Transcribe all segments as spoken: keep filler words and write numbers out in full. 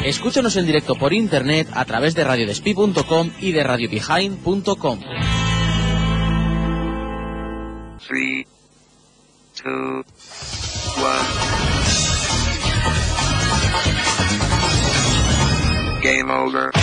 Escúchanos en directo por internet a través de radio despí punto com y de radio behind punto com. three, two, one. Game over.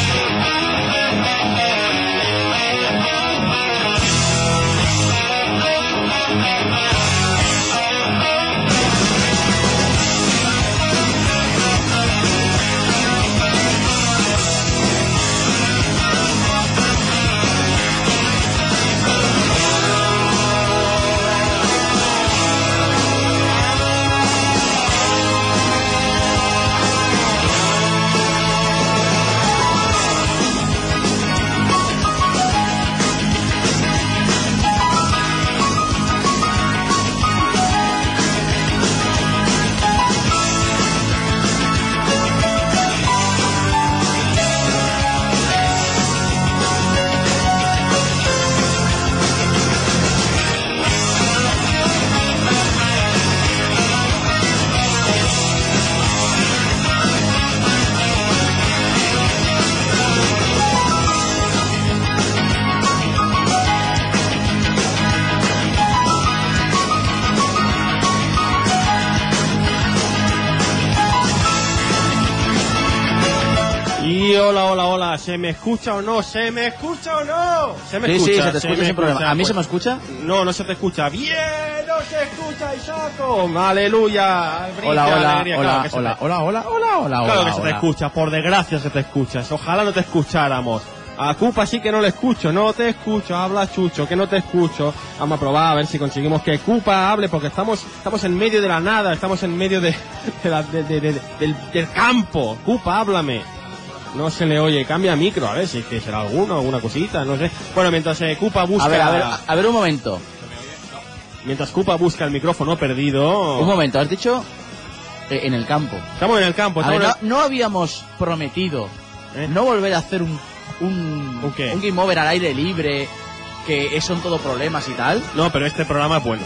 Hola, hola, hola, ¿se me escucha o no? ¿Se me escucha o no? ¿Se me sí, escucha? Sí, se te escucha se sin problema. escucha, ¿A mí pues... se me escucha? No, no se te escucha. ¡Bien! ¡No se escucha, Isaaco! ¡Aleluya! Brilla, hola, hola, alegría. hola, Claro que se hola, te... hola, hola, hola, hola, Claro hola, que se te hola. escucha, por desgracia se te escucha. Ojalá no te escucháramos. A Cupa sí que no le escucho, no te escucho, habla Chucho, que no te escucho. Vamos a probar a ver si conseguimos que Cupa hable, porque estamos estamos en medio de la nada, estamos en medio de, de la, de, de, de, de, del, del campo. Cupa, háblame. No se le oye, cambia micro, a ver si es que será alguno, alguna cosita, no sé. Bueno, mientras eh, Cupa busca... A ver, a ver, a ver un momento. Mientras Cupa busca el micrófono perdido... Un momento, has dicho eh, en el campo. Estamos en el campo. A ver, en el... no, no habíamos prometido ¿Eh? no volver a hacer un, un, ¿Un, qué? un game over al aire libre, que son todo problemas y tal. No, pero este programa es bueno.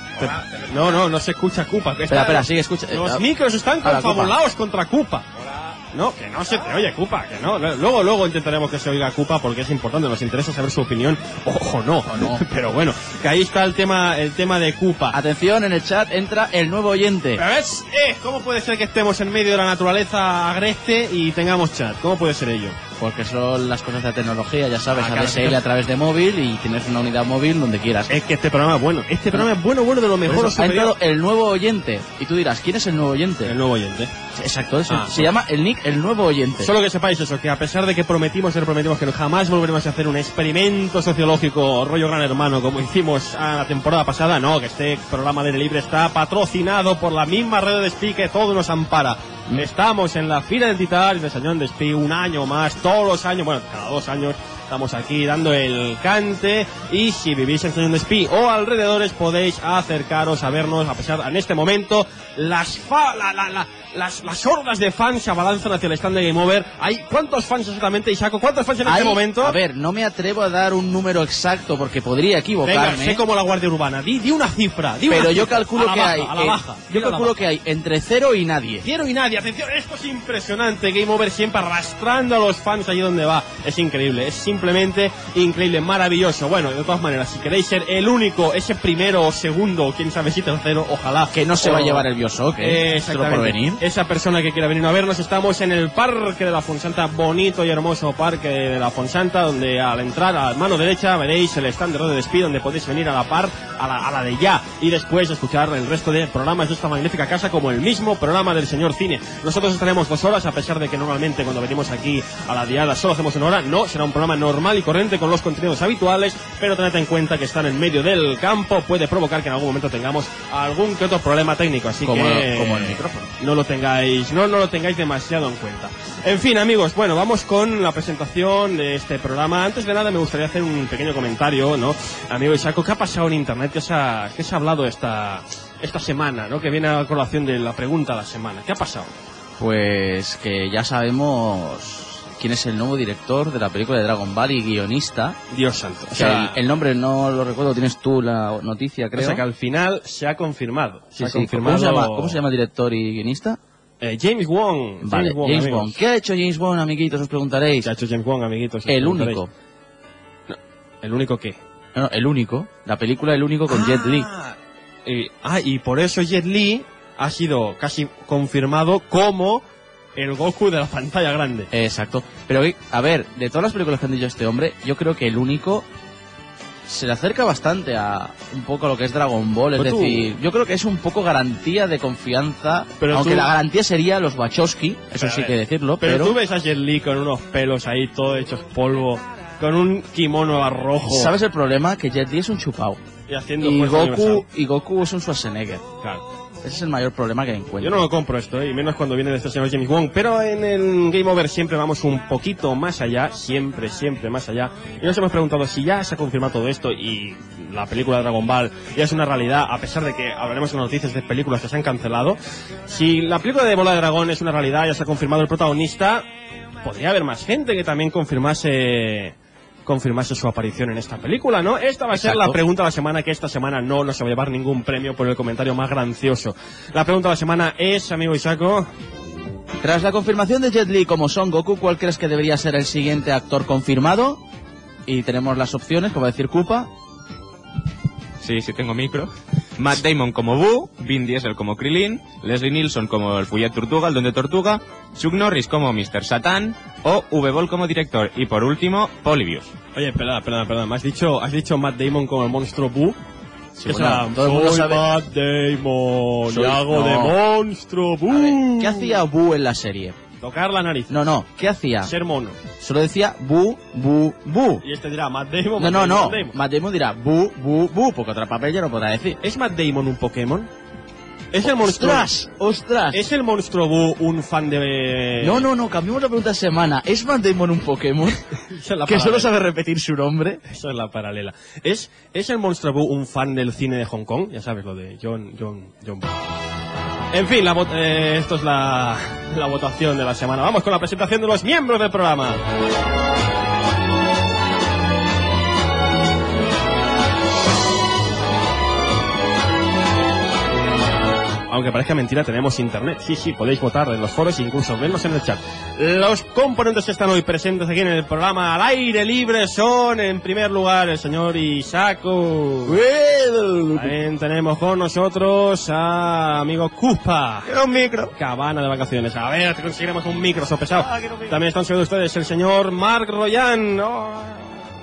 No, no, no se escucha Cupa. Espera, está... espera, sigue, escucha. Los uh, micros están confabulados contra Cupa. No, que no se te oye Cupa, que no. Luego, luego intentaremos que se oiga Cupa porque es importante, nos interesa saber su opinión. Ojo, no, o no. Pero bueno, que ahí está el tema, el tema de Cupa. Atención, en el chat entra el nuevo oyente. Pero ves, eh, ¿cómo puede ser que estemos en medio de la naturaleza agreste y tengamos chat? ¿Cómo puede ser ello? Porque son las cosas de tecnología, ya sabes, ah, A D S L claro. a través de móvil y tienes una unidad móvil donde quieras. Es que este programa es bueno, este programa es bueno, bueno, de lo mejor. Eso, ha entrado el nuevo oyente. Y tú dirás, ¿quién es el nuevo oyente? El nuevo oyente. Exacto, eso. Ah, se llama el nick el nuevo oyente. Solo que sepáis eso, que a pesar de que prometimos, y prometimos que jamás volveremos a hacer un experimento sociológico rollo Gran Hermano como hicimos a la temporada pasada, no, que este programa de Libre está patrocinado por la misma red de Despí que todo nos ampara. Estamos en la Fira Identitaria de San Joan Despí un año más, todos los años, bueno, cada dos años estamos aquí dando el cante, y si vivís en San Joan Despí o alrededores podéis acercaros a vernos, a pesar en este momento las fa, la, la, la, las, las hordas de fans se abalanzan hacia el stand de Game Over. ¿Hay cuántos fans exactamente, Isaaco? ¿Cuántos fans en Hay, este momento? A ver, no me atrevo a dar un número exacto porque podría equivocarme. Venga, sé como la Guardia Urbana, di, di una cifra, di una Pero cifra. yo calculo a que baja, hay, a la eh, baja, yo calculo baja. que hay entre cero y nadie. Cero y nadie, atención, esto es impresionante. Game Over siempre arrastrando a los fans allí donde va. Es increíble, es simplemente increíble, maravilloso. Bueno, de todas maneras, si queréis ser el único, ese primero o segundo, quién sabe si tercero, ojalá. Que no se o... va a llevar el Bioshock, ¿eh? eh exactamente. Por venir. Esa persona que quiera venir a vernos, estamos en el Parque de la Fonsanta, bonito y hermoso Parque de la Fonsanta, donde al entrar a mano derecha veréis el stand de Radio Despí, donde podéis venir a la par, a la, a la de ya, y después escuchar el resto de programas de esta magnífica casa, como el mismo programa del señor Cine. Nosotros estaremos dos horas, a pesar de que normalmente cuando venimos aquí a la diada solo hacemos una hora. No, será un programa normal y corriente con los contenidos habituales, pero tened en cuenta que estar en medio del campo puede provocar que en algún momento tengamos algún que otro problema técnico, así como, que como el micrófono. No lo tengáis, no, no lo tengáis demasiado en cuenta. En fin, amigos, bueno, vamos con la presentación de este programa. Antes de nada me gustaría hacer un pequeño comentario, ¿no? Amigo Isaaco, ¿qué ha pasado en internet? ¿Qué se ha, qué se ha hablado esta, esta semana, ¿no? Que viene a colación de la pregunta de la semana. ¿Qué ha pasado? Pues que ya sabemos quién es el nuevo director de la película de Dragon Ball y guionista. Dios santo. O sea, el, el nombre no lo recuerdo, tienes tú la noticia, creo. O sea, que al final se ha confirmado. Se sí, ha sí. confirmado... ¿Cómo se llama, ¿Cómo se llama el director y guionista? Eh, James Wong. Vale, James Wong, James amigos. Bond. ¿Qué ha hecho James Bond, amiguitos? Os preguntaréis. ¿Qué ha hecho James Wong, amiguitos? Os El preguntaréis. único. No, ¿el único qué? No, no, el único. La película El único con Jet Li. Y, ah, y por eso Jet Li ha sido casi confirmado como el Goku de la pantalla grande. Exacto. Pero, a ver, de todas las películas que han dicho este hombre, yo creo que el único se le acerca bastante a un poco a lo que es Dragon Ball. Es Pero tú- decir, yo creo que es un poco garantía de confianza. Pero aunque tú- la garantía sería los Wachowski, eso Pero, sí a que ver, decirlo. Pero, Pero, tú ves a Jet Li con unos pelos ahí todos hechos polvo, con un kimono a rojo ¿sabes el problema? Que Jet Li es un chupao. y haciendo Y fuerza Goku, universal. y Goku es un Schwarzenegger. Claro. Ese es el mayor problema que encuentro. Yo no lo compro esto, ¿eh? Y menos cuando viene de este señor James Wong. Pero en el Game Over siempre vamos un poquito más allá, siempre, siempre más allá. Y nos hemos preguntado si ya se ha confirmado todo esto y la película de Dragon Ball ya es una realidad, a pesar de que hablaremos en noticias de películas que se han cancelado. Si la película de Bola de Dragón es una realidad, ya se ha confirmado el protagonista, podría haber más gente que también confirmase confirmase su aparición en esta película, ¿no? Esta va a ser Exacto. la pregunta de la semana, que esta semana no nos va a llevar ningún premio por el comentario más gracioso. La pregunta de la semana es, amigo Isaco, Tras la confirmación de Jet Li como Son Goku, ¿cuál crees que debería ser el siguiente actor confirmado? Y tenemos las opciones, como va a decir Koopa. Sí, sí tengo micro. Matt Damon como Boo, Vin Diesel como Krillin, Leslie Nielsen como el Fouillet Tortuga, el Don de Tortuga, Chuck Norris como mister Satan o V-Ball como director. Y por último, Polybius. oye, perdona, perdona, perdona, ¿me has dicho, has dicho Matt Damon como el monstruo Boo? Sí, ¿Qué bueno, será? todo el mundo Soy sabe- Matt Damon, Soy- y hago no. de monstruo Boo. A ver, ¿qué hacía Boo en la serie? Tocar la nariz. No, no, ¿qué hacía? Ser mono. Solo decía Boo, Boo, Boo. Y este dirá Matt Damon. No, Matt no, Damon, no. Matt Damon. Matt Damon dirá Boo, Boo, Boo, porque otra papel ya no podrá decir. ¿Es Matt Damon un Pokémon? ¿Es el monstruo? ¡Ostras! ¡Ostras! ¿Es el monstruo Boo un fan de...? No, no, no, cambiamos la pregunta de semana. ¿Es Matt Damon un Pokémon? Esa es la que solo paralela. sabe repetir su nombre. Esa es la paralela. ¿Es, ¿Es el monstruo Boo un fan del cine de Hong Kong? Ya sabes, lo de John... John... John Boo. En fin, la vot- eh, esto es la, la votación de la semana. Vamos con la presentación de los miembros del programa. Aunque parezca mentira, tenemos internet. Sí, sí, podéis votar en los foros e incluso vernos en el chat. Los componentes que están hoy presentes aquí en el programa al aire libre son, en primer lugar, el señor Isaco. También tenemos con nosotros a amigo Koopa. Quiero un micro. Cabana de vacaciones. A ver, te conseguiremos un micro, so pesado. También están sobre ustedes el señor Marc Royan. Oh.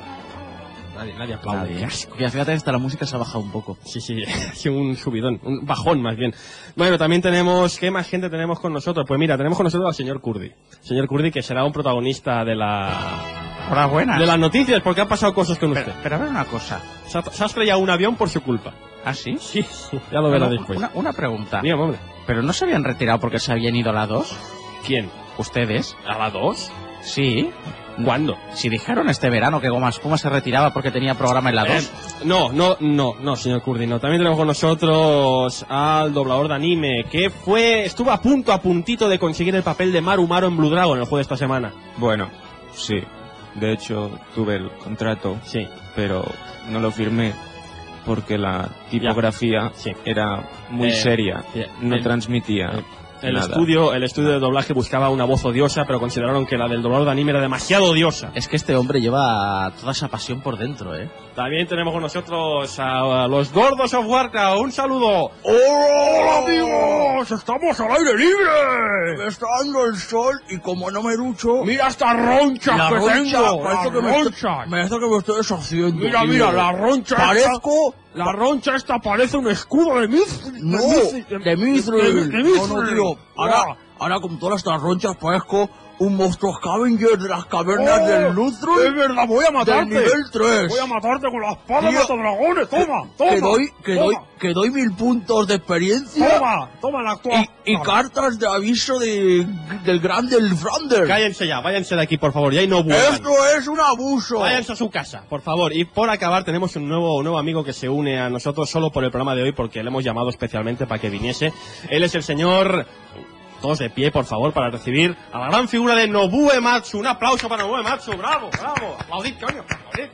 Nadie, nadie aplaude. Nadie. Qué asco. Ya, fíjate que hasta la música se ha bajado un poco. Sí, sí, ha sido un subidón, un bajón más bien. Bueno, también tenemos, ¿qué más gente tenemos con nosotros? Pues mira, tenemos con nosotros al señor Kurdi. Señor Kurdi, que será un protagonista de la Enhorabuena. de las noticias, porque han pasado cosas con usted. Pero, pero a ver una cosa. Se ha, se ha estrellado un avión por su culpa. ¿Ah, sí? Sí, sí, ya lo verá Bueno, después. una, una pregunta. Dígame, hombre. ¿Pero no se habían retirado porque se habían ido a la dos? ¿Quién? ¿Ustedes? ¿A la dos? Sí. ¿Cuándo? Si dijeron este verano que Goma Espuma se retiraba porque tenía programa en la dos. Eh, no, no, no, no, señor Kurdi, no. También tenemos con nosotros al doblador de anime, que fue, estuvo a punto, a puntito de conseguir el papel de Maru Maru en Blue Dragon el juego de esta semana. Bueno, sí. De hecho, tuve el contrato, Sí. pero no lo firmé porque la tipografía Sí. era muy Eh, seria. sí. No El- transmitía El nada. estudio, el estudio de doblaje buscaba una voz odiosa, pero consideraron que la del doblador de anime era demasiado odiosa. Es que este hombre lleva toda esa pasión por dentro, ¿eh? También tenemos con nosotros a, a los gordos of Warcraft. Un saludo. ¡Hola, amigos! ¡Estamos al aire libre! Me está dando el sol y como no me ducho... ¡Mira esta roncha la que roncha, tengo! parece ¡La que me roncha! estoy, me parece que me estoy deshaciendo. Mira, tío. mira, la roncha Parezco... esta, la roncha esta parece un escudo de Mithril. No, de, de Mithril. de No, no, Mithril. tío. Ahora, ahora con todas estas ronchas parezco un monstruo scavenger de las cavernas Oh, del es Luthrul verdad, voy a del matarte. nivel tres. Voy a matarte con la espada Tío, mata dragones. Toma, toma. Que doy, que toma, doy, que doy mil puntos de experiencia Toma, toma la actual. y, y cartas de aviso de, del grande el Frander. Cállense ya, váyanse de aquí, por favor, ya y no vuelvan. Esto es un abuso. Váyanse a su casa, por favor. Y por acabar, tenemos un nuevo, un nuevo amigo que se une a nosotros solo por el programa de hoy, porque le hemos llamado especialmente para que viniese. Él es el señor... Todos de pie, por favor, para recibir a la gran figura de Nobuo Matsu. Un aplauso para Nobuo Matsu. ¡Bravo, bravo! ¡Aplaudid, coño! ¡Aplaudid!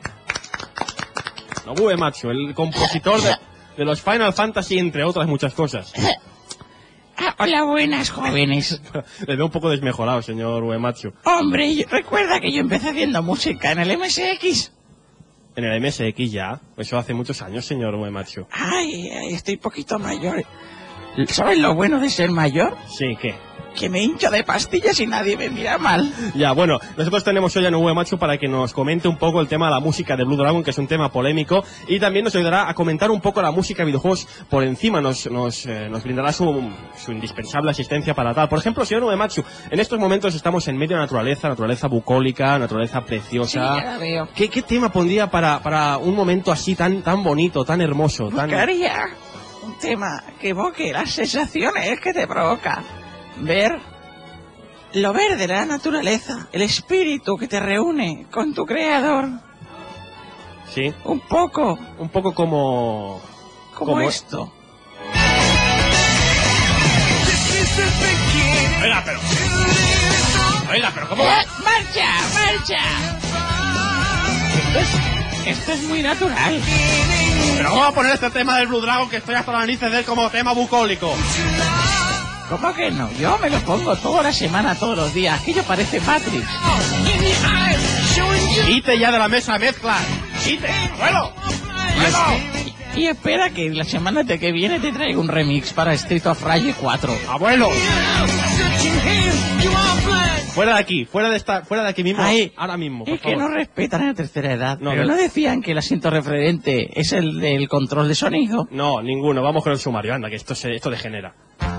Nobuo Matsu, el compositor de, de los Final Fantasy, entre otras muchas cosas. Ah, hola, buenas, jóvenes. Le veo un poco desmejorado, señor Uematsu. Hombre, recuerda que yo empecé haciendo música en el M S X. En el M S X ya. Eso hace muchos años, señor Uematsu. Ay, ay, estoy poquito mayor. ¿Sabes lo bueno de ser mayor? Sí, ¿qué? Que me hincho de pastillas y nadie me mira mal. Ya, bueno, nosotros tenemos hoy a Uematsu para que nos comente un poco el tema de la música de Blue Dragon, que es un tema polémico, y también nos ayudará a comentar un poco la música de videojuegos por encima, nos nos, eh, nos brindará su, su indispensable asistencia para tal. Por ejemplo, señor Uematsu, en estos momentos estamos en medio de naturaleza, naturaleza bucólica, naturaleza preciosa. Sí, ya la veo. ¿Qué, qué tema pondría para, para un momento así tan, tan bonito, tan hermoso? Tan... Buscaría un tema que evoque las sensaciones que te provoca ver lo verde de la naturaleza, el espíritu que te reúne con tu creador. Sí. Un poco. Un poco como... Como, como esto. Oiga, pero... Oiga, pero ¿cómo? ¡Eh! ¡Marcha! ¡Marcha! Esto es, esto es muy natural. Pero ¿cómo va a poner este tema del Blue Dragon que estoy hasta la narices de él como tema bucólico? ¿Cómo que no? Yo me lo pongo toda la semana, todos los días. Aquello parece Matrix. ¡Quite ya de la mesa mezcla! ¡Quite! ¡Abuelo! ¡Abuelo! Y, y espera que la semana que viene te traigo un remix para Street of Rage cuatro. ¡Abuelo! Fuera de aquí, fuera de esta, fuera de aquí mismo, Ay, ahora mismo, por es que favor. no respetan a la tercera edad. No, pero no. no decían que el asiento referente es el del control de sonido. No, ninguno. Vamos con el sumario, anda, que esto se, esto degenera.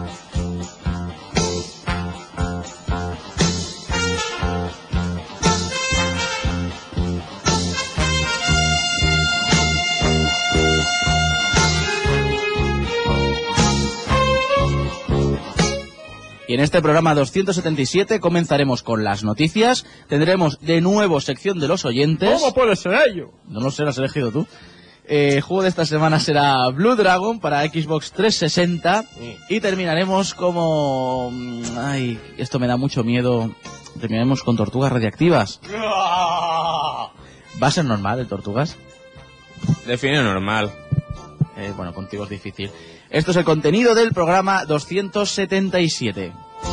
Y en este programa doscientos setenta y siete comenzaremos con las noticias. Tendremos de nuevo sección de los oyentes. ¿Cómo puede ser ello? No lo sé, lo has elegido tú. Eh, el juego de esta semana será Blue Dragon para Xbox trescientos sesenta. Sí. Y terminaremos como... Ay, esto me da mucho miedo. Terminaremos con tortugas radiactivas. ¿Va a ser normal el tortugas? Define normal. Eh, bueno, contigo es difícil. Esto es el contenido del programa doscientos setenta y siete.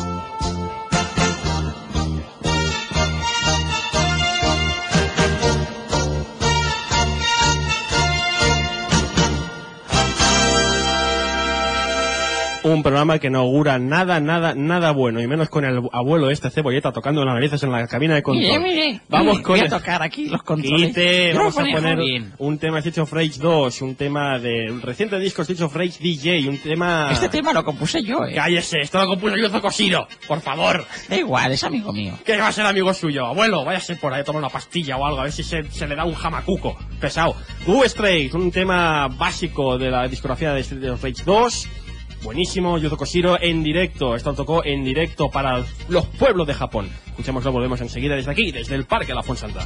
Un programa que no augura nada, nada, nada bueno, y menos con el abuelo este cebolleta tocando las narices en la cabina de control. Mire, mire. Vamos mire, con voy a el... tocar aquí los controles. Quite, Yo vamos lo a manejo poner bien. un tema de Streets of Rage dos, un tema del reciente disco Streets of Rage D J, un tema... Este tema lo compuse yo, eh. Cállese, esto lo compuso Yuzo Koshiro, por favor. Da igual, es amigo mío. ¿Qué va a ser amigo suyo? Abuelo, váyase por ahí a tomar una pastilla o algo, a ver si se, se le da un jamacuco pesado. Blue Strays, un tema básico de la discografía de Streets of Rage dos. Buenísimo, Yuzo Koshiro en directo. Esto lo tocó en directo para los pueblos de Japón. Escuchémoslo, volvemos enseguida desde aquí, desde el Parque La Fonsanta.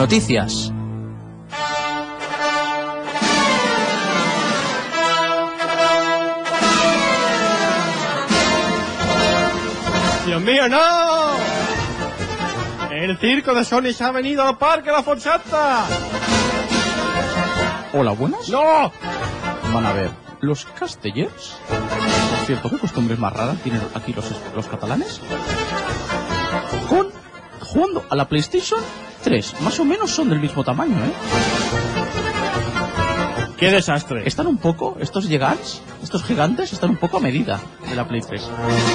noticias. ¡Dios mío, no! El circo de Sony se ha venido al Parque La Fonsatta. Hola, buenas. ¡No! Van a ver, los castellers. Por cierto, ¿qué costumbres más raras tienen aquí los, los catalanes? Con, jugando a la PlayStation tres. Más o menos son del mismo tamaño, ¿eh? ¡Qué desastre! Están un poco, estos gigantes, estos gigantes están un poco a medida de la Play tres.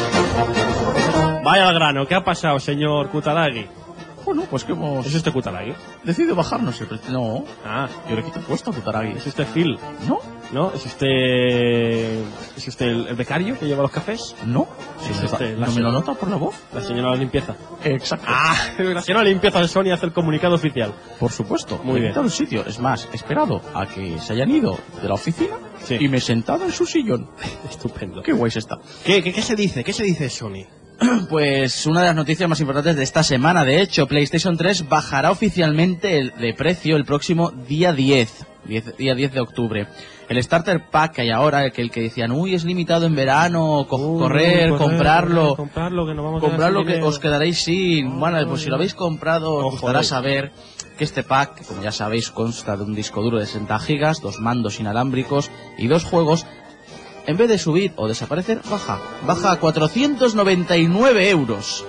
Vaya al grano, ¿qué ha pasado, señor Kutaragi? Bueno, pues que hemos ¿Es este Kutaragi? decidido bajarnos el precio. No, Ah, yo le quito el puesto a Kutaragi. ¿es este Phil? ¿No? ¿No? ¿Es este... ¿Es este el, el becario que lleva los cafés? ¿No? Sí, ¿No, este, ¿no la me lo señora. nota por la voz? La señora de la limpieza. Exacto. ¡Ah! La señora de limpieza de Sony hace el comunicado oficial. Por supuesto. Muy me he bien. quitado el sitio. Es más, he esperado a que se hayan ido de la oficina Sí. y me he sentado en su sillón. Estupendo. Qué guay se está. ¿Qué, qué, ¿Qué se dice? ¿Qué se dice de Sony? Pues una de las noticias más importantes de esta semana. De hecho, PlayStation tres bajará oficialmente el, de precio el próximo día diez. Día diez de octubre. El Starter Pack que hay ahora, el que, el que decían, uy, es limitado en verano, co- Uy, correr, correr, comprarlo, comprarlo, que nos vamos a quedar comprarlo sin que dinero. os quedaréis sin. Bueno, Ay, pues si lo habéis comprado, os Ojo, gustará eh. saber que este pack, que como ya sabéis, consta de un disco duro de sesenta gigas, dos mandos inalámbricos y dos juegos. En vez de subir o desaparecer, baja. Baja a cuatrocientos noventa y nueve euros.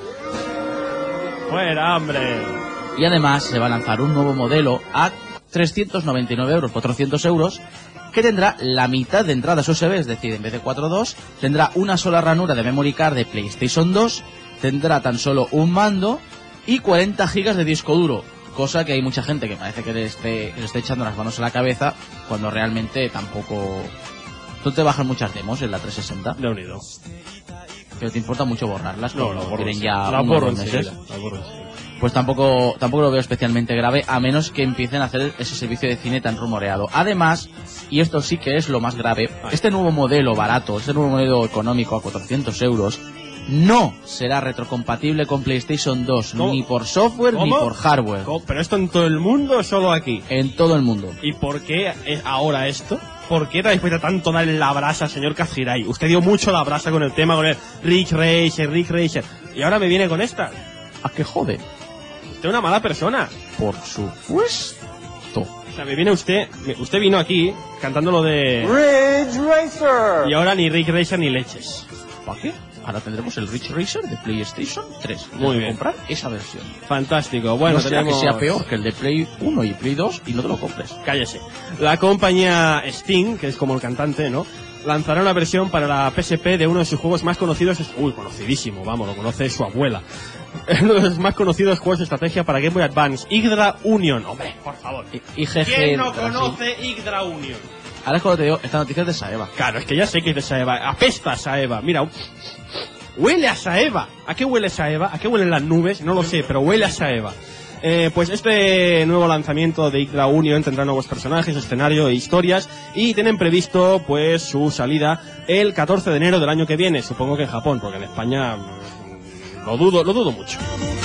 ¡Fuera, hombre! Y además se va a lanzar un nuevo modelo a trescientos noventa y nueve euros, cuatrocientos euros, que tendrá la mitad de entradas U S B, es decir, en vez de cuatro punto dos, tendrá una sola ranura de memory card de PlayStation dos, tendrá tan solo un mando y cuarenta gigas de disco duro, cosa que hay mucha gente que parece que le esté, que le esté echando las manos a la cabeza, cuando realmente tampoco... Tú te bajan muchas demos en la trescientos sesenta, De unido. pero te importa mucho borrarlas, No, como lo borro. tienen sí. ya La uno o borro dos meses. enseguida. La borro enseguida. Pues tampoco tampoco lo veo especialmente grave, a menos que empiecen a hacer ese servicio de cine tan rumoreado. Además, y esto sí que es lo más grave, este nuevo modelo barato, este nuevo modelo económico a cuatrocientos euros, no será retrocompatible con PlayStation dos, ¿Cómo? ni por software ni ¿Cómo? por hardware, ¿Cómo? ¿Pero esto en todo el mundo o solo aquí? en todo el mundo. ¿Y por qué es ahora esto? ¿Por qué te habéis puesto tanto darle la brasa, señor Kajirai? Usted dio mucho la brasa con el tema, con el Ridge Racer, Ridge Racer. Y ahora me viene con esta. ¿A qué jode? Usted es una mala persona. Por supuesto. O sea, me viene usted... Usted vino aquí cantando lo de... Ridge Racer. Y ahora ni Ridge Racer ni leches. ¿Para qué? Ahora tendremos el Ridge Racer de PlayStation tres. Muy Tienes que bien. comprar esa versión. Fantástico. Bueno, no será tenemos... que sea peor que el de Play uno y Play dos y no te lo compres. Cállese. La compañía Steam, que es como el cantante, ¿no?, lanzará una versión para la P S P de uno de sus juegos más conocidos. Uy, conocidísimo, vamos, lo conoce su abuela. Uno de los más conocidos juegos de estrategia para Game Boy Advance, Yggdra Union. Hombre, por favor. I G G. ¿Quién no tras- conoce Yggdra Union? Ahora es cuando te digo, esta noticia es de Saeva. Claro, es que ya sé que es de Saeva. Apesta a Saeva. Mira, huele a Saeva. ¿A qué huele Saeva? ¿A qué huelen las nubes? No lo sé, pero huele a Saeva. Eh, pues este nuevo lanzamiento de Yggdra Union tendrá nuevos personajes, escenario e historias, y tienen previsto pues su salida el catorce de enero del año que viene, supongo que en Japón, porque en España mm, lo dudo, lo dudo mucho.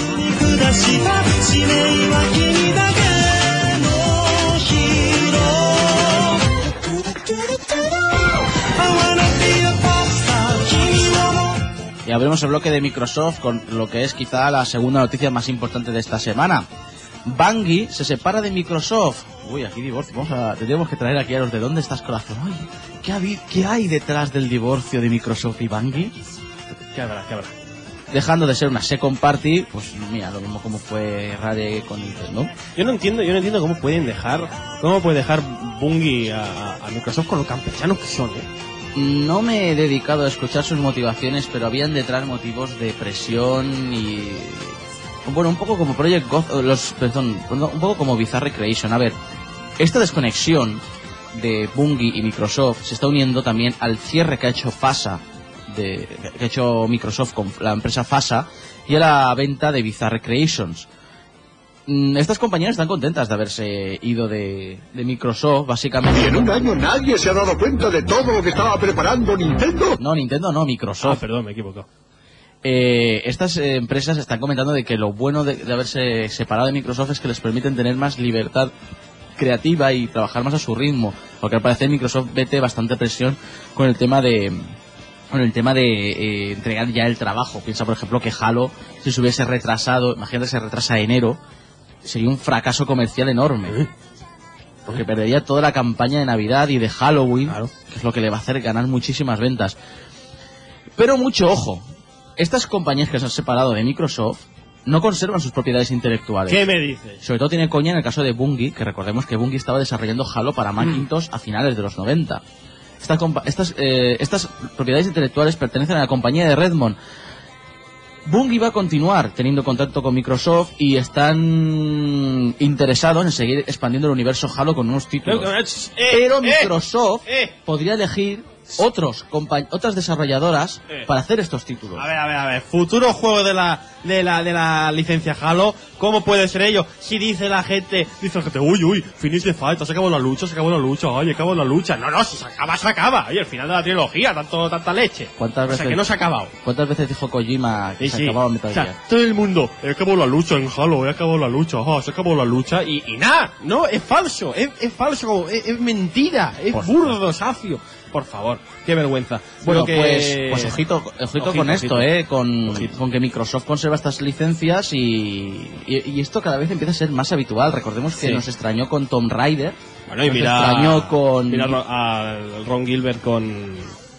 Y abrimos el bloque de Microsoft con lo que es quizá la segunda noticia más importante de esta semana. Bungie se separa de Microsoft. Uy, aquí divorcio. Vamos a, tendríamos que traer aquí a los de ¿dónde estás, corazón? Uy, ¿qué, habi- ¿qué hay detrás del divorcio de Microsoft y Bungie? ¿Qué habrá? ¿Qué habrá? Dejando de ser una second party, pues mira, lo mismo como fue Rare con Nintendo. Yo no entiendo, yo no entiendo cómo pueden dejar, cómo puede dejar Bungie a, a- a Microsoft con los campechanos que son, ¿eh? No me he dedicado a escuchar sus motivaciones, pero habían detrás motivos de presión y... Bueno, un poco como Project Goth, los, perdón, un poco como Bizarre Creation. A ver, esta desconexión de Bungie y Microsoft se está uniendo también al cierre que ha hecho FASA, de, que ha hecho Microsoft con la empresa FASA, y a la venta de Bizarre Creations. Mm, Estas compañías están contentas de haberse ido de, de Microsoft, básicamente. Y en un año nadie se ha dado cuenta de todo lo que estaba preparando Nintendo. No, Nintendo no, Ah, Microsoft. perdón, me he equivocado. Eh, estas eh, empresas están comentando de que lo bueno de, de haberse separado de Microsoft es que les permiten tener más libertad creativa y trabajar más a su ritmo, porque al parecer Microsoft mete bastante presión con el tema de con el tema de eh, entregar ya el trabajo. Piensa, por ejemplo, que Halo, si se hubiese retrasado, imagínate, se retrasa a enero, sería un fracaso comercial enorme, porque perdería toda la campaña de Navidad y de Halloween, claro, que es lo que le va a hacer ganar muchísimas ventas. Pero mucho ojo, estas compañías que se han separado de Microsoft no conservan sus propiedades intelectuales. ¿Qué me dices? Sobre todo tiene coña en el caso de Bungie, que recordemos que Bungie estaba desarrollando Halo para Macintosh a finales de los noventa. Esta compa- estas, eh, estas propiedades intelectuales pertenecen a la compañía de Redmond. Bungie va a continuar teniendo contacto con Microsoft y están interesados en seguir expandiendo el universo Halo con nuevos títulos. Eh, Pero eh, Microsoft eh. podría elegir otros compa- otras desarrolladoras Eh. para hacer estos títulos. A ver, a ver, a ver. Futuro juego de la de la de la licencia Halo. ¿Cómo puede ser ello? Si dice la gente, dice la gente, uy, uy, finish the fight, se acabó la lucha, se acabó la lucha, ay, acabó la lucha. No, no, si se acaba, se acaba. Oye, el final de la trilogía, tanto, tanta leche. ¿Cuántas O sea, veces- que no se ha acabado. ¿Cuántas veces dijo Kojima que Sí, se sí. acababa Metal O sea, Gear? todo el mundo, he acabado la lucha en Halo, he acabado la lucha, ah, se acabó la lucha. Y, y nada, no, es falso, es, es falso, es, es mentira, es Por burdo, sacio. Por favor, qué vergüenza. Bueno, Lo que- pues, pues ojito, ojito, Ojito, con esto, ojito. eh, con, Ojito. con que Microsoft conserva estas licencias y, y, y esto cada vez empieza a ser más habitual. Recordemos que Sí. nos extrañó con Tomb Raider, Bueno, y nos mira, extrañó con... mira ro- al Ron Gilbert con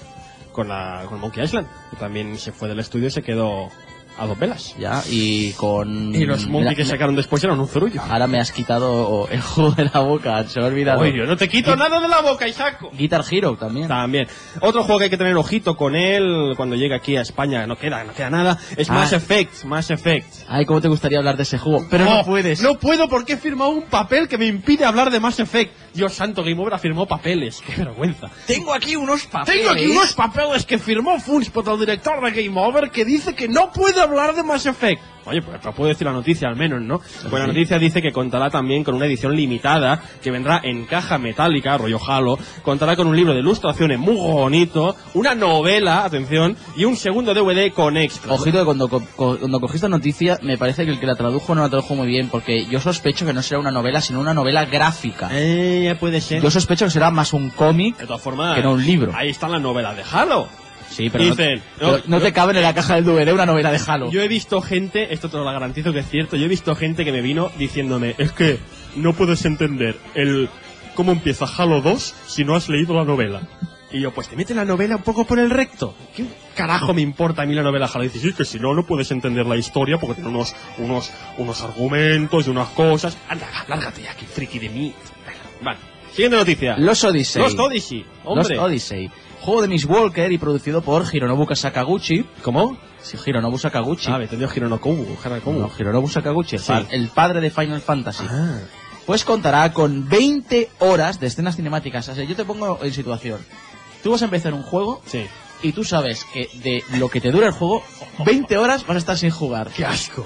con la con Monkey Island, que también se fue del estudio y se quedó a dos velas. Ya, y con... Y los Monkey mira, que sacaron después eran un zurullo. ahora me has quitado el juego de la boca, se me ha olvidado. Oye, yo no te quito nada de la boca, Isaco. Guitar Hero también. También. Otro juego que hay que tener ojito con él cuando llegue aquí a España, no queda, no queda nada, es Ah. Mass Effect, Mass Effect. Ay, cómo te gustaría hablar de ese juego, pero no, puedes. No puedo porque he firmado un papel que me impide hablar de Mass Effect. Dios santo, Game Over ha firmado papeles. Qué vergüenza. Tengo aquí unos papeles. Tengo aquí unos papeles que firmó Funspot, el director de Game Over, que dice que no puede hablar de Mass Effect. Oye, pues no puedo decir la noticia al menos, ¿no? Pues la noticia dice que contará también con una edición limitada que vendrá en caja metálica, rollo Halo, contará con un libro de ilustraciones muy bonito, una novela, atención, y un segundo D V D con extras. Ojito que cuando, co- co- cuando cogí esta noticia me parece que el que la tradujo no la tradujo muy bien, porque yo sospecho que no será una novela, sino una novela gráfica. Eh, ya puede ser. Yo sospecho que será más un cómic De todas formas, que no un libro. ahí están las novelas de Halo. Sí, pero, no- Dicen, pero no, no, yo- te caben en la caja del D V D una novela de Halo. Yo he visto gente, esto te lo garantizo que es cierto, yo he visto gente que me vino diciéndome, es que no puedes entender el cómo empieza Halo dos si no has leído la novela. Y yo, pues te mete la novela un poco por el recto. ¿Qué carajo me importa a mí la novela Halo? Y dices, sí, que si no, no puedes entender la historia porque tiene unos, unos, unos argumentos y unas cosas. Anda, lárgate ya, que friki de mí. Vale, siguiente noticia. Los Odyssey. Los Odyssey, hombre. Los Odyssey. Juego de Miss Walker y producido por Hironobu Sakaguchi. ¿Cómo? Sí, Hironobu Sakaguchi. Ah, me entendió Hironobu. Hironobu. No, Hironobu Sakaguchi, el, Sí. pa- el padre de Final Fantasy. Ah. Pues contará con veinte horas de escenas cinemáticas. O sea, yo te pongo en situación. Tú vas a empezar un juego Sí. y tú sabes que de lo que te dura el juego, veinte horas vas a estar sin jugar. ¡Qué asco!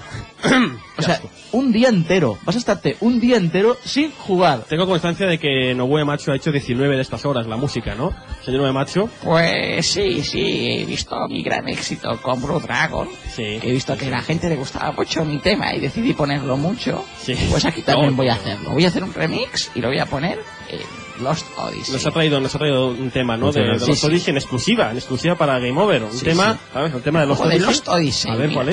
O sea, un día entero. Vas a estarte un día entero sin jugar. Tengo constancia de que Nobuo Macho ha hecho diecinueve de estas horas la música, ¿no? Señor Nobuo Macho. Pues sí, sí, he visto mi gran éxito con Blue Dragon. Sí. He visto que a la gente le gustaba mucho mi tema y decidí ponerlo mucho. Sí. Pues aquí también No, voy a no. hacerlo. Voy a hacer un remix y lo voy a poner en Lost Odyssey. Nos ha traído, nos ha traído un tema, ¿no? De, de Sí, los sí. Odyssey en exclusiva, en exclusiva para Game Over. Un Sí, tema, sí. ¿sabes? Un tema de los Juego de Odyssey. Lost Odyssey, A ver, mira. ¿cuál es?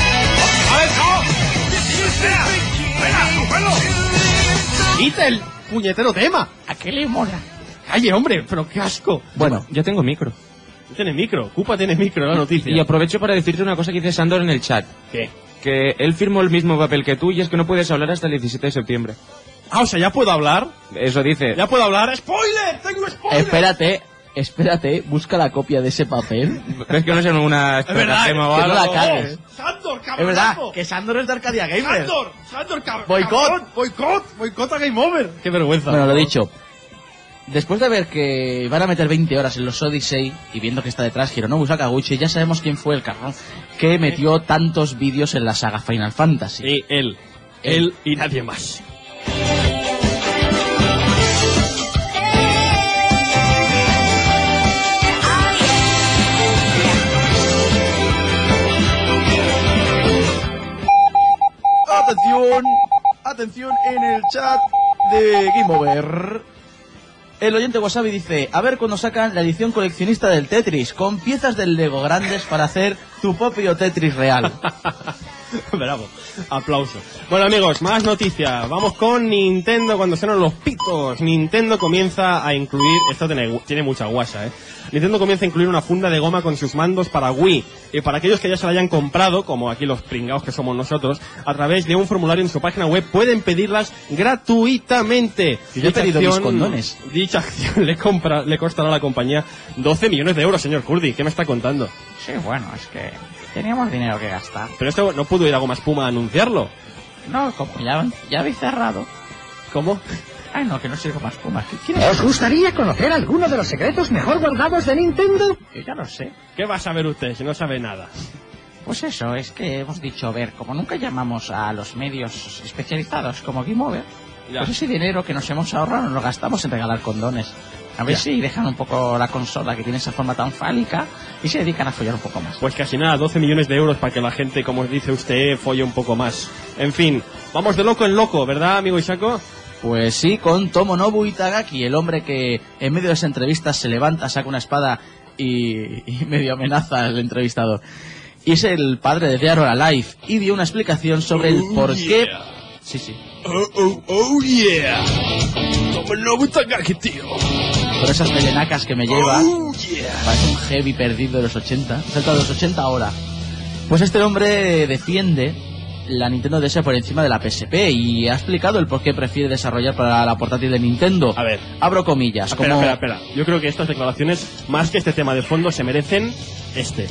¡Quita el puñetero tema! ¿A qué le mola? ¡Calle, hombre! ¡Pero qué asco! Bueno, Yo tengo micro. No tiene micro. Cupa tiene micro, la noticia. Y aprovecho para decirte una cosa que dice Sandor en el chat. ¿Qué? Que él firmó el mismo papel que tú y es que no puedes hablar hasta el diecisiete de septiembre. Ah, o sea, ¿ya puedo hablar? Eso dice. ¿Ya puedo hablar? ¡Spoiler! ¡Tengo spoiler! espérate, espérate, busca la copia de ese papel. ¿Ves que no es en una Es verdad, estratagema o que no algo? la cagues. ¡Sandor, cabrón! Es verdad, que Sandor es de Arcadia Gamer. ¡Sandor! ¡Sandor, cabrón! Boicot. ¡Boicot! ¡Boicot a Game Over! ¡Qué vergüenza! Bueno, lo dicho. Después de ver que van a meter veinte horas en los Odyssey y viendo que está detrás Hironobu Sakaguchi, ya sabemos quién fue el cabrón que metió tantos vídeos en la saga Final Fantasy. Sí, él. Él y nadie más. Atención en el chat de Game Over. El oyente Wasabi dice, a ver cuando sacan la edición coleccionista del Tetris, con piezas del Lego grandes para hacer tu propio Tetris real. Bravo, aplauso. Bueno amigos, más noticias. Vamos con Nintendo cuando suenan los pitos. Nintendo comienza a incluir, esto tiene, tiene mucha guasa, eh. Nintendo comienza a incluir una funda de goma con sus mandos para Wii. Y para aquellos que ya se la hayan comprado, como aquí los pringaos que somos nosotros, a través de un formulario en su página web pueden pedirlas gratuitamente. Yo ya he pedido mis condones. Dicha acción le, compra, le costará a la compañía doce millones de euros, señor Curdy. ¿Qué me está contando? Sí, bueno, es que teníamos dinero que gastar. Pero esto no pudo ir a Goma Espuma a anunciarlo. No, como ya, ya habéis cerrado. ¿Cómo? Ay, no, que no soy Goma Espuma. ¿Qué ¿Os gustaría conocer alguno de los secretos mejor guardados de Nintendo? Yo ya lo sé. ¿Qué va a saber usted si no sabe nada? Pues eso, es que hemos dicho, a ver, como nunca llamamos a los medios especializados como Game Over, Ya. pues ese dinero que nos hemos ahorrado nos lo gastamos en regalar condones. A ver Ya. si dejan un poco la consola que tiene esa forma tan fálica y se dedican a follar un poco más. Pues casi nada, doce millones de euros para que la gente, como dice usted, folle un poco más. En fin, vamos de loco en loco, ¿verdad, amigo Isako? Pues sí, con Tomonobu Itagaki, el hombre que en medio de esa entrevista se levanta, saca una espada y, y medio amenaza al entrevistador. Y es el padre de Dead or Alive y dio una explicación sobre el por qué... Sí, sí. Oh, oh, oh, yeah. Tomonobu Itagaki, tío. Por esas melenacas que me lleva, Oh, yeah. parece un heavy perdido de los ochenta, salta de los ochenta ahora. Pues este hombre defiende la Nintendo D S por encima de la P S P y ha explicado el por qué prefiere desarrollar para la portátil de Nintendo. A ver. Abro comillas. Espera, como... espera, espera. Yo creo que estas declaraciones, más que este tema de fondo, se merecen este.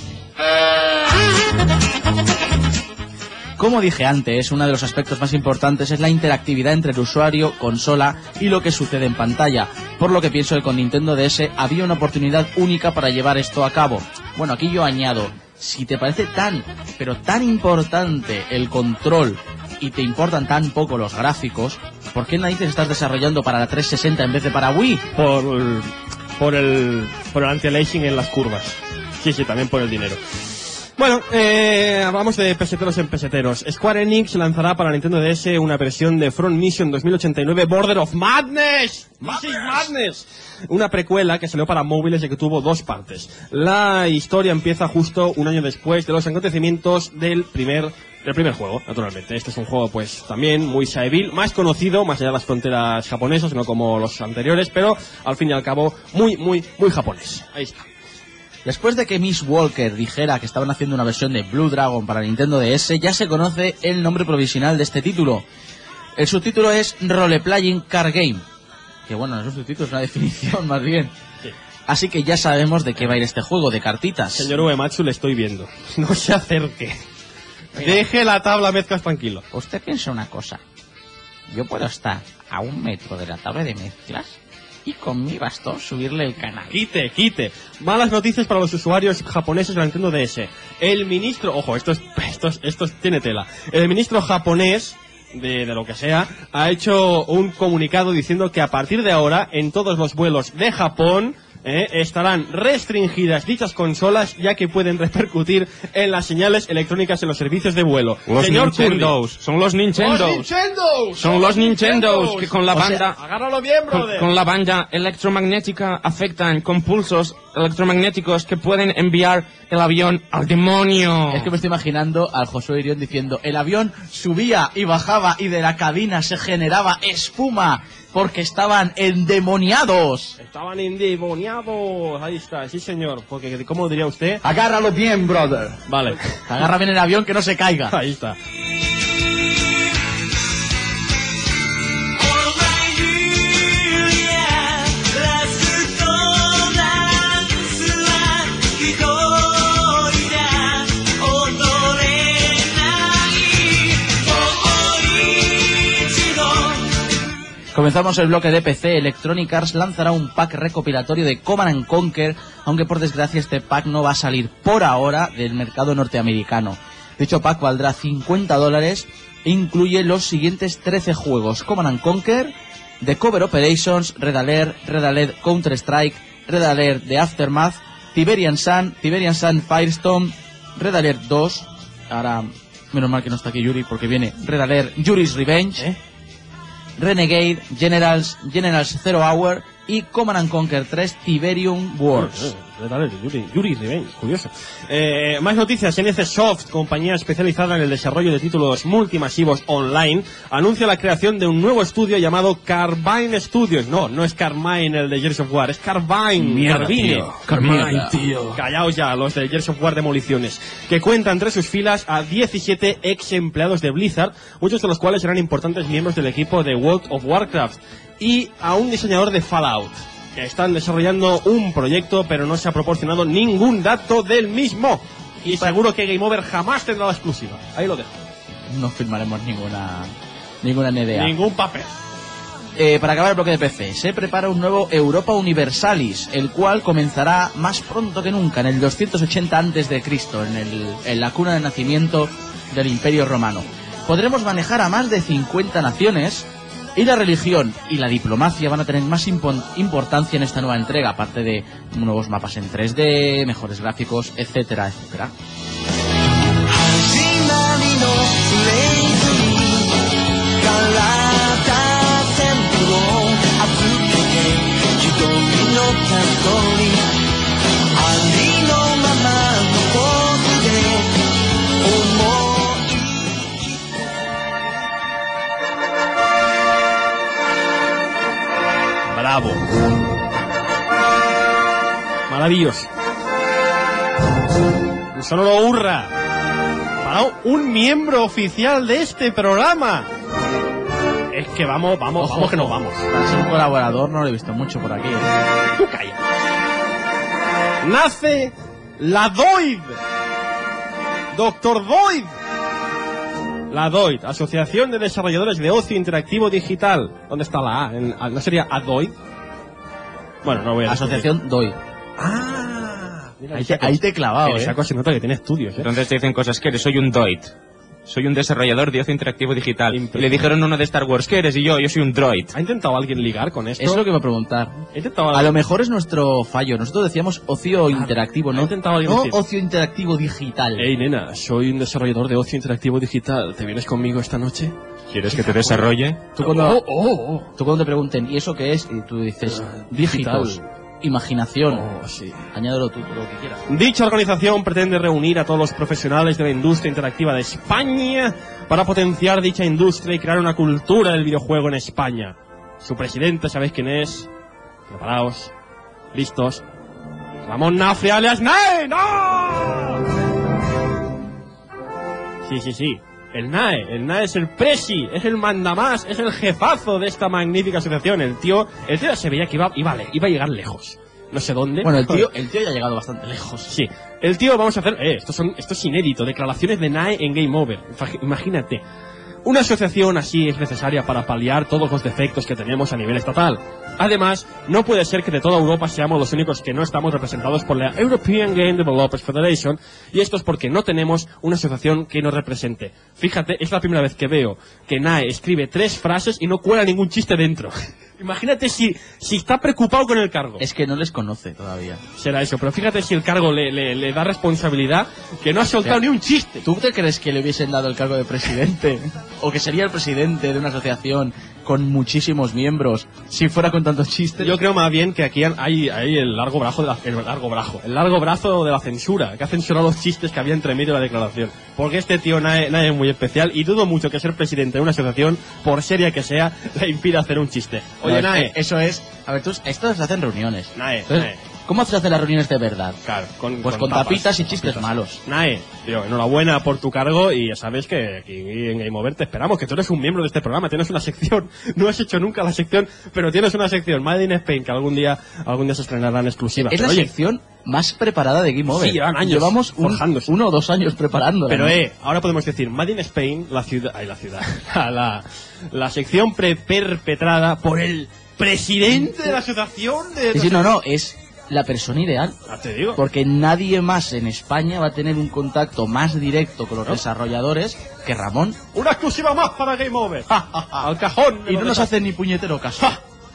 Como dije antes, uno de los aspectos más importantes es la interactividad entre el usuario, consola y lo que sucede en pantalla, por lo que pienso que con Nintendo D S había una oportunidad única para llevar esto a cabo. Bueno, aquí yo añado, si te parece tan, pero tan importante el control y te importan tan poco los gráficos, ¿por qué narices estás desarrollando para la trescientos sesenta en vez de para Wii? Por, por el, por el anti-aliasing en las curvas. Sí, sí, también por el dinero. Bueno, eh, vamos de peseteros en peseteros. Square Enix lanzará para Nintendo D S una versión de Front Mission dos mil ochenta y nueve Border of Madness. This is Madness. Una precuela que salió para móviles y que tuvo dos partes. La historia empieza justo un año después de los acontecimientos del primer del primer juego, naturalmente. Este es un juego, pues, también muy Saevil, más conocido, más allá de las fronteras japonesas, no como los anteriores, pero al fin y al cabo, muy, muy, muy japonés. Ahí está. Después de que Miss Walker dijera que estaban haciendo una versión de Blue Dragon para Nintendo D S, ya se conoce el nombre provisional de este título. El subtítulo es Role Playing Card Game. Que bueno, no es un subtítulo, es una definición más bien. Sí. Así que ya sabemos de qué va a ir este juego, de cartitas. Señor Uematsu, le estoy viendo. No se acerque. Deje la tabla mezclas tranquilo. Usted piensa una cosa. Yo puedo estar a un metro de la tabla de mezclas y con mi bastón subirle el canal. Quite, quite. Malas noticias para los usuarios japoneses de la Nintendo D S. El ministro, ojo, esto es, esto es, esto es, tiene tela. El ministro japonés, de, de lo que sea, ha hecho un comunicado diciendo que a partir de ahora, en todos los vuelos de Japón, eh, estarán restringidas dichas consolas, ya que pueden repercutir en las señales electrónicas en los servicios de vuelo. Los Señor Nintendos, Curly. son los Nintendos. ¡Los Nintendos! Son los Nintendos que con la O sea, banda Agárralo bien, con, brother. con la banda electromagnética afectan con pulsos electromagnéticos que pueden enviar el avión al demonio. Es que me estoy imaginando al Josué Irión diciendo, el avión subía y bajaba y de la cabina se generaba espuma porque estaban endemoniados. Estaban endemoniados. Ahí está, sí señor. Porque, ¿cómo diría usted? Agárralo bien, brother. Vale. Agarra bien el avión que no se caiga. Ahí está. Comenzamos el bloque de P C. Electronic Arts lanzará un pack recopilatorio de Command and Conquer, aunque por desgracia este pack no va a salir por ahora del mercado norteamericano. Dicho pack valdrá cincuenta dólares e incluye los siguientes trece juegos: Command and Conquer, The Cover Operations, Red Alert, Red Alert Counter-Strike, Red Alert The Aftermath, Tiberian Sun, Tiberian Sun Firestorm, Red Alert dos, ahora Menos mal que no está aquí Yuri, porque viene Red Alert, Yuri's Revenge, ¿eh? Renegade, Generals, Generals Zero Hour y Command and Conquer tres Tiberium Wars. Red Alert, Yuri, Yuri's Revenge, curioso. Eh, más noticias. N C Soft, compañía especializada en el desarrollo de títulos multimasivos online, anuncia la creación de un nuevo estudio llamado Carbine Studios. No, no es Carmine el de Gears of War, es Carbine. Mierda, Carbine. tío. Carbine, Mierda. tío. Callaos ya, los de Gears of War Demoliciones, que cuenta entre sus filas a diecisiete ex empleados de Blizzard, muchos de los cuales eran importantes miembros del equipo de World of Warcraft, y a un diseñador de Fallout. Están desarrollando un proyecto, pero no se ha proporcionado ningún dato del mismo. Y seguro que Game Over jamás tendrá la exclusiva. Ahí lo dejo. No firmaremos ninguna ninguna N D A. Ningún papel. Eh, para acabar el bloque de P C, se prepara un nuevo Europa Universalis, el cual comenzará más pronto que nunca, en el doscientos ochenta antes de Cristo, en, el, en la cuna de nacimiento del Imperio Romano. Podremos manejar a más de cincuenta naciones. Y la religión y la diplomacia van a tener más impo- importancia en esta nueva entrega, aparte de nuevos mapas en tres D, mejores gráficos, etcétera, etcétera. Bravo. Maravilloso. Un sonoro hurra para un miembro oficial de este programa. Es que vamos, vamos, Ojo, vamos que nos ojo. vamos. Para ser un colaborador no lo he visto mucho por aquí, ¿eh? Tú calla. Nace la D O I D. Doctor D O I D. La D O I D, Asociación de Desarrolladores de Ocio Interactivo Digital. ¿Dónde está la A? ¿En- ¿No sería A D O I D? Bueno, no voy a discutir. Asociación D O I. Ah, mira, Ahí te, ahí te he clavado, el ¿eh? saco se nota que tiene estudios, ¿eh? Entonces te dicen cosas que eres, soy un droid. Soy un desarrollador de ocio interactivo digital. Y le dijeron uno de Star Wars, ¿qué eres? Y yo, yo soy un droid. ¿Ha intentado alguien ligar con esto? Es lo que iba a preguntar. ¿Ha intentado A alguien- lo mejor es nuestro fallo. Nosotros decíamos ocio interactivo, ¿ha ¿no? intentado alguien No decir? ocio interactivo digital. Ey, nena, soy un desarrollador de ocio interactivo digital. ¿Te vienes conmigo esta noche? ¿Quieres que te desarrolle? Tú cuando, Oh, oh, oh. tú cuando te pregunten, ¿y eso qué es? Y tú dices, Ah, dígitos, digital. imaginación. Oh, sí. Añádelo tú, todo lo que quieras. Dicha organización pretende reunir a todos los profesionales de la industria interactiva de España para potenciar dicha industria y crear una cultura del videojuego en España. Su presidente, ¿sabéis quién es? Preparaos. Listos. Ramón Nafre, alias Nae. ¡No! Sí, sí, sí. El Nae. El Nae es el presi, es el mandamás, es el jefazo de esta magnífica asociación. El tío, el tío se veía que iba, iba, le- iba a llegar lejos. No sé dónde. Bueno, el tío, el tío ya ha llegado bastante lejos. Sí, el tío, vamos a hacer, eh, esto, son, esto es inédito, declaraciones de Nae en Game Over. Fa- Imagínate, una asociación así es necesaria para paliar todos los defectos que tenemos a nivel estatal. Además, no puede ser que de toda Europa seamos los únicos que no estamos representados por la European Game Developers Federation, y esto es porque no tenemos una asociación que nos represente. Fíjate, es la primera vez que veo que Nae escribe tres frases y no cuela ningún chiste dentro. Imagínate si, si está preocupado con el cargo. Es que no les conoce todavía. Será eso, pero fíjate si el cargo le, le, le da responsabilidad, que no ha soltado O sea, ni un chiste. ¿Tú te crees que le hubiesen dado el cargo de presidente? ¿O que sería el presidente de una asociación con muchísimos miembros si fuera con tantos chistes? Yo creo más bien que aquí hay, hay el largo brazo de la, el largo brazo, el largo brazo de la censura, que ha censurado los chistes que había entre medio de la declaración. Porque este tío Nae, Nae es muy especial y dudo mucho que ser presidente de una asociación, por seria que sea, le impida hacer un chiste. Oye, No, es Nae, que Eso es... A ver, tú, esto se hacen reuniones. Nae, Entonces, Nae. ¿cómo se hacen las reuniones de verdad? Claro, con, Pues con, tapas, tapitas y con chistes tapitas. malos. Nae, tío, enhorabuena por tu cargo y ya sabes que aquí en Game Over te esperamos, que tú eres un miembro de este programa, tienes una sección, no has hecho nunca la sección, pero tienes una sección, Made in Spain, que algún día algún día se estrenará en exclusiva. Es Pero, la oye, sección más preparada de Game Over. Sí, llevan años Llevamos un- forjándose. uno o dos años preparándola. pero ¿no? eh, ahora podemos decir, Made in Spain, la ciudad, ay, la ciudad, la, la, la sección pre perpetrada por el presidente de la asociación de... Sí, sí, no, no, es la persona ideal. Ah, te digo. Porque nadie más en España va a tener un contacto más directo con los ¿No? desarrolladores que Ramón. Una exclusiva más para Game Over. Al cajón. de Y no los nos desastres. hace ni puñetero caso. ¡Ja!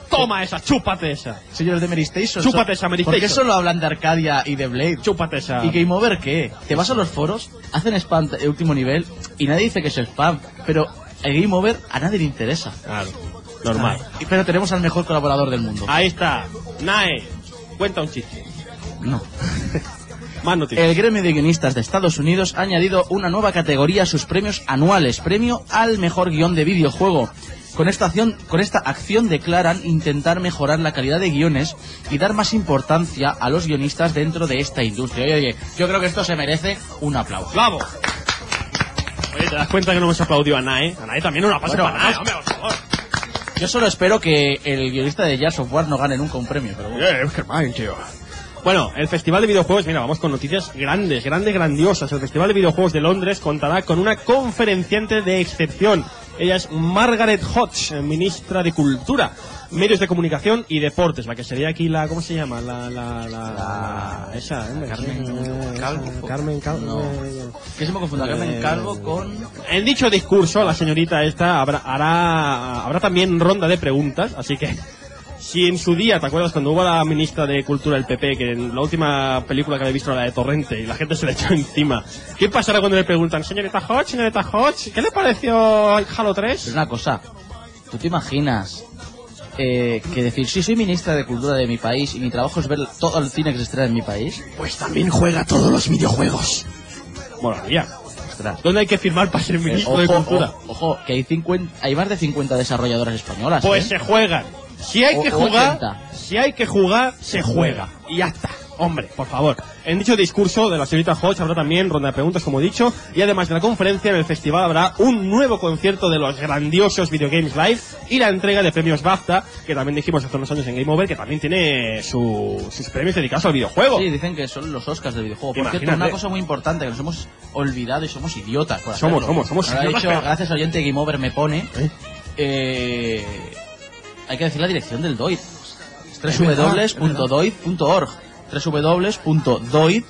Toma esa, chúpate esa. Señores de Meristation. Chúpate esa, Meristation. ¿Por qué solo hablan de Arcadia y de Blade? Chúpate esa. ¿Y Game Over qué? Te vas a los foros, hacen spam de último nivel y nadie dice que es spam, pero el Game Over a nadie le interesa. Claro, normal. Ay, pero tenemos al mejor colaborador del mundo. Ahí está. Nae, cuenta un chiste. No. Más noticias. El gremio de guionistas de Estados Unidos ha añadido una nueva categoría a sus premios anuales, premio al mejor guión de videojuego. Con esta acción, con esta acción declaran intentar mejorar la calidad de guiones y dar más importancia a los guionistas dentro de esta industria. Oye, oye, yo creo que esto se merece un aplauso. ¡Bravo! Oye, ¿te das cuenta que no hemos aplaudido a Nae? A Nae también un aplauso Bueno, para Nae, vamos. hombre, por favor. Yo solo espero que el guionista de Gears of War no gane nunca un premio, pero bueno. Eh, qué mal, tío. Bueno, el Festival de Videojuegos, mira, vamos con noticias grandes, grandes, grandiosas. El Festival de Videojuegos de Londres contará con una conferenciante de excepción. Ella es Margaret Hodge, ministra de Cultura, Medios de Comunicación y Deportes, la que sería aquí la... ¿Cómo se llama? La... la, la, la esa, ¿eh? Carmen Eh, Calvo. Carmen Calvo. No. eh, ¿Qué se me confunde? Carmen Eh, Calvo con... En dicho discurso, la señorita esta habrá, hará, habrá también ronda de preguntas, así que... Si en su día, ¿te acuerdas cuando hubo la ministra de Cultura del P P, que en la última película que había visto era la de Torrente y la gente se le echó encima? ¿Qué pasará cuando le preguntan, señorita Hodge, señorita Hodge, ¿qué le pareció Halo tres? Pero una cosa, ¿tú te imaginas eh, que decir, sí, soy ministra de Cultura de mi país y mi trabajo es ver todo el cine que se estrena en mi país? Pues también juega todos los videojuegos. Molaría. Ostras. ¿Dónde hay que firmar para ser Eh, ministro ojo, de Cultura? ojo, ojo, que hay, cincuenta, hay más de cincuenta desarrolladoras españolas. Pues ¿eh? se juegan. Si hay O- que o jugar, ochenta. si hay que jugar, se juega. Y ya está. Hombre, por favor. En dicho discurso de la señorita Hodge habrá también ronda de preguntas, como he dicho, y además de la conferencia, en el festival habrá un nuevo concierto de los grandiosos Video Games Live y la entrega de premios BAFTA, que también dijimos hace unos años en Game Over, que también tiene su- sus premios dedicados al videojuego. Sí, dicen que son los Oscars del videojuego. Por Imagínate. cierto, una cosa muy importante que nos hemos olvidado y somos idiotas. Por Somos, hacerlo. somos, somos Ahora ha idiotas, dicho, pero- gracias oyente Game Over me pone. ¿Eh? Eh, hay que decir la dirección del D O I D. Es w verdad, w es w punto doid punto org w w w punto doid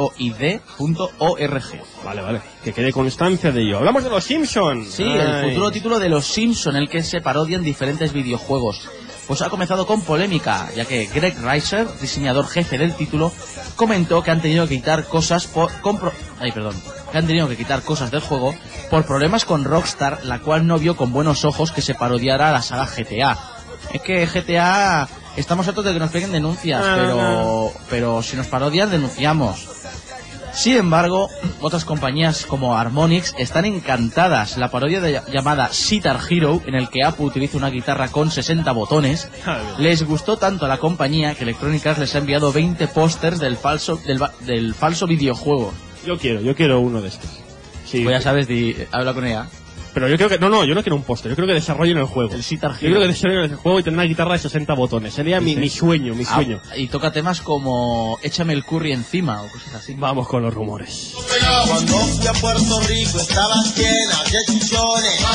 punto org. Vale, vale. Que quede constancia de ello. Hablamos de los Simpsons. Sí, el futuro título de Los Simpson, el que se parodian diferentes videojuegos. Pues ha comenzado con polémica, ya que Greg Reiser, diseñador jefe del título, comentó que han tenido que quitar cosas por compro- ay, perdón, que han tenido que quitar cosas del juego por problemas con Rockstar, la cual no vio con buenos ojos que se parodiara la saga G T A. Es que G T A estamos hartos de que nos peguen denuncias, Ah, pero no. pero si nos parodian denunciamos. Sin embargo, otras compañías como Harmonix están encantadas. La parodia de, llamada Guitar Hero, en el que Apu utiliza una guitarra con sesenta botones, les gustó tanto a la compañía que Electronic Arts les ha enviado veinte pósters del falso del, va- del falso videojuego. Yo quiero, yo quiero uno de estos. Sí. Pues ya sabes, di, habla con ella. Pero yo creo que... No, no, yo no quiero un póster. Yo creo que desarrollen el juego. El Guitar Yo Hero. creo que desarrollen el juego y tener una guitarra de sesenta botones. Sería mi, Sí. mi sueño, mi Ah, sueño. y toca temas como échame el curry encima o cosas así. Vamos con los rumores. Cuando fui a Puerto Rico estaban llenas de chichones.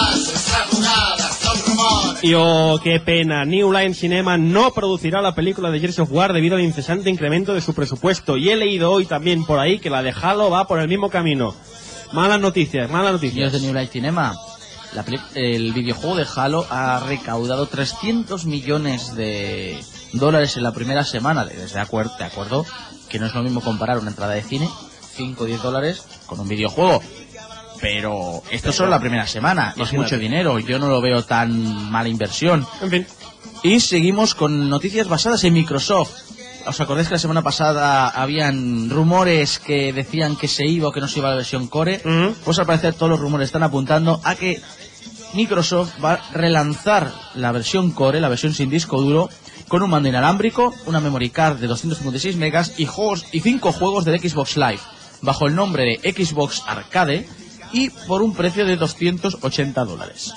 Y oh, qué pena. New Line Cinema no producirá la película de Gears of War debido al incesante incremento de su presupuesto. Y he leído hoy también por ahí que la de Halo va por el mismo camino. Malas noticias, malas Señores noticias. de New Light Cinema, la peli- el videojuego de Halo ha recaudado trescientos millones de dólares en la primera semana. De acuerdo, de acuerdo que no es lo mismo comparar una entrada de cine, cinco o diez dólares, con un videojuego. Pero esto es solo la primera semana, es Imagínate. mucho dinero, yo no lo veo tan mala inversión. En fin. Y seguimos con noticias basadas en Microsoft. ¿Os acordáis que la semana pasada habían rumores que decían que se iba o que no se iba la versión Core? Ujú. Pues al parecer todos los rumores están apuntando a que Microsoft va a relanzar la versión Core, la versión sin disco duro, con un mando inalámbrico, una memory card de doscientos cincuenta y seis megas y juegos y cinco juegos del Xbox Live, bajo el nombre de Xbox Arcade y por un precio de doscientos ochenta dólares.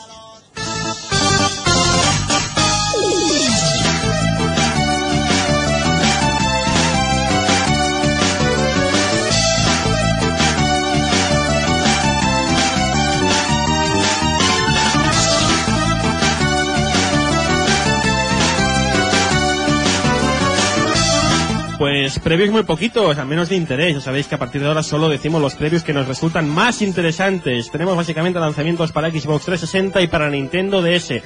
Pues previos muy poquitos, al menos de interés. Ya sabéis que a partir de ahora solo decimos los previos que nos resultan más interesantes. Tenemos básicamente lanzamientos para Xbox trescientos sesenta y para Nintendo D S.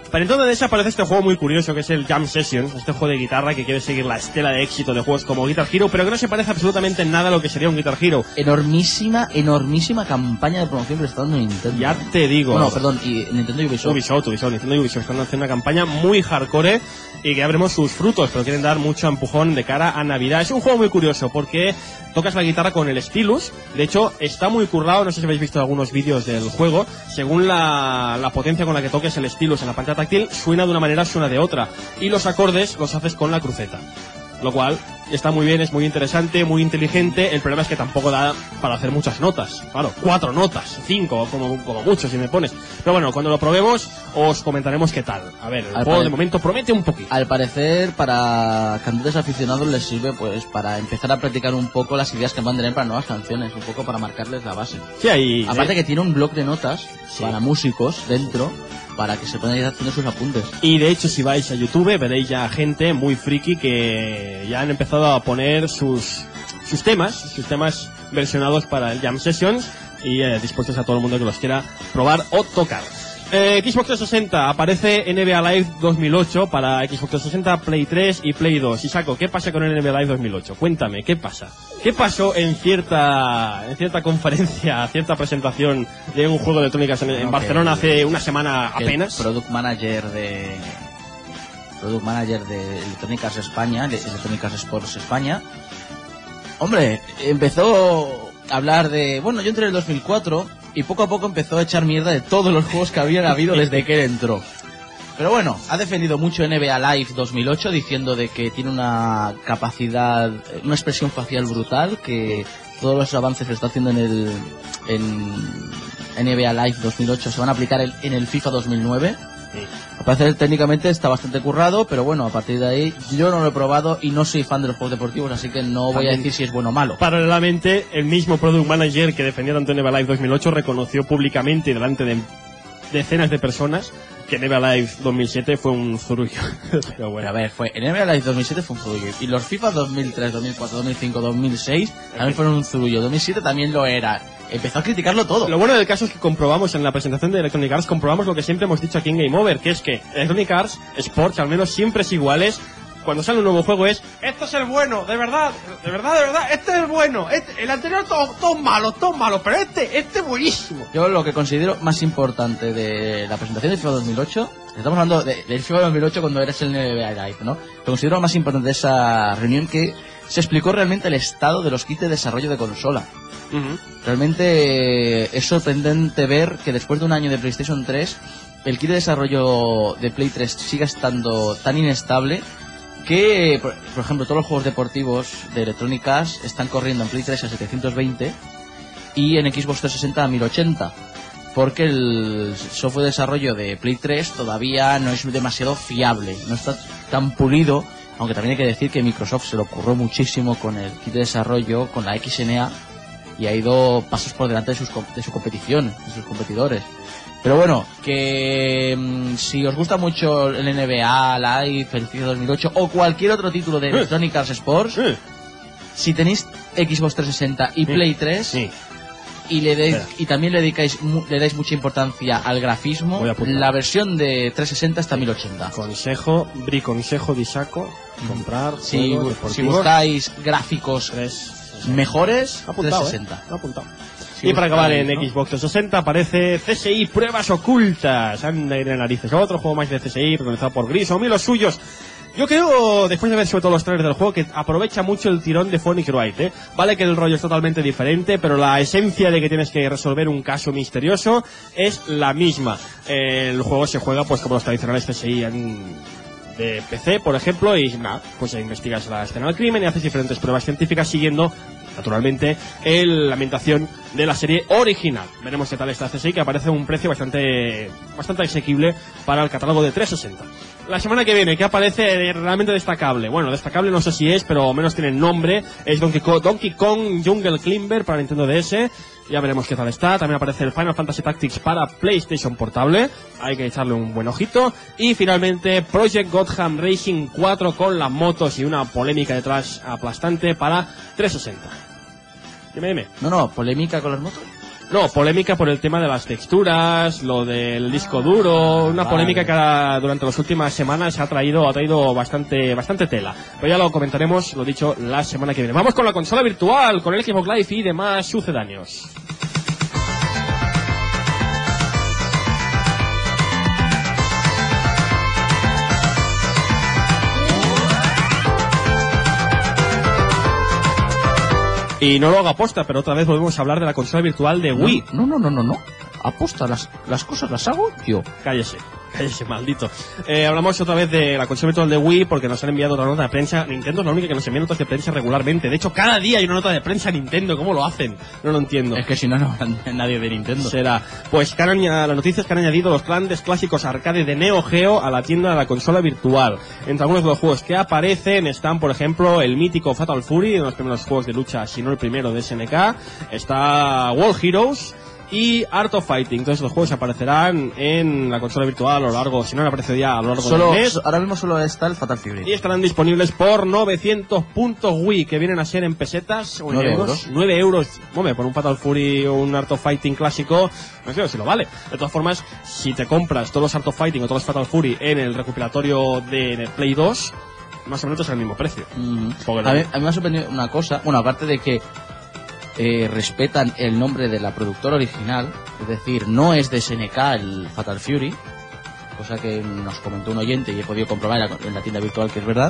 Para entonces de esa aparece este juego muy curioso que es el Jam Sessions, este juego de guitarra que quiere seguir la estela de éxito de juegos como Guitar Hero, pero que no se parece absolutamente en nada a lo que sería un Guitar Hero. Enormísima, enormísima campaña de promoción que le está dando Nintendo. Ya te digo. Bueno, perdón, y Nintendo y Ubisoft. Ubisoft, Ubisoft, Nintendo y Ubisoft están haciendo una campaña muy hardcore y que ya veremos sus frutos, pero quieren dar mucho empujón de cara a Navidad. Es un juego muy curioso porque tocas la guitarra con el stylus, de hecho está muy currado, no sé si habéis visto algunos vídeos del juego, según la, la potencia con la que toques el stylus en la pantalla táctil, suena de una manera, suena de otra, y los acordes los haces con la cruceta. Lo cual está muy bien, es muy interesante, muy inteligente. El problema es que tampoco da para hacer muchas notas. Claro, cuatro notas, cinco, como, como mucho si me pones. Pero bueno, cuando lo probemos os comentaremos qué tal. A ver, el Al juego pare- de momento promete un poquito. Al parecer, para cantantes aficionados les sirve pues para empezar a practicar un poco las ideas que van a tener para nuevas canciones, un poco para marcarles la base. Sí, ahí, Aparte eh, que tiene un blog de notas Sí. para músicos dentro, para que se puedan ir haciendo sus apuntes. Y de hecho, si vais a YouTube, veréis ya gente muy friki que ya han empezado a poner sus, sus temas, sus temas versionados para el Jam Sessions y eh, dispuestos a todo el mundo que los quiera probar o tocar. Eh, Xbox trescientos sesenta aparece N B A Live dos mil ocho para Xbox trescientos sesenta, Play tres y Play dos. Isako, ¿qué pasa con el N B A Live dos mil ocho? Cuéntame, ¿qué pasa? ¿Qué pasó en cierta en cierta conferencia, cierta presentación de un juego de electrónicas en, en No, Barcelona que- hace una semana Que el apenas? Product Manager de Product Manager de Electronic Arts España, de Electronic Arts Sports España. Hombre, empezó a hablar de, bueno, yo entré en el dos mil cuatro y poco a poco empezó a echar mierda de todos los juegos que habían habido desde que él entró. Pero bueno, ha defendido mucho N B A Live dos mil ocho diciendo de que tiene una capacidad, una expresión facial brutal, que todos los avances que está haciendo en el en N B A Live dos mil ocho se van a aplicar en, en el FIFA dos mil nueve. Al parecer técnicamente está bastante currado, pero bueno, a partir de ahí yo no lo he probado y no soy fan de los juegos deportivos, así que no voy a También. decir si es bueno o malo. Paralelamente, el mismo Product Manager que defendía tanto N B A Live dos mil ocho reconoció públicamente delante de decenas de personas que N B A Live dos mil siete fue un zurullo. Pero Bueno, bueno, a ver, fue en N B A Live dos mil siete fue un zurullo, y los FIFA dos mil tres, dos mil cuatro, dos mil cinco, dos mil seis también fueron un zurullo, dos mil siete también lo era. Empezó a criticarlo todo. lo bueno del caso es que comprobamos en la presentación de Electronic Arts, comprobamos lo que siempre hemos dicho aquí en Game Over, que es que Electronic Arts Sports al menos siempre es iguales. Cuando sale un nuevo juego es, esto es el bueno, de verdad, de verdad, de verdad, este es el bueno, este, el anterior todo, todo malo, todo malo, pero este, este es buenísimo. Yo lo que considero más importante de la presentación del FIFA dos mil ocho, estamos hablando de- del FIFA dos mil ocho cuando eres el N B A Live, ¿no? Lo considero más importante de esa reunión que se explicó realmente el estado de los kits de desarrollo de consola. Ujú. Realmente es sorprendente ver que después de un año de PlayStation tres, el kit de desarrollo de Play tres siga estando tan inestable que, por, por ejemplo, todos los juegos deportivos de Electronic Arts están corriendo en Play tres a setecientos veinte y en Xbox trescientos sesenta a mil ochenta. Porque el software de desarrollo de Play tres todavía no es demasiado fiable, no está tan pulido, aunque también hay que decir que Microsoft se lo ocurrió muchísimo con el kit de desarrollo, con la X N A, y ha ido pasos por delante de, sus, com- de su competición, de sus competidores. Pero bueno, que mm, si os gusta mucho el N B A Live, el FIFA dos mil ocho o cualquier otro título de Electronic Arts Sports, Eh, si tenéis Xbox trescientos sesenta y Sí. Play tres, Sí. y le deis- Espera. y también le dedicáis mu- le dais mucha importancia al grafismo, Voy a apuntar. la versión de trescientos sesenta está a mil ochenta. Consejo, briconsejo de Isako, comprar Si, juegos bu- si deportivos. buscáis gráficos Tres. mejores, Apuntado, trescientos ¿eh? sesenta. Lo he apuntado. Si Y para acabar en buscáis, ¿no? Xbox trescientos sesenta aparece C S I Pruebas Ocultas. Anda ir en narices. Otro juego más de C S I, organizado por Grissom y los suyos. Yo creo, después de ver sobre todo los trailers del juego, que aprovecha mucho el tirón de Phoenix Wright, ¿eh? Vale que el rollo es totalmente diferente, pero la esencia de que tienes que resolver un caso misterioso es la misma. El juego se juega pues como los tradicionales C S I en de P C, por ejemplo, y nada, pues investigas la escena del crimen y haces diferentes pruebas científicas siguiendo, naturalmente, el- la ambientación de la serie original. Veremos qué tal está C S I, que aparece a un precio bastante bastante asequible para el catálogo de trescientos sesenta. La semana que viene, ¿qué aparece realmente destacable? Bueno, destacable no sé si es, pero al menos tiene nombre. Es Donkey Kong, Donkey Kong Jungle Climber para Nintendo D S. Ya veremos qué tal está. También aparece el Final Fantasy Tactics para PlayStation Portable. Hay que echarle un buen ojito. Y finalmente Project Gotham Racing cuatro con las motos y una polémica detrás aplastante para trescientos sesenta. Dime, dime. No, no, polémica con las motos. No, polémica por el tema de las texturas, lo del disco duro, una vale. polémica que ha- durante las últimas semanas ha traído, ha traído bastante, bastante tela. Pero ya lo comentaremos, lo dicho, la semana que viene. Vamos con la consola virtual, con el Xbox Live y demás sucedáneos. Y no lo hago aposta, pero otra vez volvemos a hablar de la consola virtual de Wii. No, no, no, no, no. Aposta, las, las cosas las hago yo. Cállese, cállese, maldito. Eh, hablamos otra vez de la consola virtual de Wii porque nos han enviado otra nota de prensa. Nintendo es la única que nos envía notas de prensa regularmente. De hecho, cada día hay una nota de prensa Nintendo. ¿Cómo lo hacen? No lo entiendo. Es que si no, no habrá nadie de Nintendo. Será. Pues que han aña- la noticia es que han añadido los grandes clásicos arcade de Neo Geo a la tienda de la consola virtual. Entre algunos de los juegos que aparecen están, por ejemplo, el mítico Fatal Fury, uno de los primeros juegos de lucha, si no el primero de S N K. Está World Heroes y Art of Fighting. Entonces los juegos aparecerán en la consola virtual a lo largo, si no han aparecido ya a lo largo Solo, del mes. ahora mismo solo está el Fatal Fury. Y estarán disponibles por novecientos puntos Wii, que vienen a ser en pesetas o en nueve euros. euros. nueve euros. Hombre, por un Fatal Fury o un Art of Fighting clásico, no sé si lo vale. De todas formas, si te compras todos los Art of Fighting o todos los Fatal Fury en el recopilatorio de Play dos, más o menos es el mismo precio. Mm. Porque A, no- mí, a mí me ha sorprendido una cosa. Bueno, aparte de que eh, respetan el nombre de la productora original, es decir, no es de S N K el Fatal Fury, cosa que nos comentó un oyente y he podido comprobar en la, en la tienda virtual que es verdad.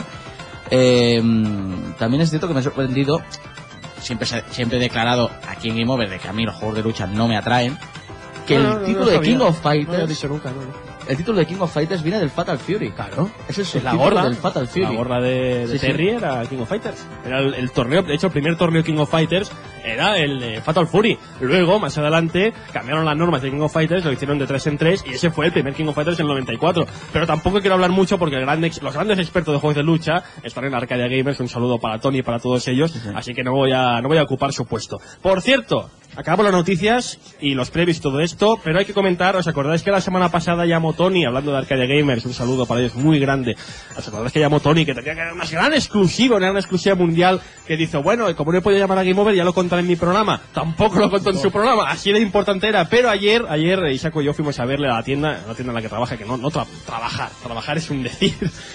Eh, también es cierto que me ha sorprendido, siempre, se- siempre he declarado aquí en Game Over de que a mí los juegos de lucha no me atraen, que No, no, el no, título no de sabía. King of No lo he Fighters, dicho nunca, no, no. el título de King of Fighters viene del Fatal Fury. Claro. Es el Es la subtítulo gorra del Fatal Fury. La gorra de, de Sí, sí. Terry era King of Fighters. Era el, el torneo, de hecho, el primer torneo King of Fighters era el de Fatal Fury. Luego, más adelante, cambiaron las normas de King of Fighters, lo hicieron de tres en tres y ese fue el primer King of Fighters en el noventa y cuatro. Pero tampoco quiero hablar mucho porque el gran ex- los grandes expertos de juegos de lucha están en Arcadia Gamers. Un saludo para Tony y para todos ellos. sí. Así que no voy a, no voy a ocupar su puesto. Por cierto, acabamos las noticias y los previos y todo esto, pero hay que comentar, ¿os acordáis que la semana pasada llamó Tony, hablando de Arcadia Gamers, un saludo para ellos muy grande? ¿Os acordáis que llamó Tony, que tenía que dar una gran exclusiva, una gran exclusiva mundial, que dice, bueno, como no he podido llamar a Game Over, ya lo contaré en mi programa? Tampoco lo contó en su programa, así de importante era. Pero ayer, ayer Isaco y yo fuimos a verle a la tienda, a la tienda en la que trabaja, que no, no tra- trabajar, trabajar es un decir.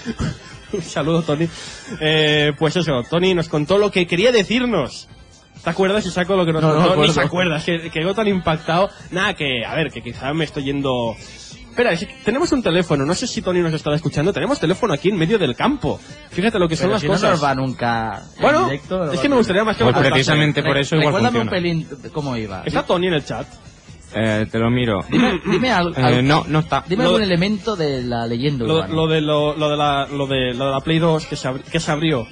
Un saludo, Tony. Eh, pues eso, Tony nos contó lo que quería decirnos. ¿Te acuerdas, Isaco, lo que nos No, no contó? me Ni se acuerdo. acuerda, que quedó tan impactado. Nada, que, a ver, que quizá me estoy yendo... Espera, es que tenemos un teléfono, no sé si Tony nos estará escuchando, tenemos teléfono aquí en medio del campo. Fíjate lo que son Pero las si cosas. no nos va nunca en Bueno, directo, es que me gustaría más que Pues lo contaste. precisamente por eso igual Recuérdame un funciona. pelín de cómo iba. ¿Está Tony en el chat? Eh, te lo miro. Dime, dime al- Eh, al- no, no está. dime Lo- algún elemento de la leyenda Lo, urbana. lo de lo, lo de la lo de lo de la Play dos que se, abri- que se abrió.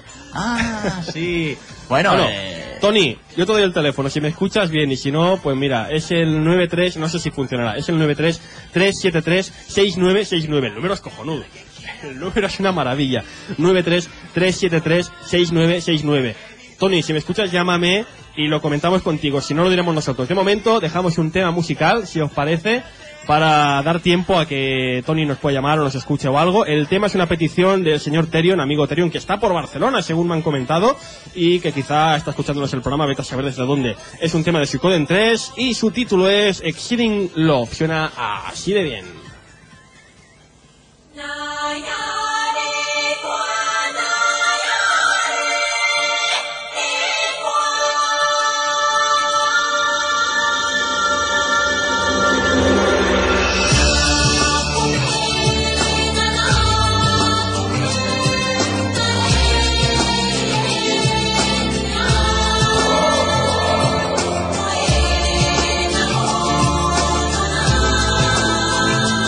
Ah, sí. Bueno, Bueno, eh, Tony, yo te doy el teléfono, si me escuchas bien y si no, pues mira, es el nueve tres, no sé si funcionará, es el nueve tres, tres siete tres, seis nueve seis nueve, el número es cojonudo, el número es una maravilla, nueve tres, tres siete tres, seis nueve seis nueve. Tony, si me escuchas, llámame y lo comentamos contigo, si no lo diremos nosotros. De momento, dejamos un tema musical, si os parece, para dar tiempo a que Tony nos pueda llamar o nos escuche o algo. El tema es una petición del señor Terion, amigo Terion, que está por Barcelona, según me han comentado, y que quizá está escuchándonos el programa, vete a saber desde dónde. Es un tema de Suikoden tres y su título es Exceeding Love. Suena así de bien. Oh,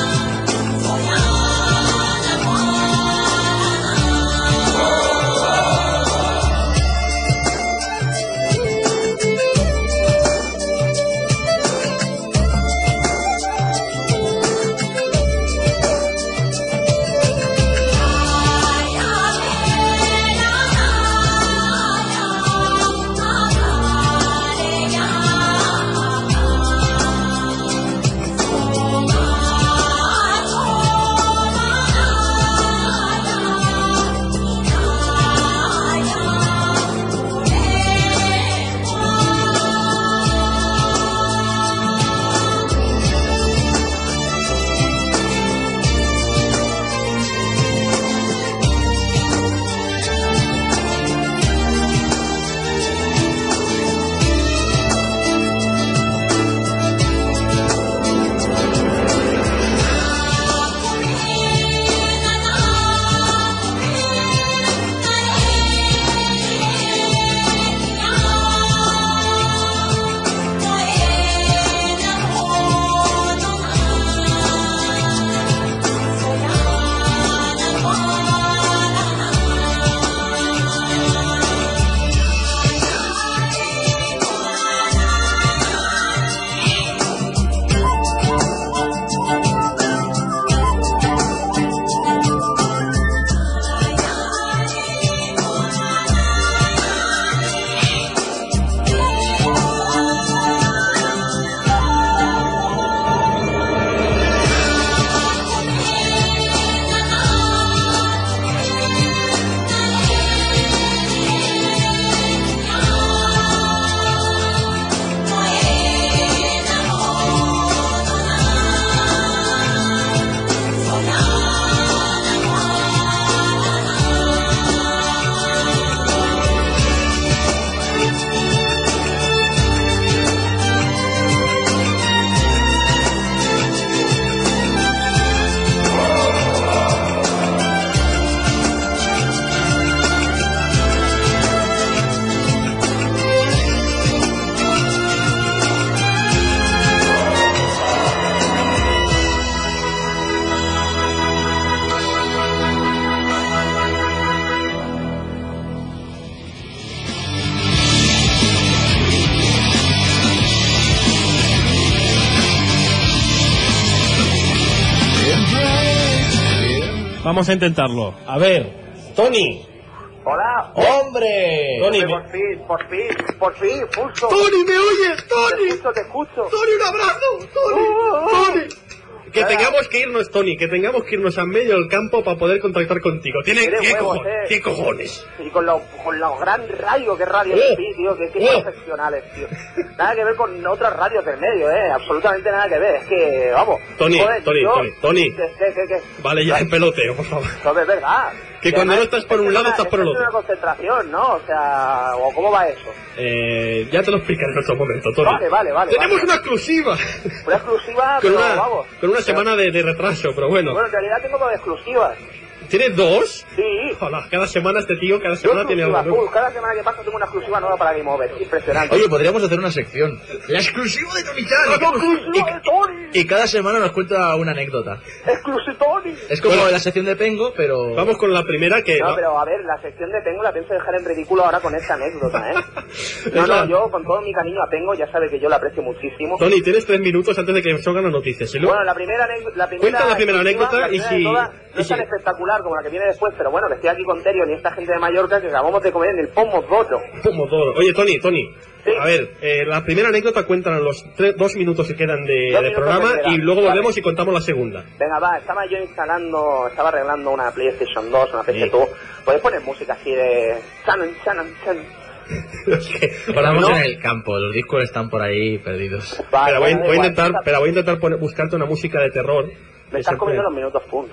vamos a intentarlo. A ver, Tony. Hola. ¡Hombre! Tony, Por fin, por fin, por fin, pulso. Tony, ¿me oyes? Te Tony. escucho, te escucho. Tony, un abrazo. Tony. Tony. Que tengamos que irnos, Tony, que tengamos que irnos a medio del campo para poder contactar contigo. ¿Tiene Tiene qué, huevos, cojo- eh. ¿Qué cojones? Y con los con los gran radios que radio Oh. sí, tío, que, que Oh. profesionales, tío. Nada que ver con otras radios del medio, eh, absolutamente nada que ver. Es que, vamos. Tony, joder, Tony, yo- Tony, Tony. ¿Qué, qué, qué, qué? Vale, ya el peloteo, por favor. No, es verdad. Que Y cuando además, no estás por es un que lado, es una- estás por el es otro. una concentración, ¿no? O sea, ¿o cómo va eso? Eh, ya te lo explicaré en otro momento, Tony. Vale, vale, vale. Tenemos vale. una exclusiva. Una exclusiva, Con pero una, vamos. con una semana de, de retraso, pero bueno. Bueno, en realidad tengo dos exclusivas. ¿Tienes dos? Sí. Hola, cada semana este tío, cada Yo semana tiene algo exclusiva, nuevo. full. Cada semana que pasa tengo una exclusiva nueva para Game Over. Impresionante. Oye, podríamos hacer una sección. La exclusiva de Tony Chan. exclusiva de Tony! Y, y cada semana nos cuenta una anécdota. ¡Exclusitoni! Es como Bueno. la sección de Pengo, pero... Vamos con la primera que... No, pero a ver, la sección de Pengo la pienso dejar en ridículo ahora con esta anécdota, ¿eh? Es No, la- no, yo con todo mi cariño a Pengo ya sabe que yo la aprecio muchísimo. Tony, tienes tres minutos antes de que salgan las noticias. ¿Y luego? Bueno, la primera, anécdota- la primera Cuenta la primera exclusiva, anécdota la y primera si- de todas, y no es tan si- espectacular como la que viene después, pero bueno, que estoy aquí con Terion y esta gente de Mallorca que acabamos de comer en el Pomodoro. Pomodoro. Oye, Tony, Tony. Sí. A ver, eh, la primera anécdota cuentan los tres, dos minutos que quedan de, Dos de minutos programa que quedan. y luego Vale. volvemos y contamos la segunda. Venga, va, estaba yo instalando, estaba arreglando una PlayStation dos, una P S Sí. dos. Puedes poner música así de... Chanan, chanan, chan. Es que- Estamos ¿no? en el campo, los discos están por ahí perdidos. Vale, Pero voy, da voy a igual, intentar, estás- pero voy a intentar poner- buscarte una música de terror. Me que estás siempre- comiendo los minutos, pum.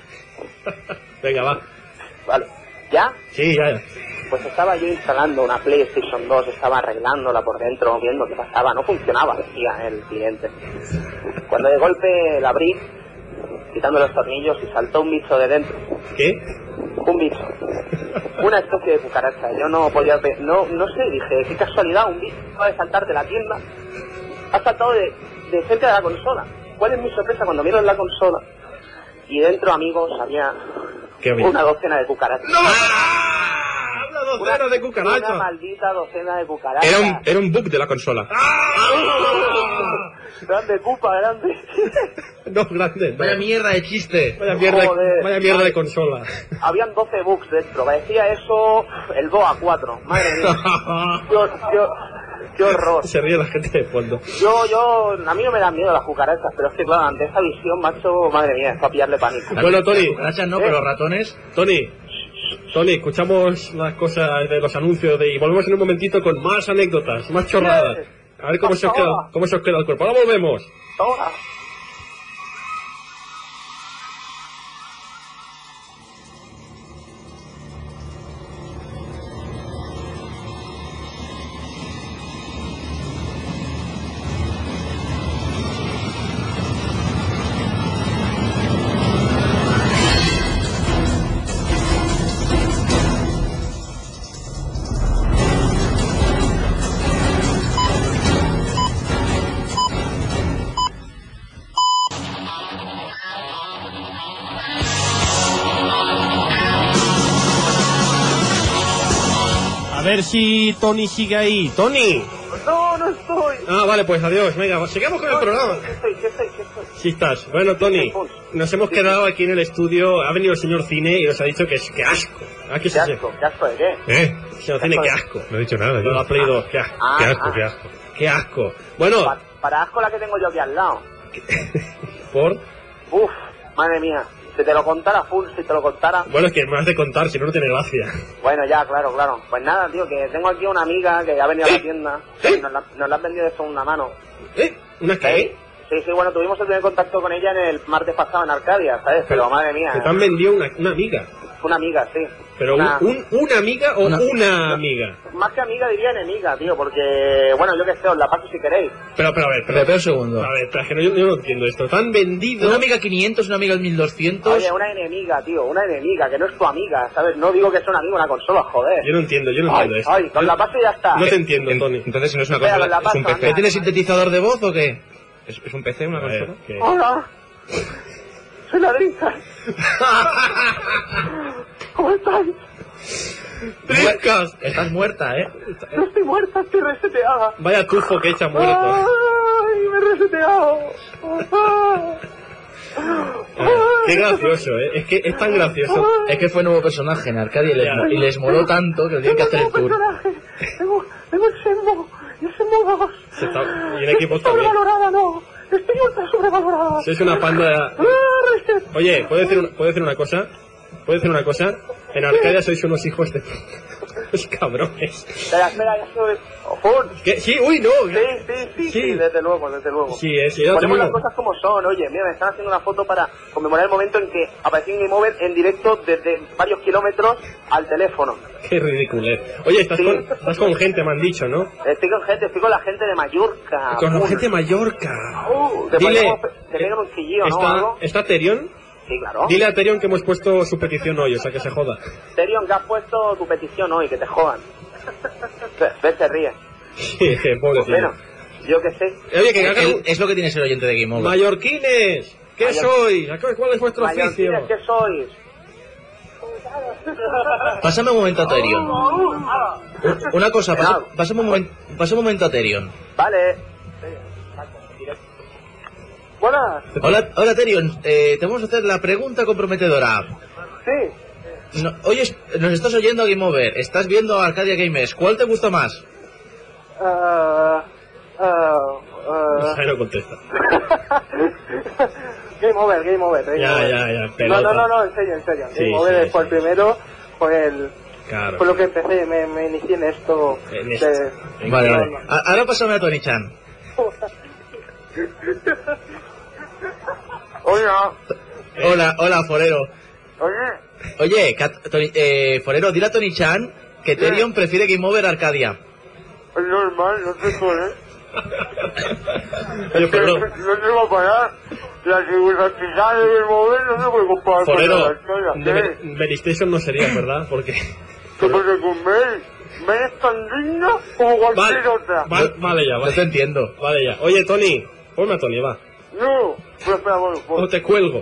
Venga, va. Vale. ¿Ya? Sí, ya, ya. Pues estaba yo instalando una PlayStation dos, estaba arreglándola por dentro, viendo qué pasaba. No funcionaba, decía el cliente. Cuando de golpe la abrí, quitando los tornillos, y saltó un bicho de dentro. ¿Qué? Un bicho. Una especie de cucaracha. Yo no podía... pe- No, no sé, dije, qué casualidad, un bicho acaba de saltar de la tienda. Ha saltado de, de frente de la consola. ¿Cuál es mi sorpresa cuando miro en la consola? Y dentro, amigos, había ¿Qué había? una docena de cucarachas. ¡Ah! ¡Una docena de Una cucarachas! maldita docena de cucarachas. Era un, era un bug de la consola. Grande, cupa, grande. No, grande. no. Vaya mierda de chiste. Vaya mierda, Joder. vaya mierda de consola. Habían doce bugs dentro. Parecía eso el dos a cuatro. Madre mía. Qué, hor- qué, qué horror. Se ríe la gente de fondo. Yo, yo, a mí no me dan miedo las cucarachas, pero es que claro, ante esa visión, macho, madre mía, es para pillarle pánico. Bueno, Tony, Cucarachas no, ¿Eh? pero ratones... Tony, Tony, escuchamos las cosas de los anuncios de, y volvemos en un momentito con más anécdotas, más chorradas. A ver cómo se os queda, cómo se os queda el cuerpo. Ahora volvemos. Ahora. A ver si Tony sigue ahí. ¡Tony! No, no estoy. Ah, vale, pues adiós. Venga, sigamos con el programa. ¿Qué estoy? ¿Qué estoy? ¿Qué estoy? Sí estás. Bueno, Tony, nos hemos quedado aquí en el estudio. Ha venido el señor Cine y nos ha dicho que es que asco. ¿Ah, qué es ¿Qué ese? asco? ¿Qué asco de qué? ¿Eh? Señor Cine, qué asco. No he dicho nada, Lo yo. ha Play dos, qué asco. Ah, Qué asco, ah. qué asco. Qué asco. Bueno, Pa- para asco la que tengo yo aquí al lado. por... Uf, madre mía. Si te lo contara full, si te lo contara. Bueno, es que me has de contar, si no, no tiene gracia. Bueno, ya, claro, claro. Pues nada, tío, que tengo aquí una amiga que ha venido a la tienda. ¿Eh? Nos la, nos la han vendido de segunda mano. ¿Eh? ¿Una qué? Sí, sí, bueno, tuvimos el primer contacto con ella en el martes pasado en Arcadia, ¿sabes? Pero madre mía. Que te han vendido una, una amiga. Una amiga, sí. Pero Una- un, un- una amiga o una, Una- amiga. Más que amiga diría enemiga, tío, porque, bueno, yo qué sé, os la paso si queréis. Pero, pero a ver, Pero pero, espera un segundo. a ver, espera, que no, yo, yo no entiendo esto. Te han vendido... Una amiga quinientos, una amiga mil doscientos... Oye, una enemiga, tío, una enemiga, que no es tu amiga, ¿sabes? No digo que sea una amiga una consola, joder. Yo no entiendo, yo no Ay, entiendo esto. ay, con la paso y ya está. No te entiendo, En- Tony. Entonces, si no es una Espera, consola, la es un paso, P C. anda. ¿Tiene sintetizador de voz o qué? ¿Es, es un P C una A ver, consola? que- Hola. Soy la Drinka. ¿Cómo estás? ¡Trincas! Estás muerta, ¿eh? No estoy muerta, estoy reseteada. Vaya tufo que echa muerto. Ay, me he reseteado. Ah. Qué gracioso, ¿eh? Es que es tan gracioso. Es que fue nuevo personaje en Arcadia y les, Ya. y les moló tanto que tienen que hacer el tour. Tengo, tengo el Shenmue, el Shenmue dos. Se está- y en equipos también. Sobrevalorada, no. Estoy ultra sobrevalorada. Sois una panda... Ah, Oye, ¿puedo decir, un- ¿puedo decir una cosa? ¿Puedo decir una cosa? En Arcadia sois unos hijos de... Los cabrones. Espera, espera, eso es... ¡Ojón! ¿Qué? Sí, uy, no. Sí, sí, sí, sí, desde luego, desde luego. Sí, es, sí, yo Ponemos tengo- las cosas como son, oye, mira, me están haciendo una foto para conmemorar el momento en que aparecí en Game Over en directo desde varios kilómetros al teléfono. Qué ridiculez. Oye, estás, Sí. con, estás con gente, me han dicho, ¿no? Estoy con gente, estoy con la gente de Mallorca. Con la Full. gente de Mallorca. Uh, te Dile, ponemos- te pegan un chillío, ¿no? ¿está, Algo. ¿está Terion? Sí, claro. Dile a Terion que hemos puesto su petición hoy, o sea, que se joda. Terion, que has puesto tu petición hoy, que te jodan. Ves, se ríe. Pobrecillo. Bueno, yo qué sé. Oye, que Es, hagan- es lo que tiene ser oyente de Game Over. Mallorquines, ¿qué Mallor- sois? ¿Cuál es vuestro oficio? Mallorquines, ¿qué sois? Pásame un momento a Terion. Una cosa, pasa- pásame un, momen- pásame un momento a Terion. Vale. Buenas. Hola, hola Terion, eh, te vamos a hacer la pregunta comprometedora. Sí. No, oye, nos estás oyendo a Game Over, estás viendo a Arcadia Games, ¿cuál te gusta más? Ah, ah, ah. Ahí no contesta. Game over, game over. Game Ya, over. ya, ya, No, pelota. no, no, no, en serio, en serio. Sí, Game over sí, fue sí. el primero, fue el... Claro. Fue lo que empecé, me, me inicié en esto. En esto. de- Vale, no, vale. no. A- Ahora pásame a Tony Chan. Hola. Hola, hola, Forero. Oye, Oye, Cat- Tony- eh, Forero, dile a Tony Chan que Terion prefiere Game Over a Arcadia. es normal, no te jodes. Oye, perdón. No se va a parar. La civilización de Game over no se puede comparar con Forero, la historia. de ¿Qué? Be- Belistation no sería, ¿verdad? Porque... ¿Qué pasa con Mel? ¿Mel es tan digna como cualquier Vale, otra? vale, vale ya, No vale. te entiendo. Vale ya. Oye, Tony, ponme a Tony, va. No, pero espera, bueno, O pues. te cuelgo.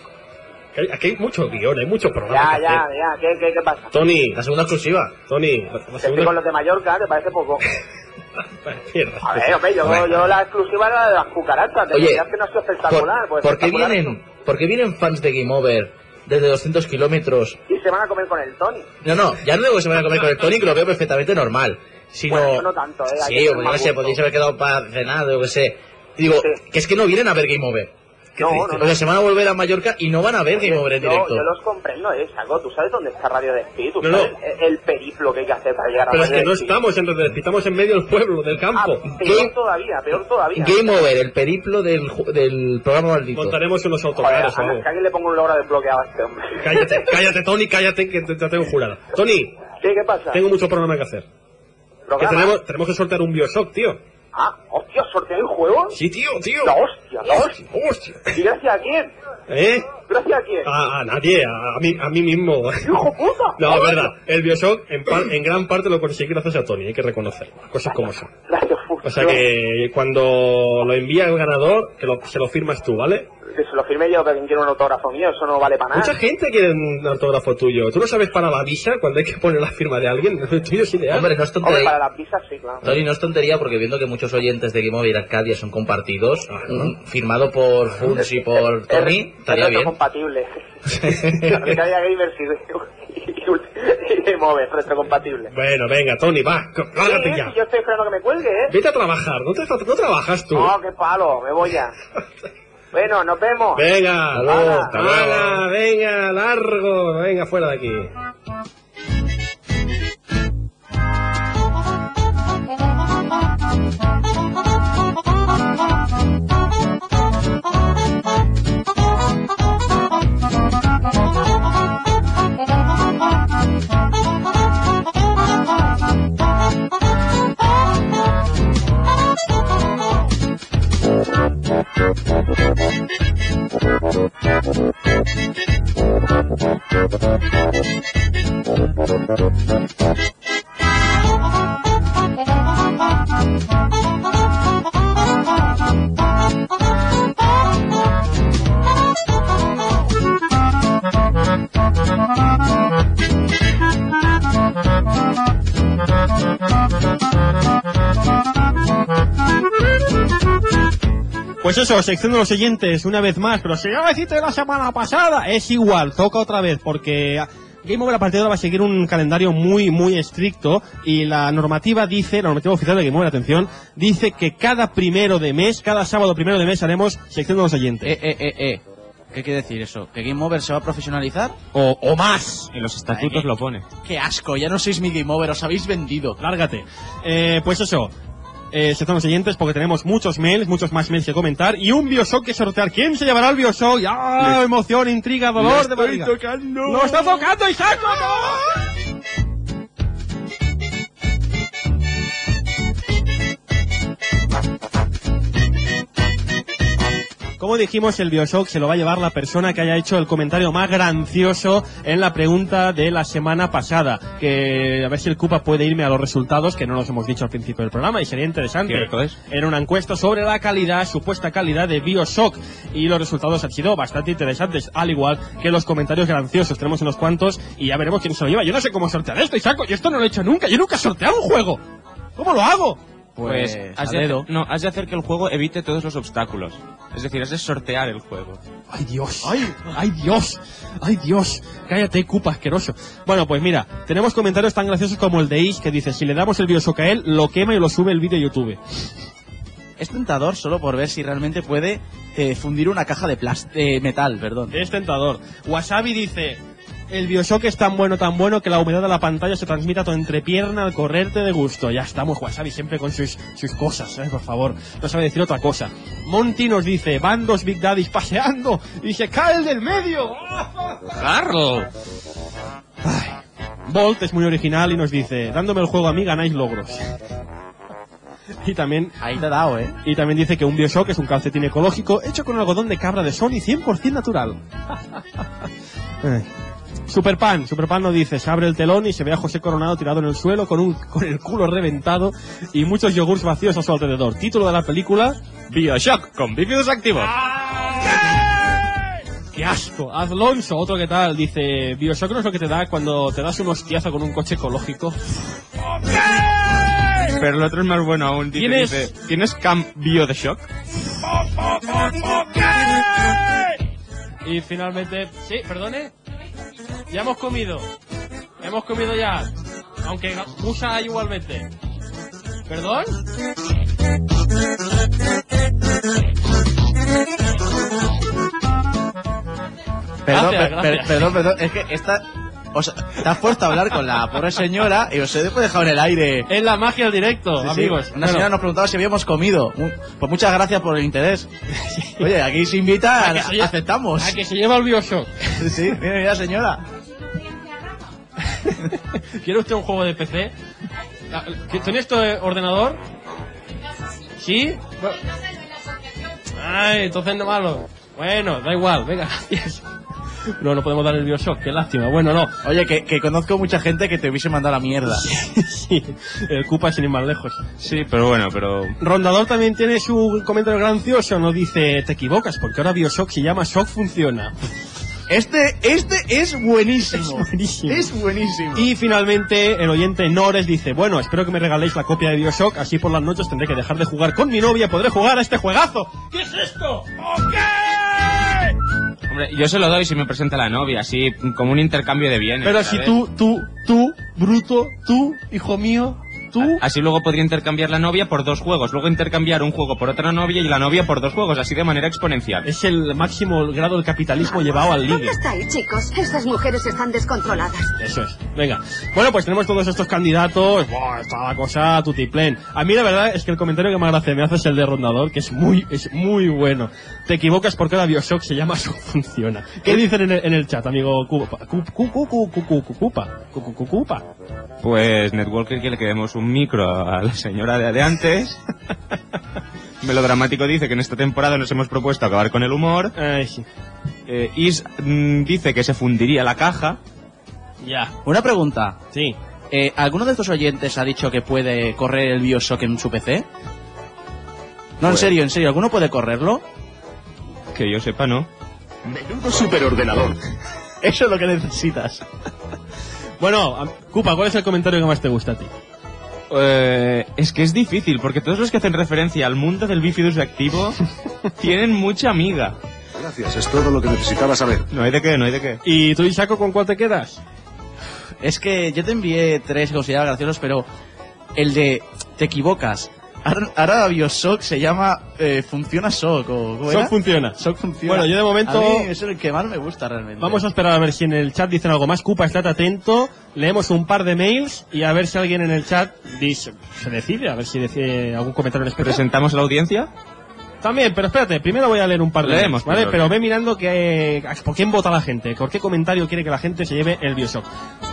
Que hay- Aquí hay mucho guión, hay mucho programa Ya, que ya, hacer. ya, ¿qué, qué, qué pasa? Tony, La segunda exclusiva. Tony, la, la Estoy con segunda... los de Mallorca, ¿te parece poco? Vale, mierda. A ver, hombre, yo, Bueno. yo la exclusiva era de las cucarachas, de Oye, verdad que no ha sido espectacular. ¿Por, pues por qué espectacular vienen, ¿Por qué vienen fans de Game Over desde doscientos kilómetros? Y se van a comer con el Tony. No, no, ya no digo que se van a comer con el Tony, que lo veo perfectamente normal. Sino... Bueno, yo no tanto, ¿eh? Hay que Sí, tener o yo mal qué sé, gusto. podéis haber quedado para cenar, o yo qué sé. Y digo, Sí. que es que no vienen a ver Game Over. Qué No, triste. no, no. O sea, se van a volver a Mallorca y no van a ver Game Over en yo, directo. yo los comprendo, ¿eh? Saco, ¿tú sabes dónde está Radio Despí? ¿Tú No, no. sabes el, el periplo que hay que hacer para llegar a Pero es Radio que no Despí? estamos en Redespi, estamos en medio del pueblo, del campo. Ah, peor Game- todavía, peor todavía. Game Over, el periplo del, ju- del programa maldito. Montaremos unos Joder, autocares o a- algo. que alguien le ponga un logro desbloqueado a este hombre. Cállate, cállate, Tony, cállate, que te, te tengo jurado. Tony, ¿Qué, qué pasa? tengo mucho programa que hacer. Que ¿Programa? tenemos, tenemos que sortear un Bioshock, tío. Ah, hostia, ¿sorteo el juego? Sí, tío, tío. La hostia, la hostia. Hostia. ¿Y gracias a quién? ¿Eh? ¿Gracias a quién? A, a nadie, a, a mí, a mí mismo. ¡Hijo puta! No, es verdad. El Bioshock en, par- en gran parte lo conseguí gracias a Tony, hay que reconocerlo. Cosas como son. Gracias, O sea que cuando lo envía el ganador, que lo, se lo firmas tú, ¿vale? Que se lo firme yo, pero quien quiere un autógrafo mío, eso no vale para nada. Mucha gente quiere un autógrafo tuyo. ¿Tú no sabes para la visa cuando hay que poner la firma de alguien? El tuyo es ideal. Hombre, no es Hombre, tontería. para las visas sí, claro. Tony, no es tontería porque viendo que muchos oyentes de Game Over y Arcadia son compartidos, mm, firmado por Funs y por Tony, estaría bien. compatible. Arcadia Gamers y, y, y, y Game Over, retrocompatible. Bueno, venga, Tony, va, c- lárgate Sí, ya. sí, yo estoy esperando que me cuelgue, ¿eh? Vete a trabajar, no, te, no trabajas tú. No, qué palo, me voy ya. Bueno, nos vemos. Venga, Hasta luego. hasta luego. Venga, largo, venga, fuera de aquí. Pues eso, sección de los oyentes, una vez más, pero si ya lo hiciste la semana pasada, es igual, toca otra vez, porque Game Over a partir de ahora va a seguir un calendario muy, muy estricto, y la normativa dice, la normativa oficial de Game Over, atención, dice que cada primero de mes, cada sábado primero de mes haremos sección de los oyentes. Eh, eh, eh, eh. ¿Qué quiere decir eso? ¿Que Game Over se va a profesionalizar? O, o más. En los estatutos Ay, lo pone. ¡Qué asco! Ya no sois mi Game Over, os habéis vendido. Lárgate. Eh, pues eso. Eh, sección de los oyentes, porque tenemos muchos mails, muchos más mails que comentar y un Bioshock que sortear. ¿Quién se llevará el Bioshock? ¡Ah! Le, emoción, intriga, dolor de barriga. ¡Lo estoy tocando! ¡Lo está tocando, Isaac! ¡No! Como dijimos, el Bioshock se lo va a llevar la persona que haya hecho el comentario más gracioso en la pregunta de la semana pasada. Que a ver si el Cupa puede irme a los resultados, que no los hemos dicho al principio del programa, y sería interesante. Cierto es. Era una encuesta sobre la calidad, supuesta calidad de Bioshock, y los resultados han sido bastante interesantes, al igual que los comentarios graciosos. Tenemos unos cuantos y ya veremos quién se lo lleva. Yo no sé cómo sortear esto, Isaco, yo esto no lo he hecho nunca, yo nunca he sorteado un juego. ¿Cómo lo hago? Pues, pues has, de hacer, no, has de hacer que el juego evite todos los obstáculos. Es decir, has de sortear el juego. ¡Ay, Dios! ¡Ay, ay Dios! ¡Ay, Dios! Cállate, Cupa asqueroso. Bueno, pues mira, tenemos comentarios tan graciosos como el de Ish, que dice, si le damos el Bioshock a él, lo quema y lo sube el vídeo a YouTube. Es tentador solo por ver si realmente puede eh, fundir una caja de plástico, eh, metal, perdón. Es tentador. Wasabi dice... El Bioshock es tan bueno, tan bueno que la humedad de la pantalla se transmite a tu entrepierna al correrte de gusto. Ya estamos, Wasabi, siempre con sus, sus cosas, ¿eh? Por favor, no sabe decir otra cosa. Monty nos dice, van dos Big Daddies paseando y se cae el del medio. ¡Carl! Bolt es muy original y nos dice, dándome el juego a mí ganáis logros. Y también... Ahí te ha dado, ¿eh? Y también dice que un Bioshock es un calcetín ecológico hecho con algodón de cabra de Sony cien por ciento natural. Superpan, Superpan nos dice, se abre el telón y se ve a José Coronado tirado en el suelo con un con el culo reventado y muchos yogurts vacíos a su alrededor. Título de la película, Bioshock con bípedos activos. ¡Qué asco! Alonso, otro que tal, dice, Bioshock no es lo que te da cuando te das un hostiazo con un coche ecológico. Pero el otro es más bueno aún. Dice, ¿Tienes? dice, ¿tienes Camp Bio de Shock? Y finalmente, sí, perdone. Ya hemos comido. Hemos comido ya. Aunque Musa hay igualmente. ¿Perdón? Perdón, Gracias, per, gracias. per, perdón, perdón, es que esta... O sea, te has puesto a hablar con la pobre señora y os he dejado en el aire. Es la magia del directo, Sí, sí. amigos. Una Bueno, señora nos preguntaba si habíamos comido. Pues muchas gracias por el interés. Oye, aquí se invita, a que se lle- aceptamos. A que se lleva el Bioshock. Sí, mira, mira, señora. ¿Quiere usted un juego de P C? ¿Tiene esto de ordenador? ¿Sí? Bueno. Ay, entonces no malo. Bueno, da igual, venga, gracias. No, no podemos dar el Bioshock, qué lástima. Bueno, no. Oye, que, que conozco mucha gente que te hubiese mandado a la mierda. Sí, el Cupa sin ir más lejos. Sí, pero bueno, pero... Rondador también tiene su comentario gracioso, nos dice, te equivocas, porque ahora Bioshock se llama Shock Funciona. Este, este es buenísimo. Es buenísimo. Es buenísimo. Y finalmente el oyente Nores dice, bueno, espero que me regaléis la copia de Bioshock, así por las noches tendré que dejar de jugar con mi novia, podré jugar a este juegazo. ¿Qué es esto? ¡Ok! Hombre, yo se lo doy si me presenta la novia, así como un intercambio de bienes. Pero ¿sabes? si tú, tú, tú, bruto, tú, hijo mío, tú... Así luego podría intercambiar la novia por dos juegos, luego intercambiar un juego por otra novia y la novia por dos juegos, así de manera exponencial. Es el máximo grado del capitalismo llevado al ¿Dónde líder. estáis, chicos? Estas mujeres están descontroladas. Eso es. Venga. Bueno, pues tenemos todos estos candidatos. Buah, está la cosa tutiplén. A mí la verdad es que el comentario que más gracia me hace es el de Rondador, que es muy, es muy bueno. Te equivocas porque ahora Bioshock se llama Shock Funciona. ¿Qué dicen en el, en el chat, amigo Cupa? Cupa. Cupa. Pues Netwalker quiere que le demos un micro a la señora de, de antes. Melodramático dice que en esta temporada nos hemos propuesto acabar con el humor. Ay, sí. Eh, Is mm, dice que se fundiría la caja. Ya. Una pregunta. Sí. Eh, ¿Alguno de estos oyentes ha dicho que puede correr el Bioshock en su P C? No, en Pues- serio, en serio. ¿Alguno puede correrlo? Que yo sepa, no. Menudo superordenador. Eso es lo que necesitas. Bueno, Cupa, ¿cuál es el comentario que más te gusta a ti? Eh, es que es difícil, porque todos los que hacen referencia al mundo del bífidus activo tienen mucha amiga. Gracias, es todo lo que necesitaba saber. No hay de qué, no hay de qué. ¿Y tú, Isaco, con cuál te quedas? Es que yo te envié tres que consideraba graciosos, pero el de te equivocas. Ahora, ahora Bioshock se llama eh, Funciona Shock, o ¿cómo era? Shock funciona. Shock funciona. Bueno, yo de momento... A mí es el que más me gusta realmente. Vamos a esperar a ver si en el chat dicen algo más. Cupa, estate atento. Leemos un par de mails y a ver si alguien en el chat dice, se decide, a ver si decide algún comentario en especial. ¿Presentamos a la audiencia? También, pero espérate, primero voy a leer un par de Leemos, mails, ¿vale? pero... Pero ve mirando que, por quién vota la gente, por qué comentario quiere que la gente se lleve el Bioshock.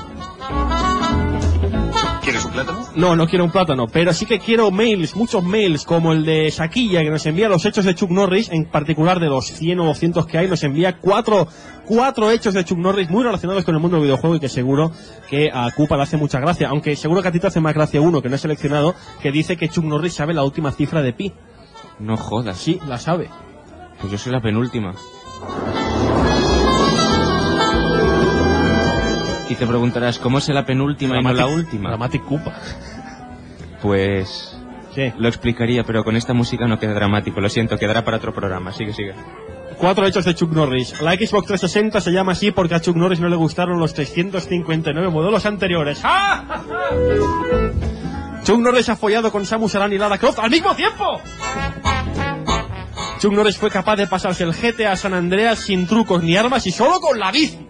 ¿Quieres un plátano? No, no quiero un plátano, pero sí que quiero mails, muchos mails, como el de Saquilla, que nos envía los hechos de Chuck Norris, en particular de los cien o doscientos que hay, nos envía cuatro, cuatro hechos de Chuck Norris muy relacionados con el mundo del videojuego y que seguro que a Cupa le hace mucha gracia, aunque seguro que a ti te hace más gracia uno que no he seleccionado, que dice que Chuck Norris sabe la última cifra de pi. No jodas. Sí, la sabe. Pues yo soy la penúltima. Y te preguntarás, ¿cómo es la penúltima Dramatic, y no la última? Dramatic Cupa. Pues... ¿Qué? Lo explicaría, pero con esta música no queda dramático. Lo siento, quedará para otro programa. Sigue, sigue. Cuatro hechos de Chuck Norris. La Xbox trescientos sesenta se llama así porque a Chuck Norris no le gustaron los trescientos cincuenta y nueve modelos anteriores. ¡Ah! Chuck Norris ha follado con Samus Aran y Lara Croft al mismo tiempo. Chuck Norris fue capaz de pasarse el G T A San Andreas sin trucos ni armas y solo con la bici.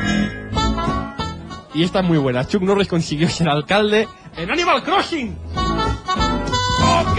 Y esta es muy buena. Chuck Norris consiguió ser alcalde en Animal Crossing. ¡Ok!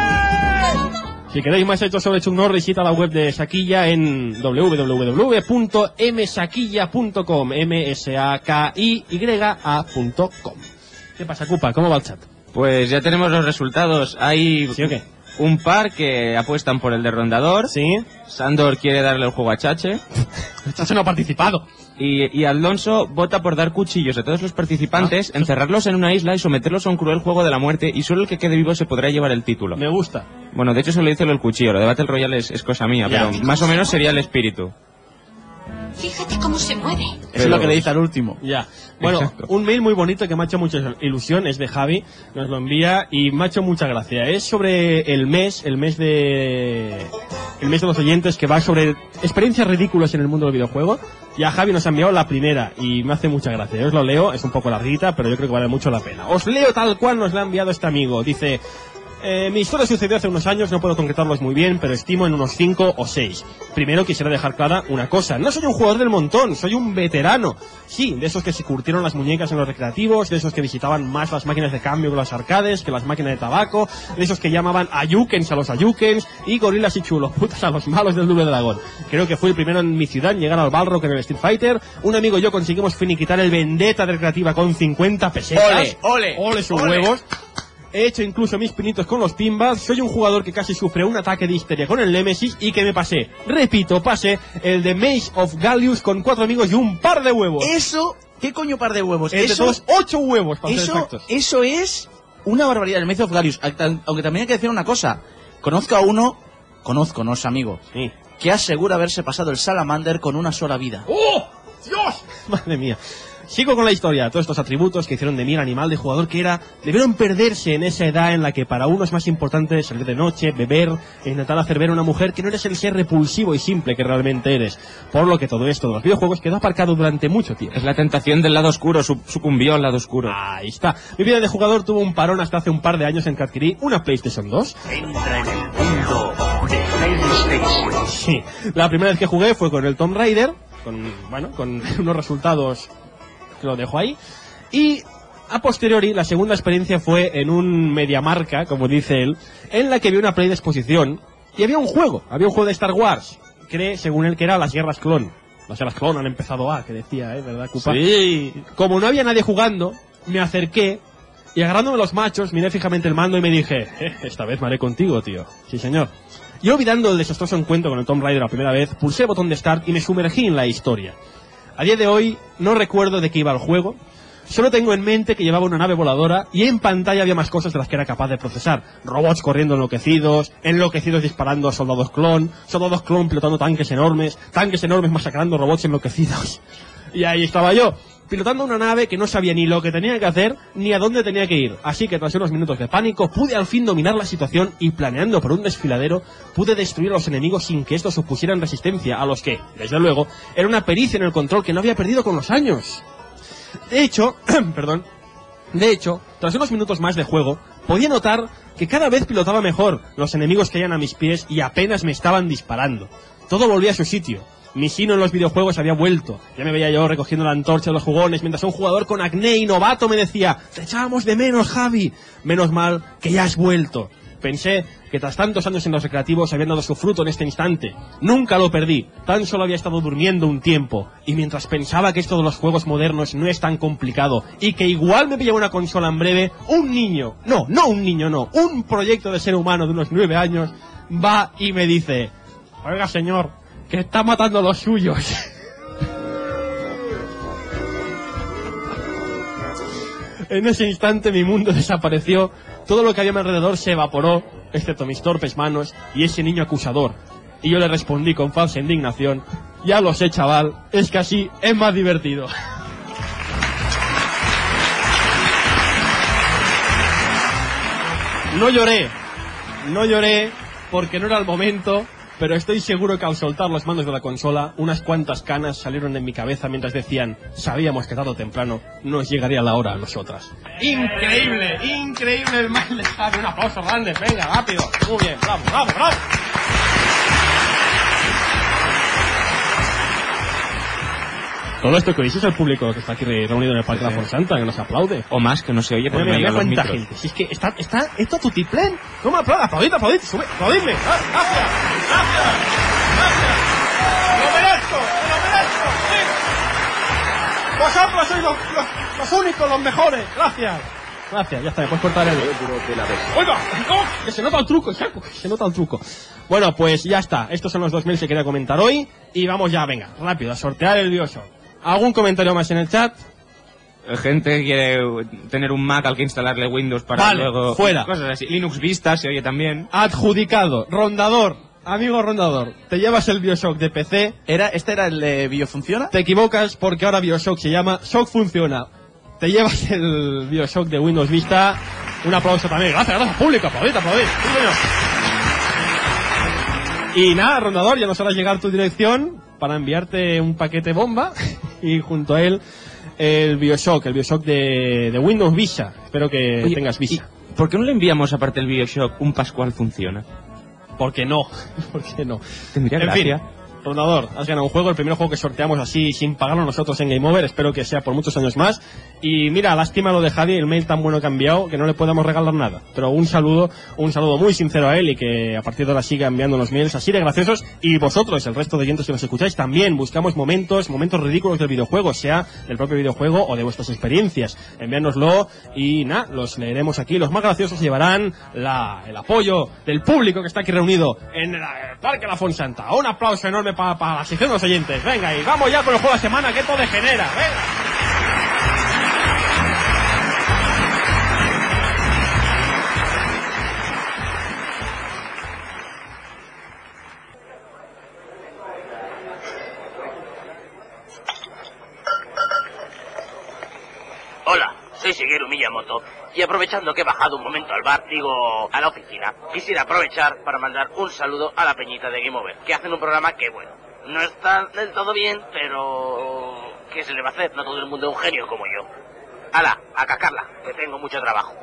Si queréis más hechos sobre Chuck Norris, visita la web de Saquilla en w w w punto m saquilla punto com, m s a k i y a punto com. ¿Qué pasa, Cupa? ¿Cómo va el chat? Pues ya tenemos los resultados. Hay ¿Sí o qué? un par que apuestan por el de Rondador. Sí. Sandor quiere darle el juego a Chache. Chache no ha participado. Y, y Alonso vota por dar cuchillos a todos los participantes, ah, encerrarlos en una isla y someterlos a un cruel juego de la muerte, y solo el que quede vivo se podrá llevar el título. Me gusta. Bueno, de hecho se lo dice lo del cuchillo. Lo de Battle Royale es, es cosa mía, ya, pero más o menos sería el espíritu. Fíjate cómo se mueve. Eso pero... es lo que le dice al último. Ya. Bueno, exacto. Un mail muy bonito que me ha hecho mucha ilusión, es de Javi, nos lo envía y me ha hecho mucha gracia. Es sobre el mes, el mes de... el mes de los oyentes, que va sobre experiencias ridículas en el mundo del videojuego. Y a Javi nos ha enviado la primera y me hace mucha gracia. Yo os lo leo, es un poco larguita, pero yo creo que vale mucho la pena. Os leo tal cual nos la ha enviado este amigo. Dice... Eh, mi historia sucedió hace unos años, no puedo concretarlos muy bien, pero estimo en unos cinco o seis. Primero quisiera dejar clara una cosa, no soy un jugador del montón, soy un veterano. Sí, de esos que se curtieron las muñecas en los recreativos, de esos que visitaban más las máquinas de cambio que las arcades, que las máquinas de tabaco, de esos que llamaban ayukens a los ayukens y gorilas y chulos putas a los malos del Double Dragón. Creo que fui el primero en mi ciudad en llegar al Balrog en el Street Fighter. Un amigo y yo conseguimos finiquitar el Vendetta de recreativa con cincuenta pesetas. ¡Ole, ole! ¡Ole sus ole. huevos! He hecho incluso mis pinitos con los pinballs. Soy un jugador que casi sufre un ataque de histeria con el Nemesis y que me pasé, repito, pasé el de Maze of Gallius con cuatro amigos y un par de huevos. Eso, ¿qué coño par de huevos? Entre eso, todos, ocho huevos para ser exactos. Eso es una barbaridad, el Maze of Gallius. Aunque también hay que decir una cosa. Conozco a uno, conozco, no es amigo, sí, que asegura haberse pasado el Salamander con una sola vida. ¡Oh! ¡Dios! Madre mía. Sigo con la historia. Todos estos atributos que hicieron de mí el animal de jugador que era, debieron perderse en esa edad en la que para uno es más importante salir de noche, beber e intentar hacer ver a una mujer que no eres el ser repulsivo y simple que realmente eres. Por lo que todo esto de los videojuegos quedó aparcado durante mucho tiempo. Es la tentación del lado oscuro, sucumbió al lado oscuro. Ahí está. Mi vida de jugador tuvo un parón hasta hace un par de años en que adquirí una PlayStation dos. Entra en el mundo de PlayStation. Sí. La primera vez que jugué fue con el Tomb Raider, con, bueno, con unos resultados... lo dejo ahí. Y a posteriori, la segunda experiencia fue en un Mediamarca, como dice él, en la que vi una play de exposición y había un juego, había un juego de Star Wars, cree, según él, que era las guerras clon. Las guerras clon han empezado a, que decía, ¿eh? ¿Verdad, Cupa? Sí. Como no había nadie jugando, me acerqué y agarrándome los machos, miré fijamente el mando y me dije, eh, esta vez me haré contigo, tío. Sí, señor. Y olvidando el desastroso encuentro con el Tomb Raider la primera vez, pulsé el botón de Start y me sumergí en la historia. A día de hoy no recuerdo de qué iba el juego, solo tengo en mente que llevaba una nave voladora y en pantalla había más cosas de las que era capaz de procesar. Robots corriendo enloquecidos, enloquecidos disparando a soldados clon, soldados clon pilotando tanques enormes, tanques enormes masacrando robots enloquecidos. Y ahí estaba yo, pilotando una nave que no sabía ni lo que tenía que hacer ni a dónde tenía que ir. Así que tras unos minutos de pánico pude al fin dominar la situación y planeando por un desfiladero pude destruir a los enemigos sin que estos opusieran resistencia, a los que, desde luego, era una pericia en el control que no había perdido con los años. De hecho, perdón, de hecho, tras unos minutos más de juego, podía notar que cada vez pilotaba mejor los enemigos que hayan a mis pies y apenas me estaban disparando. Todo volvía a su sitio. Mi sino en los videojuegos había vuelto. Ya me veía yo recogiendo la antorcha de los jugones mientras un jugador con acné y novato me decía: «Te echábamos de menos, Javi». Menos mal que ya has vuelto. Pensé que tras tantos años en los recreativos habían dado su fruto en este instante. Nunca lo perdí, tan solo había estado durmiendo un tiempo. Y mientras pensaba que esto de los juegos modernos no es tan complicado y que igual me pillaba una consola en breve, un niño, no, no un niño, no, un proyecto de ser humano de unos nueve años, va y me dice: «Oiga, señor, que está matando a los suyos». En ese instante mi mundo desapareció, todo lo que había a mi alrededor se evaporó, excepto mis torpes manos y ese niño acusador. Y yo le respondí con falsa indignación: «Ya lo sé, chaval, es que así es más divertido». No lloré, no lloré porque no era el momento, pero estoy seguro que al soltar los mandos de la consola, unas cuantas canas salieron de mi cabeza mientras decían: «Sabíamos que tarde o temprano nos llegaría la hora a nosotras». Increíble, increíble el mal de Javi. Un aplauso grande, venga, rápido. Muy bien, bravo, bravo, bravo. Todo esto que oís es el público que está aquí reunido en el Parque de la Fonsanta, que nos aplaude. O más, que no se oye porque no hay cuánta micros. gente. Si es que está, está esto tutiplén. No me aplauda, aplaudid, aplaudid, sube, aplaudidme. Gracias, gracias, gracias. Lo merezco, lo merezco, sí. Vosotros sois los, los, los únicos, los mejores. Gracias. Gracias, ya está, me puedes cortar el... ¡Oiga! ¡No! Que se nota el truco, Chaco, que se nota el truco. Bueno, pues ya está. Estos son los dos mil que quería comentar hoy. Y vamos ya, venga, rápido, a sortear el BioShock. ¿Algún comentario más en el chat? Gente que quiere tener un Mac al que instalarle Windows para vale, luego... fuera. Cosas así. Linux Vista se oye también. Adjudicado. Rondador. Amigo Rondador, te llevas el BioShock de P C. ¿Era, ¿Este era el de BioFunciona? Te equivocas porque ahora BioShock se llama Shock Funciona. Te llevas el BioShock de Windows Vista. Un aplauso también. Gracias, gracias, público. Aplaudid, aplaudid. Y nada, Rondador, ya nos harás llegar tu dirección para enviarte un paquete bomba y junto a él el BioShock, el BioShock de, de Windows Vista. Espero que Oye, tengas Vista. ¿Por qué no le enviamos aparte el BioShock un Pascual Funciona? ¿Por qué no? ¿Por qué no? Tendría en gracia. fin, Rondador, has ganado un juego, el primer juego que sorteamos así sin pagarlo nosotros en Game Over, espero que sea por muchos años más. Y mira, lástima lo de Javi, el mail tan bueno que ha enviado que no le podamos regalar nada. Pero un saludo, un saludo muy sincero a él y que a partir de ahora siga enviando los mails así de graciosos. Y vosotros, el resto de oyentes que nos escucháis, también buscamos momentos, momentos ridículos del videojuego, sea del propio videojuego o de vuestras experiencias. Envíanoslo y nada, los leeremos aquí. Los más graciosos llevarán la, el apoyo del público que está aquí reunido en el Parque de la Fonsanta. Un aplauso enorme para pa la sección de los oyentes. Venga, y vamos ya con el juego de la semana, que esto degenera. Venga. Hola, soy Shigeru Miyamoto y aprovechando que he bajado un momento al bar, digo, a la oficina, quisiera aprovechar para mandar un saludo a la peñita de Game Over, que hacen un programa que, bueno, no está del todo bien, pero ¿qué se le va a hacer? No todo el mundo es un genio como yo. Hala, a cacarla, que tengo mucho trabajo.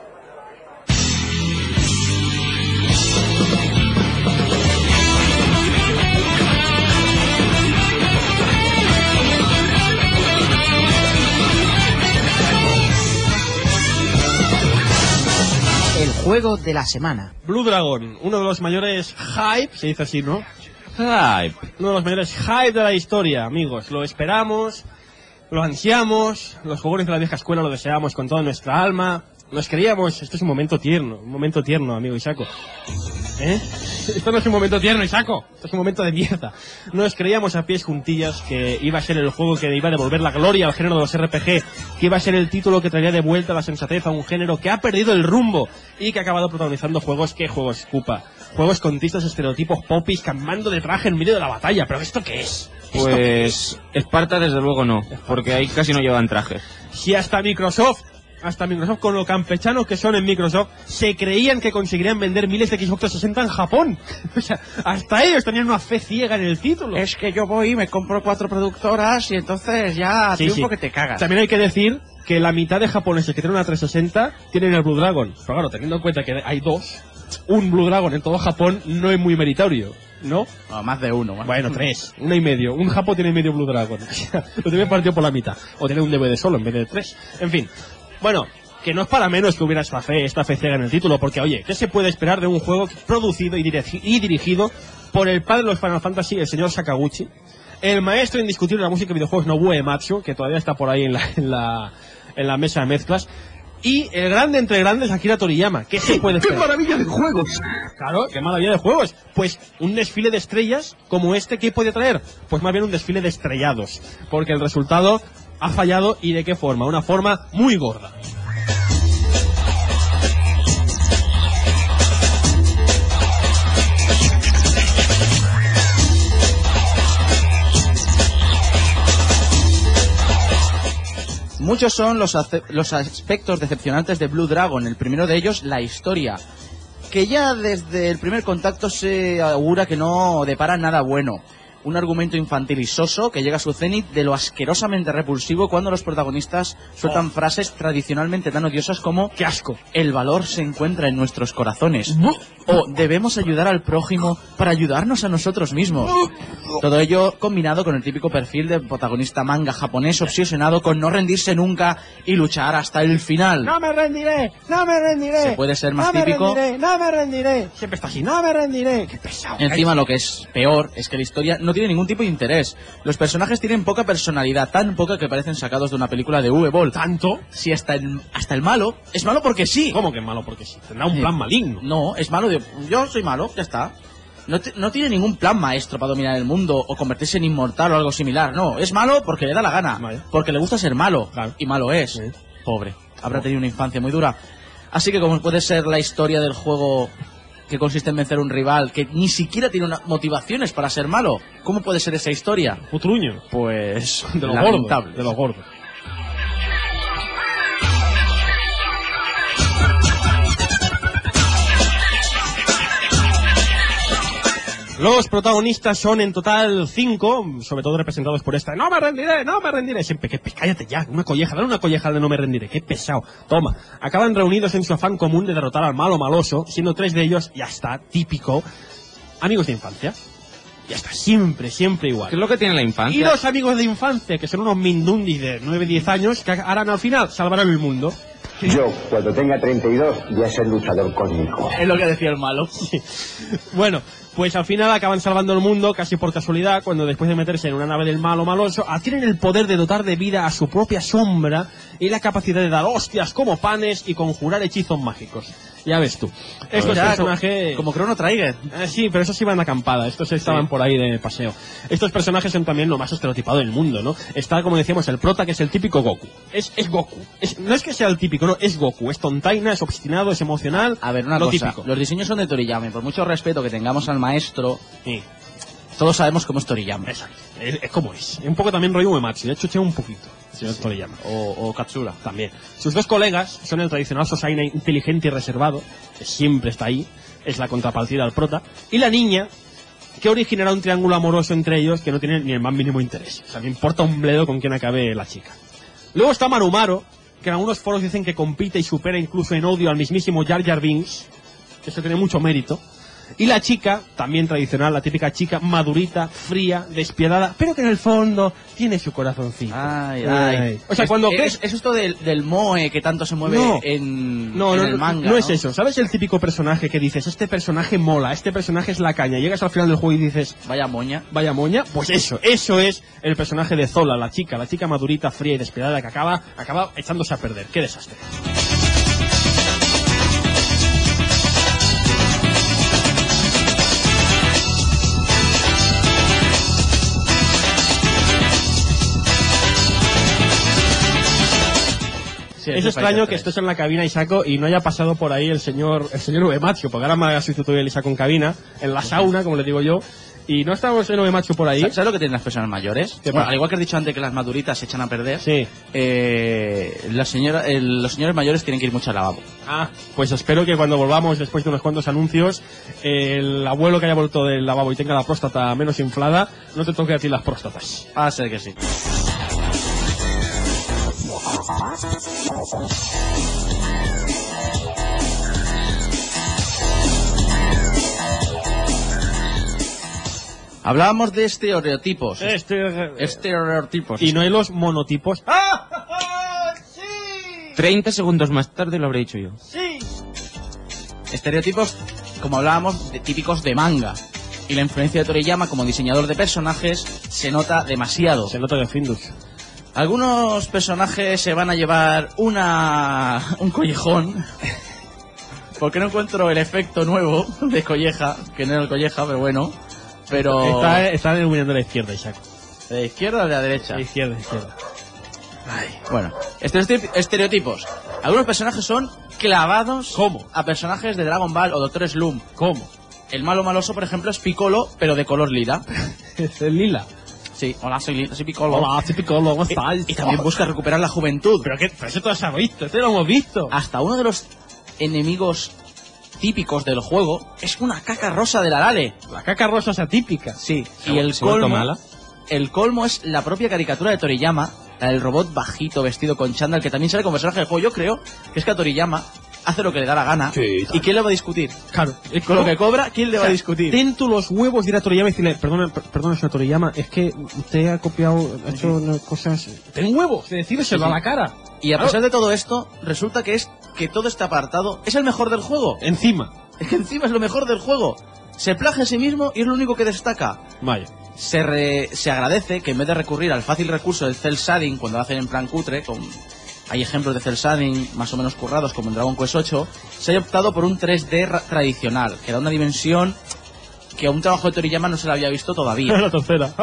El juego de la semana. Blue Dragon, uno de los mayores hype, se dice así, ¿no? Hype. Uno de los mayores hype de la historia, amigos. Lo esperamos, lo ansiamos, los jugadores de la vieja escuela lo deseamos con toda nuestra alma. Nos creíamos, esto es un momento tierno, un momento tierno, amigo Isaco. ¿Eh? Esto no es un momento tierno, Isaco. Esto es un momento de mierda. Nos creíamos a pies juntillas que iba a ser el juego que iba a devolver la gloria al género de los R P G, que iba a ser el título que traería de vuelta la sensatez a un género que ha perdido el rumbo y que ha acabado protagonizando juegos, ¿qué juegos, Cupa? Juegos con tristes estereotipos popis cambiando de traje en medio de la batalla. ¿Pero esto qué es? Pues Esparta desde luego no, porque ahí casi no llevan trajes. Si hasta Microsoft, hasta Microsoft con lo campechanos que son en Microsoft, se creían que conseguirían vender miles de Xbox trescientos sesenta en Japón. O sea, hasta ellos tenían una fe ciega en el título. Es que yo voy y me compro cuatro productoras y entonces ya Sí, triunfo sí. que te cagas. También hay que decir que la mitad de japoneses que tienen una trescientos sesenta tienen el Blue Dragon. Pero claro, teniendo en cuenta que hay dos, un Blue Dragon en todo Japón no es muy meritorio, ¿no? No, más de uno. Más Bueno, de uno. tres, una y medio. Un Japón tiene medio Blue Dragon. O sea, lo tiene partido por la mitad. O tiene un D V D solo en vez de tres. En fin. Bueno, que no es para menos que hubiera esta fe, esta fe ciega en el título, porque oye, ¿qué se puede esperar de un juego producido y, dirigi- y dirigido por el padre de los Final Fantasy, el señor Sakaguchi, el maestro indiscutible de la música de videojuegos Nobuo Ematsu, que todavía está por ahí en la, en la, en la mesa de mezclas, y el grande entre grandes Akira Toriyama? ¿Qué se puede esperar? ¡Qué maravilla de juegos! Claro, qué maravilla de juegos. Pues un desfile de estrellas como este, ¿qué puede traer? Pues más bien un desfile de estrellados, porque el resultado ha fallado, y de qué forma, una forma muy gorda. Muchos son los, ace- los aspectos decepcionantes de Blue Dragon. El primero de ellos, la historia, que ya desde el primer contacto se augura que no depara nada bueno. Un argumento infantil y soso que llega a su cenit de lo asquerosamente repulsivo cuando los protagonistas sueltan Oh. frases tradicionalmente tan odiosas como ¡qué asco! el valor se encuentra en nuestros corazones, o debemos ayudar al prójimo para ayudarnos a nosotros mismos. Todo ello combinado con el típico perfil de protagonista manga japonés obsesionado con no rendirse nunca y luchar hasta el final. ¡No me rendiré! ¡No me rendiré! Se puede ser más no típico. Me rendiré, ¡no me rendiré! Siempre está así, ¡no me rendiré! ¡Qué pesado! Encima lo que es peor es que la historia no tiene ningún tipo de interés. Los personajes tienen poca personalidad, tan poca que parecen sacados de una película de V-Ball. ¿Tanto? Si hasta el, hasta el malo es malo porque sí. ¿Cómo que es malo? Porque sí. Tendrá un plan maligno. No, es malo de... Yo soy malo, ya está. No, te- no tiene ningún plan maestro para dominar el mundo o convertirse en inmortal o algo similar. No, es malo porque le da la gana. Vale. Porque le gusta ser malo. Claro. Y malo es. Sí. Pobre. Habrá tenido una infancia muy dura. Así que como puede ser la historia del juego que consiste en vencer a un rival que ni siquiera tiene una- motivaciones para ser malo, ¿cómo puede ser esa historia? Putruño. Pues... De lo lamentable. gordo. De lo gordo. Los protagonistas son en total cinco, sobre todo representados por esta. ¡No me rendiré! ¡No me rendiré! Siempre, que cállate ya, una colleja, dale una colleja de no me rendiré, qué pesado. Toma, acaban reunidos en su afán común de derrotar al malo maloso, siendo tres de ellos, ya está, típico, amigos de infancia. Ya está, siempre, siempre igual. ¿Qué es lo que tiene la Y infancia? los amigos de infancia, que son unos mindundis de nueve diez años, que harán al final, salvarán el mundo. Yo, cuando tenga treinta y dos, ya ser luchador cósmico. Es lo que decía el malo. Sí. Bueno, pues al final acaban salvando el mundo casi por casualidad, cuando después de meterse en una nave del malo maloso, adquieren el poder de dotar de vida a su propia sombra y la capacidad de dar hostias como panes y conjurar hechizos mágicos. Ya ves tú. Estos Ya, personajes... Como Chrono Trigger. Eh, sí, pero esos iban de acampada, estos estaban Sí. por ahí de paseo. Estos personajes son también lo más estereotipado del mundo, ¿no? Está, como decíamos, el prota, que es el típico Goku. Es, es Goku. Es- no es que sea el típico, no, es Goku. Es tontaina, es obstinado, es emocional. A ver, una lo cosa. típico. Los diseños son de Toriyama. y Por mucho respeto que tengamos al maestro, Sí, todos sabemos cómo es Toriyama. exacto. Es, es como es. Un poco también rollo Uematsu. De hecho, eché un poquito. Señor Toriyama. O, o Katsura. También. Sus dos colegas son el tradicional Sosaina inteligente y reservado, que siempre está ahí, es la contrapartida al prota, y la niña, que originará un triángulo amoroso entre ellos que no tiene ni el más mínimo interés. O sea, me importa un bledo con quién acabe la chica. Luego está Marumaro, que en algunos foros dicen que compite y supera incluso en odio al mismísimo Jar Jar Binks, que eso tiene mucho mérito. Y la chica, también tradicional, la típica chica madurita, fría, despiadada, pero que en el fondo tiene su corazoncito. Ay, ay. O sea, Es- cuando es, crees... es esto del, del Moe que tanto se mueve No. en, No, en no, el manga. no es eso. ¿Sabes el típico personaje que dices, este personaje mola, este personaje es la caña? Llegas al final del juego y dices, Vaya moña. vaya moña. Pues eso, eso es el personaje de Zola, la chica, la chica madurita, fría y despiadada que acaba, acaba echándose a perder. ¡Qué desastre! Sí, Es de extraño Fighter que tres. estés en la cabina, Isako, y no haya pasado por ahí el señor el señor Uematsu, porque ahora me ha sustituido el Isako en cabina, en la sauna, como le digo yo, Y no estamos en Macho por ahí. ¿Sabes lo que tienen las personas mayores? ¿Qué Bueno, pasa? al igual que has dicho antes que las maduritas se echan a perder, Sí. eh, la señora, el- los señores mayores tienen que ir mucho al lavabo. Ah, pues espero que cuando volvamos después de unos cuantos anuncios, el abuelo que haya vuelto del lavabo y tenga la próstata menos inflada, no te toque a ti las próstatas. Va a ser que sí. Hablábamos de estereotipos. Este, Estereotipos. y no hay los monotipos. treinta segundos más tarde lo habré dicho yo. Estereotipos, como hablábamos, de, típicos de manga. Y la influencia de Toriyama como diseñador de personajes se nota demasiado. Se nota de Findus. Algunos personajes se van a llevar una un collejón. Porque no encuentro el efecto nuevo de colleja, que no era el colleja, pero bueno. Pero... Está, está iluminando a la izquierda, Isaac. ¿De la izquierda o de la derecha? De izquierda, de izquierda. Ay, bueno, estereotip- estereotipos. Algunos personajes son clavados ¿Cómo? a personajes de Dragon Ball o Doctor Slump. ¿Cómo? El malo maloso, por ejemplo, es Piccolo, pero de color lila. Es el lila. Sí, hola, soy, Li- soy Piccolo. Hola, soy Piccolo, ¿cómo estás? Y, y también busca recuperar la juventud. Pero qué, pero eso todo se ha visto, esto lo hemos visto. Hasta uno de los enemigos típicos del juego es una caca rosa de la Lale. La caca rosa es atípica. Sí, ¿Se y ha- el se ha vuelto colmo, mala? el colmo es la propia caricatura de Toriyama, la del robot bajito vestido con chándal, que también sale como personaje del juego. Yo creo que es que a Toriyama hace lo que le da la gana. Sí, ¿Y quién le va a discutir? Claro. Con lo que cobra, ¿quién le va a discutir? Ten tú los huevos de ir a Toriyama y decirle, perdona, per- perdona, señor Toriyama, es que usted ha copiado, ha hecho unas cosas... Ten huevos de decírselo Sí, sí. a la cara. Y a Claro. pesar de todo esto, resulta que es que todo este apartado es el mejor del juego. Encima. Es que encima es lo mejor del juego. Se plagia a sí mismo y es lo único que destaca. Vaya. Se, re- se agradece que en vez de recurrir al fácil recurso del cel shading cuando lo hacen en plan cutre, con, hay ejemplos de cel shading más o menos currados como en Dragon Quest ocho, se haya optado por un tres D ra- tradicional, que da una dimensión que a un trabajo de Toriyama no se le había visto todavía. La tercera.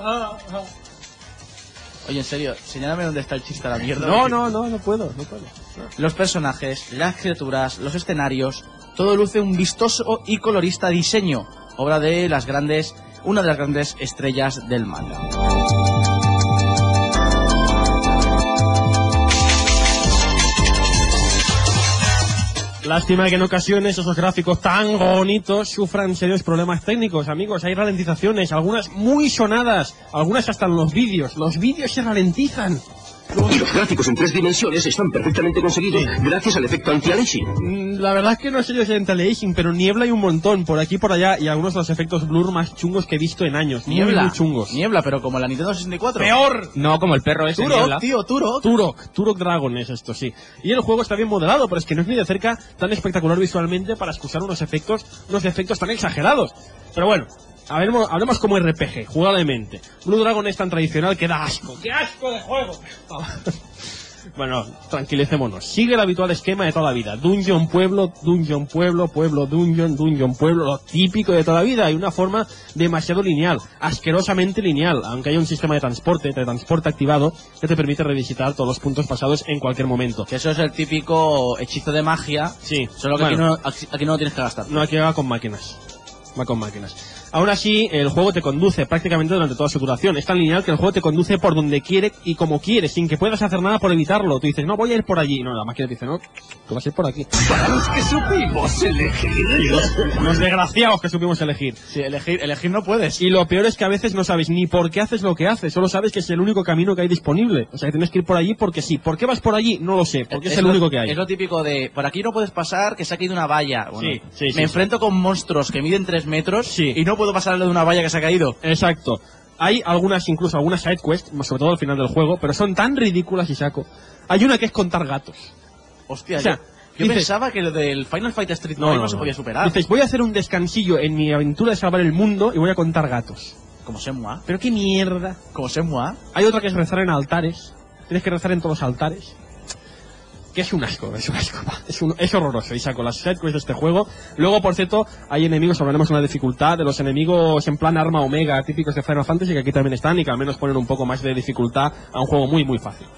Oye, en serio, señálame dónde está el chiste a la mierda. No, no, no, no puedo, no puedo. Los personajes, las criaturas, los escenarios, todo luce un vistoso y colorista diseño, obra de las grandes, una de las grandes estrellas del manga. Lástima que en ocasiones esos gráficos tan bonitos sufran serios problemas técnicos, amigos. Hay ralentizaciones, algunas muy sonadas, algunas hasta en los vídeos. Los vídeos se ralentizan. Y los gráficos en tres dimensiones están perfectamente conseguidos gracias al efecto anti-aliasing. Mm, La verdad es que no sé yo si hay anti-aliasing, pero niebla hay un montón por aquí y por allá, y algunos de los efectos blur más chungos que he visto en años. Muy, Niebla, muy chungos. niebla, pero como la Nintendo sesenta y cuatro. ¡Peor! No, como el perro ese. Turok, niebla. tío, Turok. Turok, Turok Dragon es esto, sí. Y el juego está bien modelado, pero es que no es ni de cerca tan espectacular visualmente para excusar unos efectos, unos efectos tan exagerados. Pero bueno, hablemos, hablemos como R P G, jugablemente. Blue Dragon es tan tradicional que da asco. ¡Qué asco de juego! Bueno, tranquilicémonos. Sigue el habitual esquema de toda la vida. Dungeon, pueblo, dungeon, pueblo, pueblo, dungeon, dungeon, pueblo. Lo típico de toda la vida. Hay una forma demasiado lineal, asquerosamente lineal, aunque hay un sistema de transporte, de transporte activado, que te permite revisitar todos los puntos pasados en cualquier momento. Que eso es el típico hechizo de magia. Sí. Solo que Bueno. aquí, no, aquí, aquí no lo tienes que gastar. No, aquí va con máquinas. Va con máquinas. Aún así, el juego te conduce prácticamente durante toda su duración. Es tan lineal que el juego te conduce por donde quiere y como quiere, sin que puedas hacer nada por evitarlo. Tú dices, no, voy a ir por allí. No, la máquina te dice, no, tú vas a ir por aquí. Para los que supimos elegir. Los desgraciados que supimos elegir. Sí, elegir, elegir no puedes. Y lo peor es que a veces no sabes ni por qué haces lo que haces, solo sabes que es el único camino que hay disponible. O sea, que tienes que ir por allí porque sí. ¿Por qué vas por allí? No lo sé, porque es, el lo, único que hay. Es lo típico de, por aquí no puedes pasar, que se ha caído una valla. Bueno, Sí, sí, me sí, enfrento con monstruos que miden tres metros Sí. y no puedo pasarle de una valla que se ha caído. Exacto. Hay algunas, incluso algunas sidequests, sobre todo al final del juego, pero son tan ridículas y saco. Hay una que es contar gatos. Hostia, O sea, yo, yo dices- pensaba que lo del Final Fight Street nueve no, se podía superar. Dices, voy a hacer un descansillo en mi aventura de salvar el mundo y voy a contar gatos. Como Semua. Pero qué mierda. Como Semua. Hay otra que es rezar en altares. Tienes que rezar en todos los altares. Que es un asco, es un asco. va. Es, un, es horroroso, y saco las sidequests de este juego. Luego, por cierto, hay enemigos, hablaremos de la dificultad, de los enemigos en plan arma omega, típicos de Final Fantasy, que aquí también están y que al menos ponen un poco más de dificultad a un juego muy, muy fácil.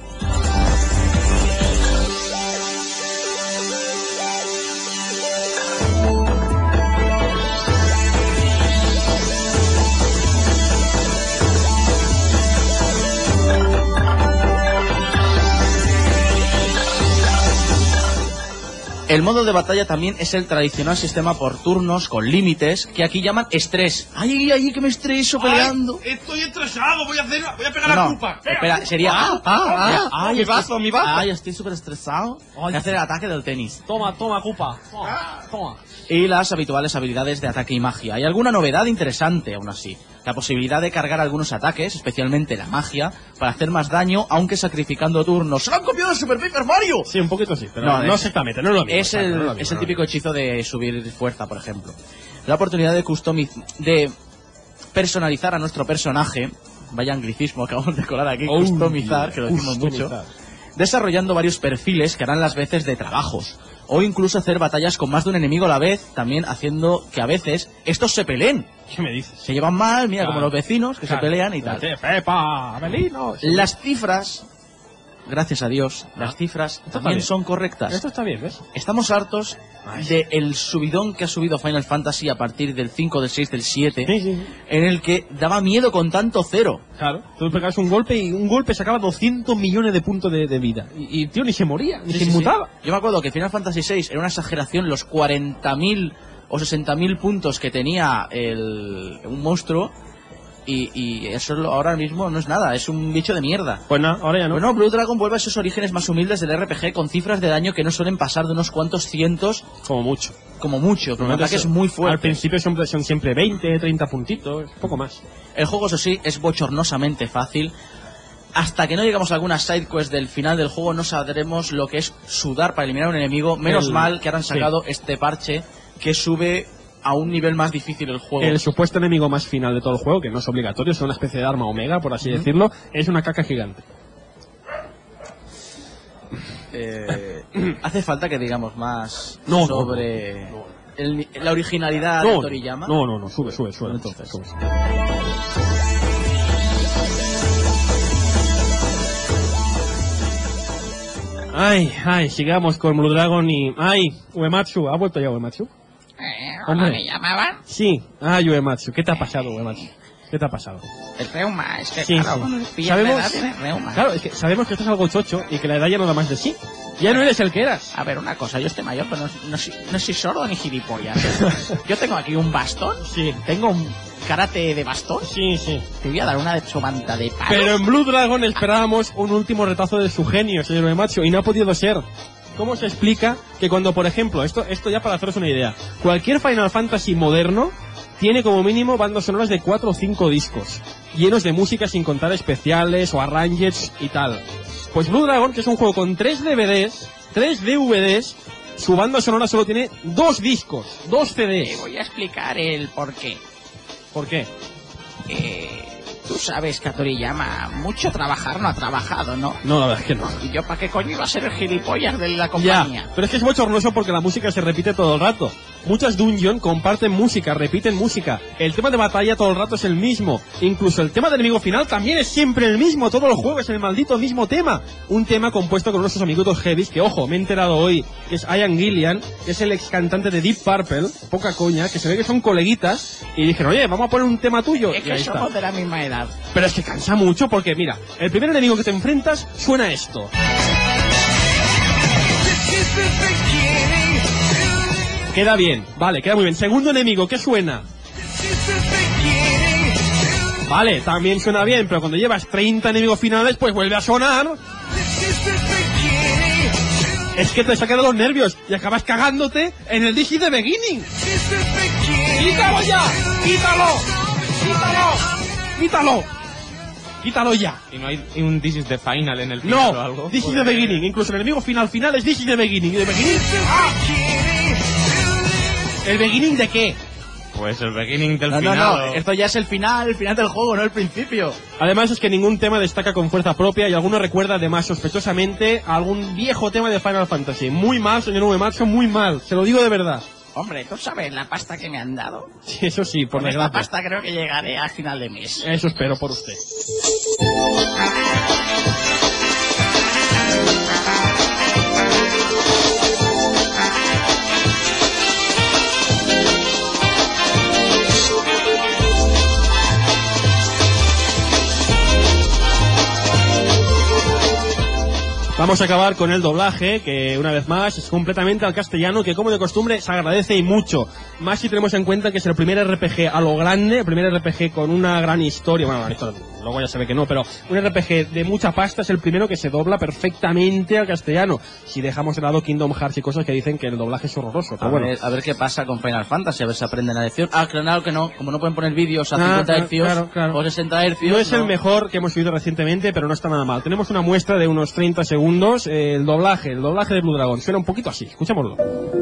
El modo de batalla también es el tradicional sistema por turnos con límites que aquí llaman estrés. ¡Ay, ay, que me estreso peleando! Ay, estoy estresado, voy a hacer, voy a pegar no, la culpa. Espera, sería... ¡Ah, ah, ah! ah mi vaso, mi vaso! ¡Ay, estoy súper estresado! Voy a hacer el ataque del tenis. Toma, toma, culpa. Toma, toma. Y las habituales habilidades de ataque y magia. Hay alguna novedad interesante, aún así. La posibilidad de cargar algunos ataques, especialmente la magia, para hacer más daño, aunque sacrificando turnos. ¡Se lo han copiado de Super Paper Mario! Sí, un poquito sí, pero no, no es, exactamente, no es lo mismo. Es el, no es, lo mismo, es el no típico hechizo de subir fuerza, por ejemplo. La oportunidad de customizar, de personalizar a nuestro personaje, vaya anglicismo que acabamos de colar aquí, oh, customizar, yeah, que lo decimos customizar. mucho, desarrollando varios perfiles que harán las veces de trabajos. O incluso hacer batallas con más de un enemigo a la vez, también haciendo que a veces estos se peleen. ¿Qué me dices? Se llevan mal, mira, claro, como los vecinos que claro, se pelean y tal. Pepa, Abelinos. Las cifras, gracias a Dios, ah, las cifras también son correctas. Esto está bien, ¿ves? Estamos hartos del subidón que ha subido Final Fantasy a partir del cinco, del seis, del siete, sí, sí, sí. en el que daba miedo con tanto cero. Claro, tú pegabas un golpe y un golpe sacaba doscientos millones de puntos de, de vida. Y, y tío, ni se moría, ni sí, se sí, inmutaba. Sí. Yo me acuerdo que Final Fantasy seis era una exageración los cuarenta mil o sesenta mil puntos que tenía el, un monstruo. Y, y eso ahora mismo no es nada, es un bicho de mierda. Pues no, ahora ya no. Bueno, Blue Dragon vuelve a esos orígenes más humildes del R P G con cifras de daño que no suelen pasar de unos cuantos cientos. Como mucho. Como mucho, con ataques muy fuertes. Al principio son, son siempre veinte, treinta puntitos, poco más. El juego, eso sí, es bochornosamente fácil. Hasta que no llegamos a alguna sidequest del final del juego no sabremos lo que es sudar para eliminar a un enemigo. Menos el... mal que ahora han sacado sí. este parche que sube a un nivel más difícil el juego. El supuesto enemigo más final de todo el juego, que no es obligatorio, es una especie de arma omega, por así uh-huh. decirlo, es una caca gigante. Eh, hace falta que digamos más no, sobre no, no, no. El, la originalidad no, de Toriyama. No, no, no, sube, sube, sube. Entonces, sube. Ay, ay, sigamos con Blue Dragon y... Ay, Uematsu, ¿ha vuelto ya Uematsu? Eh, ¿Hola, me llamaban? Sí, ah, Uematsu, ¿qué te ha pasado, Uematsu? ¿Qué te ha pasado? El reuma, es que sí, claro, sí. cuando sabemos, la edad tienes reuma. Claro, es que sabemos que estás algo chocho y que la edad ya no da más de sí. Ya no eres el que eras. A ver, una cosa, yo estoy mayor, pero no, no, soy, no soy sordo ni gilipollas. Yo tengo aquí un bastón, sí. Tengo un karate de bastón. Sí, sí. Te voy a dar una de sobanta de palos. Pero en Blue Dragon esperábamos un último retazo de su genio, señor Uematsu, y no ha podido ser. ¿Cómo se explica que cuando, por ejemplo, esto, esto ya para haceros una idea, cualquier Final Fantasy moderno tiene como mínimo bandas sonoras de cuatro o cinco discos, llenos de música sin contar especiales o arranges y tal? Pues Blue Dragon, que es un juego con tres D V Ds, tres D V Ds, su banda sonora solo tiene dos discos, dos C Ds. Te voy a explicar el por qué. ¿Por qué? Eh... Tú sabes que a Toriyama mucho trabajar no ha trabajado, ¿no? No, la verdad es que no. ¿Y yo para qué coño iba a ser el gilipollas de la compañía? Ya, pero es que es bochornoso porque la música se repite todo el rato. Muchas dungeon comparten música, repiten música. El tema de batalla todo el rato es el mismo. Incluso el tema del enemigo final también es siempre el mismo. Todo el juego es el maldito mismo tema. Un tema compuesto con nuestros amiguitos heavies, que ojo, me he enterado hoy, que es Ian Gillian, que es el ex cantante de Deep Purple, poca coña, que se ve que son coleguitas, y dijeron, oye, vamos a poner un tema tuyo. Es que somos está. de la misma edad. Pero es que cansa mucho porque, mira, el primer enemigo que te enfrentas suena esto. Queda bien, vale, queda muy bien. Segundo enemigo, ¿qué suena? Vale, también suena bien, pero cuando llevas treinta enemigos finales, pues vuelve a sonar. Es que te saca de los nervios y acabas cagándote en el This is the Beginning. ¡Quítalo ya! ¡Quítalo! ¡Quítalo! ¡Quítalo! ¡Quítalo ya! ¿Y no hay un This is the Final en el no, final o algo? This is the Beginning. Incluso el enemigo final final es This is the Beginning. ¿Y de Beginning? ¡Ah! ¿El Beginning de qué? Pues el Beginning del no, final. No, no, esto ya es el final, el final del juego, no el principio. Además es que ningún tema destaca con fuerza propia y alguno recuerda además sospechosamente a algún viejo tema de Final Fantasy. Muy mal, señor Uematsu, muy mal. Se lo digo de verdad. Hombre, ¿tú sabes la pasta que me han dado? Sí, eso sí, por desgracia. Esta pasta creo que llegaré al final de mes. Eso espero por usted. Vamos a acabar con el doblaje, que una vez más es completamente al castellano, que como de costumbre se agradece y mucho. Más si tenemos en cuenta que es el primer R P G a lo grande, el primer R P G con una gran historia, bueno, esto luego ya se ve que no, pero un R P G de mucha pasta es el primero que se dobla perfectamente al castellano. Si dejamos de lado Kingdom Hearts y cosas que dicen que el doblaje es horroroso. Pero a, bueno. ver, a ver qué pasa con Final Fantasy, a ver si aprenden la lección. Ah, claro que no, como no pueden poner vídeos a Ah, cincuenta claro, hercios claro, claro. o sesenta hercios. No es no. el mejor que hemos visto recientemente, pero no está nada mal. Tenemos una muestra de unos treinta segundos. Eh, el doblaje, el doblaje de Blue Dragon. Suena un poquito así. Escuchémoslo.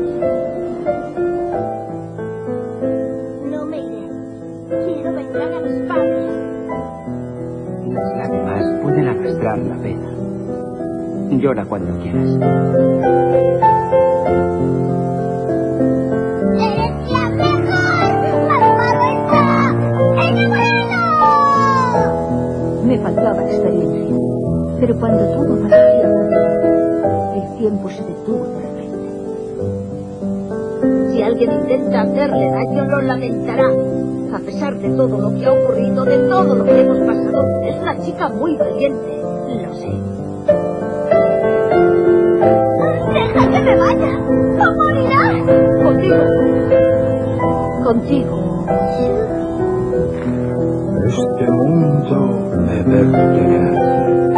No me iré. Quiero vengar a mis padres. Las lágrimas pueden arrastrar la pena. Llora cuando quieras. ¡Eres la mejor! ¡Malvado está! ¡Enamorado! Me faltaba experiencia, pero cuando todo pareció, el tiempo se detuvo de repente. Si alguien intenta hacerle daño, lo lamentará. A pesar de todo lo que ha ocurrido, de todo lo que hemos pasado, es una chica muy valiente, lo sé. ¡Deja que me vaya! ¡O morirás! Contigo. Contigo. Este mundo me pertenece.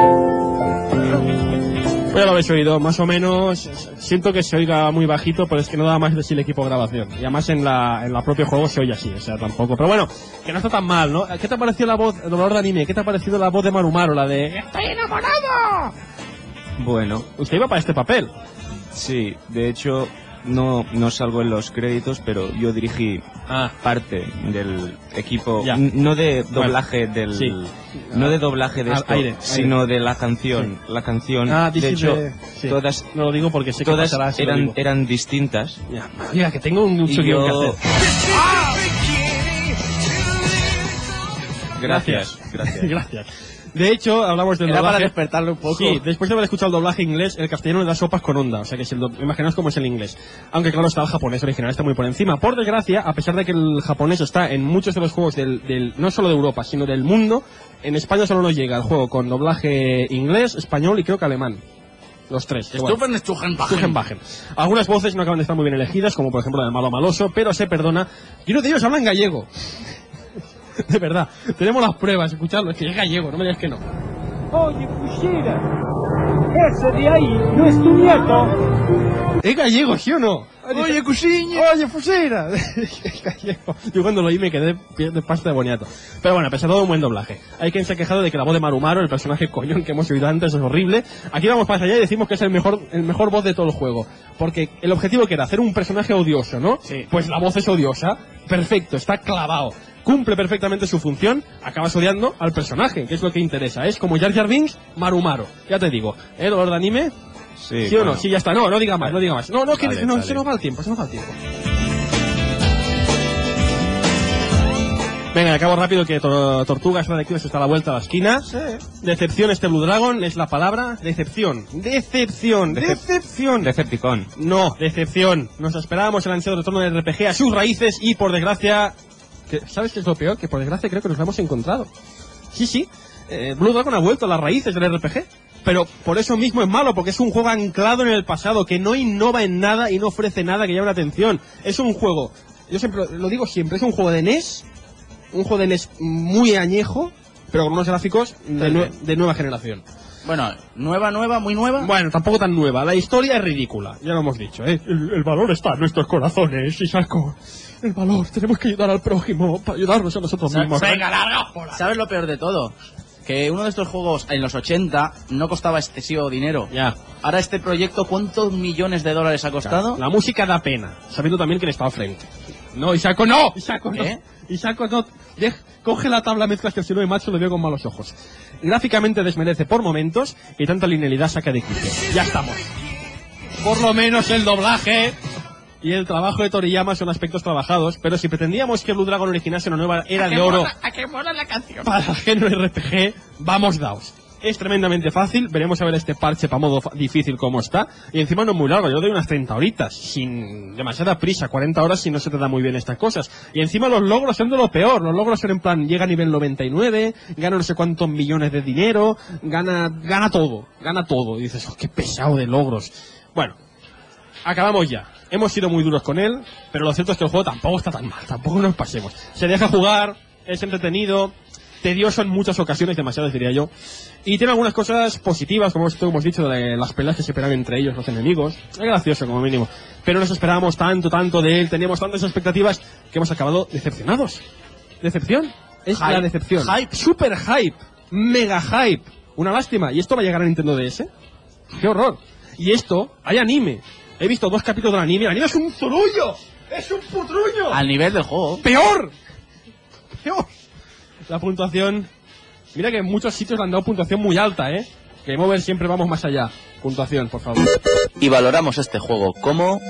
Ya lo habéis oído, más o menos. Siento que se oiga muy bajito, pero es que no da más de sí el equipo de grabación. Y además en la, en la propio juego se oye así, o sea, tampoco. Pero bueno, que no está tan mal, ¿no? ¿Qué te ha parecido la voz, el dolor de anime? ¿Qué te ha parecido la voz de Marumaru, la de ¡Estoy enamorado! Bueno. Usted iba para este papel. Sí, de hecho, no, no salgo en los créditos, pero yo dirigí ah. parte del equipo, Ya. n- no de doblaje Bueno, del... sí. No de doblaje de Ah, esto, aire, aire. sino de la canción. Sí. La canción, Ah, de dice hecho, de- sí. todas... No lo digo porque sé que todas pasará si lo eran, digo. eran distintas. Ya, mira, que tengo un, un Y guión yo- que hacer. Gracias, gracias. Gracias. De hecho, hablamos del Era doblaje. para despertarlo un poco. Sí, después de haber escuchado el doblaje inglés, el castellano le da sopas con onda. O sea que si el do... imaginaos cómo es el inglés. Aunque claro, está el japonés original, está muy por encima. Por desgracia, a pesar de que el japonés está en muchos de los juegos del, del no solo de Europa, sino del mundo, en España solo nos llega el juego con doblaje inglés, español y creo que alemán. Los tres. que bueno. Stufen Stuchenbachen. Stuchenbachen. Algunas voces no acaban de estar muy bien elegidas, como por ejemplo la de Malo Maloso, pero se perdona. Y uno de ellos habla en gallego. De verdad. Tenemos las pruebas, escuchadlo. Es que es gallego, no me digas que no. Oye, Fushira, ese de ahí no es tu nieto. Es gallego, ¿sí o no? Oye, cusiña. Oye, Fushira. Es gallego. Yo cuando lo oí me quedé de pasta de boniato. Pero bueno, a pesar de todo, un buen doblaje. Hay quien se ha quejado de que la voz de Marumaru, el personaje coñón que hemos oído antes, es horrible. Aquí vamos para allá y decimos que es el mejor, el mejor voz de todo el juego. Porque el objetivo que era hacer un personaje odioso, ¿no? Sí. Pues la voz es odiosa. Perfecto, está clavado. Cumple perfectamente su función, acabas odiando al personaje, que es lo que interesa. Es como Jar Jar Binks, Marumaru. Ya te digo, ¿eh? ¿Dolor de anime? Sí, ¿Sí o bueno. no? Sí, ya está. No, no diga más, no diga más. No, no, que Vale, no, vale. se nos va el tiempo, se nos va el tiempo. Venga, acabo rápido que to Tortugas Radioactivas está a la vuelta a la esquina. Sí. Decepción este Blue Dragon es la palabra. Decepción. Decepción. Decep- Decepción. Decepticon. No, decepción. Nos esperábamos el ansiado retorno del R P G a sus raíces y por desgracia... que- ¿Sabes qué es lo peor? Que por desgracia creo que nos lo hemos encontrado. Sí, sí. Eh, Blue Dragon ha vuelto a las raíces del R P G. Pero por eso mismo es malo, porque es un juego anclado en el pasado, que no innova en nada y no ofrece nada que llame la atención. Es un juego, yo siempre lo digo siempre, es un juego de N E S, un juego de N E S muy añejo, pero con unos gráficos de, nue- de nueva generación. Bueno, nueva, nueva, muy nueva. Bueno, tampoco tan nueva. La historia es ridícula, ya lo hemos dicho, ¿eh? El, el valor está en nuestros corazones, Isako. El valor, tenemos que ayudar al prójimo para ayudarnos a nosotros mismos. Venga, larga. ¿Sabes lo peor de todo? Que uno de estos juegos en los ochenta no costaba excesivo dinero. Ya. Ahora este proyecto, ¿cuántos millones de dólares ha costado? La música da pena, sabiendo también quién está al frente. No, Isako, no. Isako, no. ¿Qué? Isako, no. Dej- coge la tabla, mezclas que si no, macho, lo veo con malos ojos. Gráficamente desmerece por momentos y tanta linealidad saca de quicio. Ya estamos. Por lo menos el doblaje y el trabajo de Toriyama son aspectos trabajados, pero si pretendíamos que Blue Dragon originase una nueva era de oro ¿A qué mola la canción? para el género R P G, vamos daos. es tremendamente fácil. Veremos a ver este parche para modo difícil cómo está. Y encima no es muy largo, yo le doy unas treinta horitas, sin demasiada prisa, cuarenta horas si no se te da muy bien estas cosas. Y encima los logros son de lo peor, los logros son en plan, llega a nivel noventa y nueve, gana no sé cuántos millones de dinero, gana, gana todo, gana todo. Y dices, oh, qué pesado de logros. Bueno, acabamos ya. Hemos sido muy duros con él, pero lo cierto es que el juego tampoco está tan mal, tampoco nos pasemos. Se deja jugar, es entretenido, tedioso en muchas ocasiones, demasiadas diría yo, y tiene algunas cosas positivas, como hemos dicho, de las peleas que se esperan entre ellos, los enemigos. Es gracioso como mínimo, pero nos esperábamos tanto, tanto de él, teníamos tantas expectativas que hemos acabado decepcionados. ¿Decepción? Es Hype. la decepción. Hype. Super hype, mega hype. Una lástima. ¿Y esto va a llegar a Nintendo D S? ¡Qué horror! Y esto, hay anime. He visto dos capítulos del anime. El anime es un zurullo. ¡Es un putrullo! Al nivel del juego. ¡Peor! ¡Peor! La puntuación... Mira que en muchos sitios le han dado puntuación muy alta, ¿eh? Game Over siempre vamos más allá. Puntuación, por favor. Y valoramos este juego como...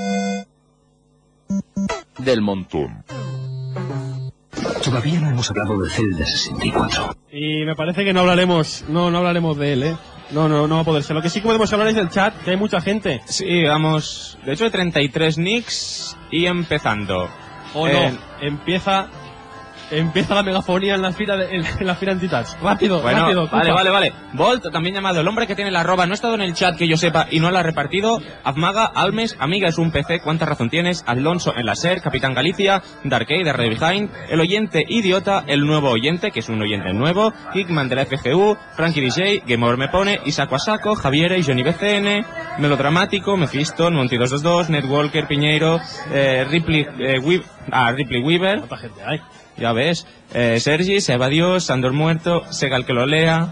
del montón. Todavía no hemos hablado de Zelda sesenta y cuatro. Y me parece que no hablaremos... No, no hablaremos de él, ¿eh? No, no, no va a poder ser. Lo que sí que podemos hablar es del chat, que hay mucha gente. Sí, vamos... De hecho, hay treinta y tres nicks y empezando. O Eh, no, empieza... Empieza la megafonía en la fila de, en, en la fila anti-touch. Rápido, Bueno, rápido. vale, Cupa. vale, vale. Bolt, también llamado el hombre que tiene la arroba, no ha estado en el chat que yo sepa y no la ha repartido. Afmaga, Almes, Amiga es un P C, ¿cuánta razón tienes? Alonso en la SER, Capitán Galicia, Darkade de Red Behind, el oyente idiota, el nuevo oyente, que es un oyente nuevo, Hickman de la F G U, Frankie D J, Game Over me pone, Isaco a saco, Javier y Johnny B C N, Melodramático, Mephisto, Monty dos dos dos, Netwalker, Piñeiro, eh, Ripley, eh, Weav- ah, Ripley Weaver. ¿Cuánta gente hay? Ya ves, eh, Sergi, Seba Dios, Sandor Muerto, Segal que lo lea.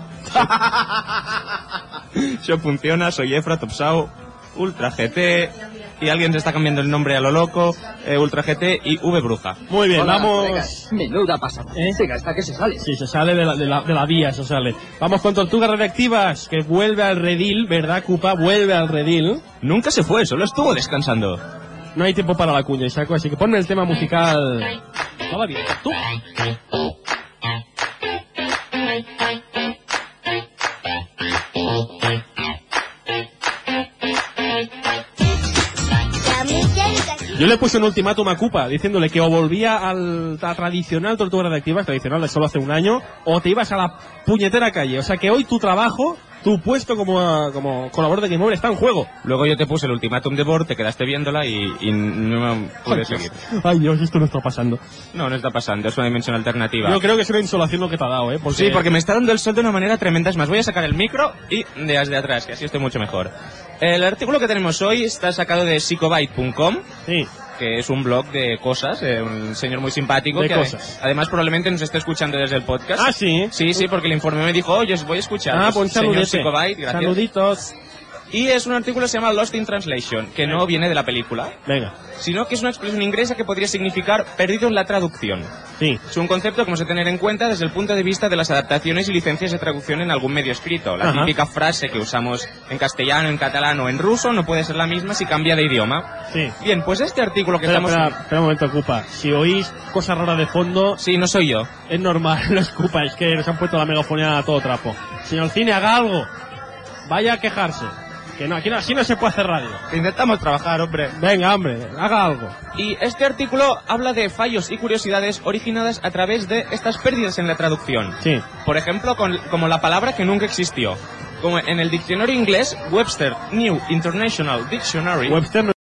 Yo funciona, soy Efra, Topsao, Ultra G T, y alguien se está cambiando el nombre a lo loco, eh, Ultra G T y V Bruja. Muy bien, Hola, vamos... colegas. Menuda pasada. ¿Eh? Venga, hasta que se sale. Sí, se sale de la, de, la, de la vía, se sale. Vamos con Tortugas Radioactivas, que vuelve al redil, ¿verdad, Cupa? Vuelve al redil. Nunca se fue, solo estuvo descansando. No hay tiempo para la cuña, Isaco, así que ponme el tema musical. Todavía, tú. Yo le puse un ultimátum a Cupa diciéndole que o volvía al a tradicional Tortugas Radioactivas, tradicional de solo hace un año, o te ibas a la puñetera calle. O sea que hoy tu trabajo, tu puesto como, como colaborador de Game Over está en juego. Luego yo te puse el ultimátum de Bord, te quedaste viéndola y, y no me pude Ay, seguir. Dios. Ay Dios, esto no está pasando. No, no está pasando, es una dimensión alternativa. Yo creo que es una insolación lo que te ha dado, ¿eh? Porque... Sí, porque me está dando el sol de una manera tremenda. Es más, voy a sacar el micro y de las de atrás, que así estoy mucho mejor. El artículo que tenemos hoy está sacado de psychobyte punto com. Sí. Que es un blog de cosas, eh, un señor muy simpático. De que cosas. Además probablemente nos esté escuchando desde el podcast. Ah, sí. Sí, sí, porque el informe me dijo, oye, os voy a escuchar. Ah, pues señor saludete. Psychobyte, gracias. Saluditos. Y es un artículo que se llama Lost in Translation, que no viene de la película, Venga. sino que es una expresión inglesa que podría significar perdido en la traducción. Sí. Es un concepto que hemos de tener en cuenta desde el punto de vista de las adaptaciones y licencias de traducción en algún medio escrito. La Ajá. típica frase que usamos en castellano, en catalán o en ruso no puede ser la misma si cambia de idioma. Sí. Bien, pues este artículo que Espera, estamos... espera, espera un momento, Cupa. Si oís cosas raras de fondo... Sí, no soy yo. Es normal, no es Cupa, es que nos han puesto la megafonía a todo trapo. Señor Cine, haga algo. Vaya a quejarse. Que no, aquí no, así no se puede hacer radio. Intentamos trabajar, hombre. Venga, hombre, haga algo. Y este artículo habla de fallos y curiosidades originadas a través de estas pérdidas en la traducción. Sí. Por ejemplo, con, como la palabra que nunca existió. Como en el diccionario inglés, Webster New International Dictionary, Webster no...